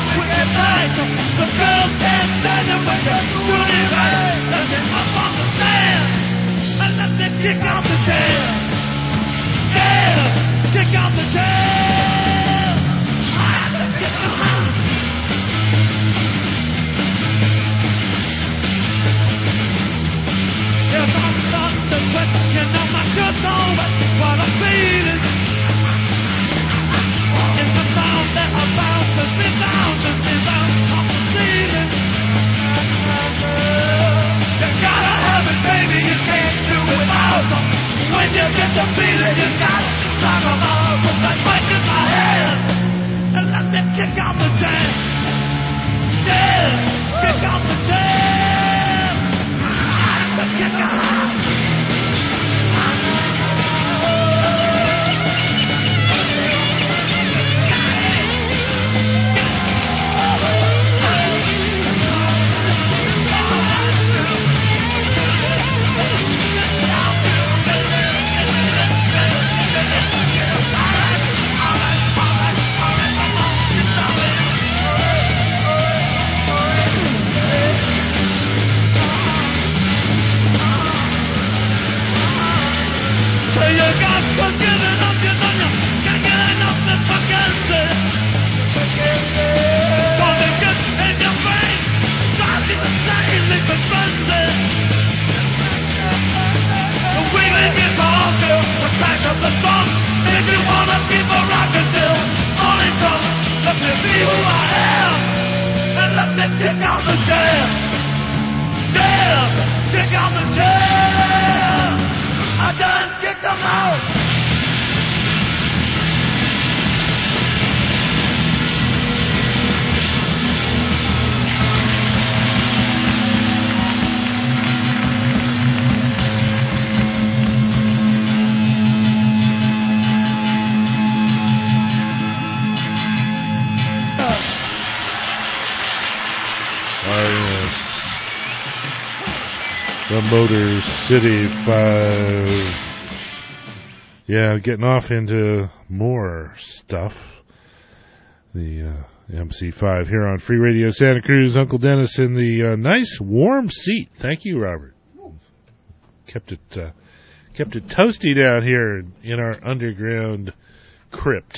The Motor City Five. Yeah, getting off into more stuff. The uh, M C five here on Free Radio Santa Cruz. Uncle Dennis in the uh, nice warm seat. Thank you, Robert. Kept it uh, kept it toasty down here in our underground crypt.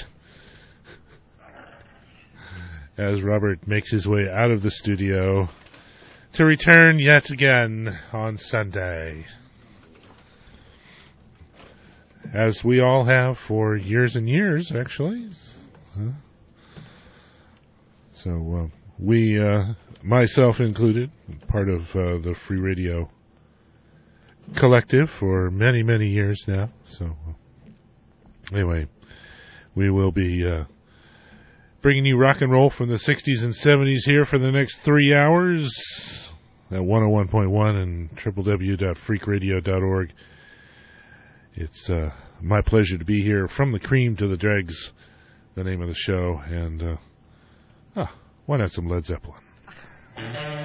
As Robert makes his way out of the studio to return yet again on Sunday, as we all have for years and years, actually. Huh? So uh, we, uh, myself included, part of uh, the Free Radio Collective for many, many years now. So uh, anyway, we will be uh, bringing you rock and roll from the sixties and seventies here for the next three hours. At one oh one point one and w w w dot freak radio dot org. It's uh, my pleasure to be here from the cream to the dregs, the name of the show, and uh, ah, why not some Led Zeppelin?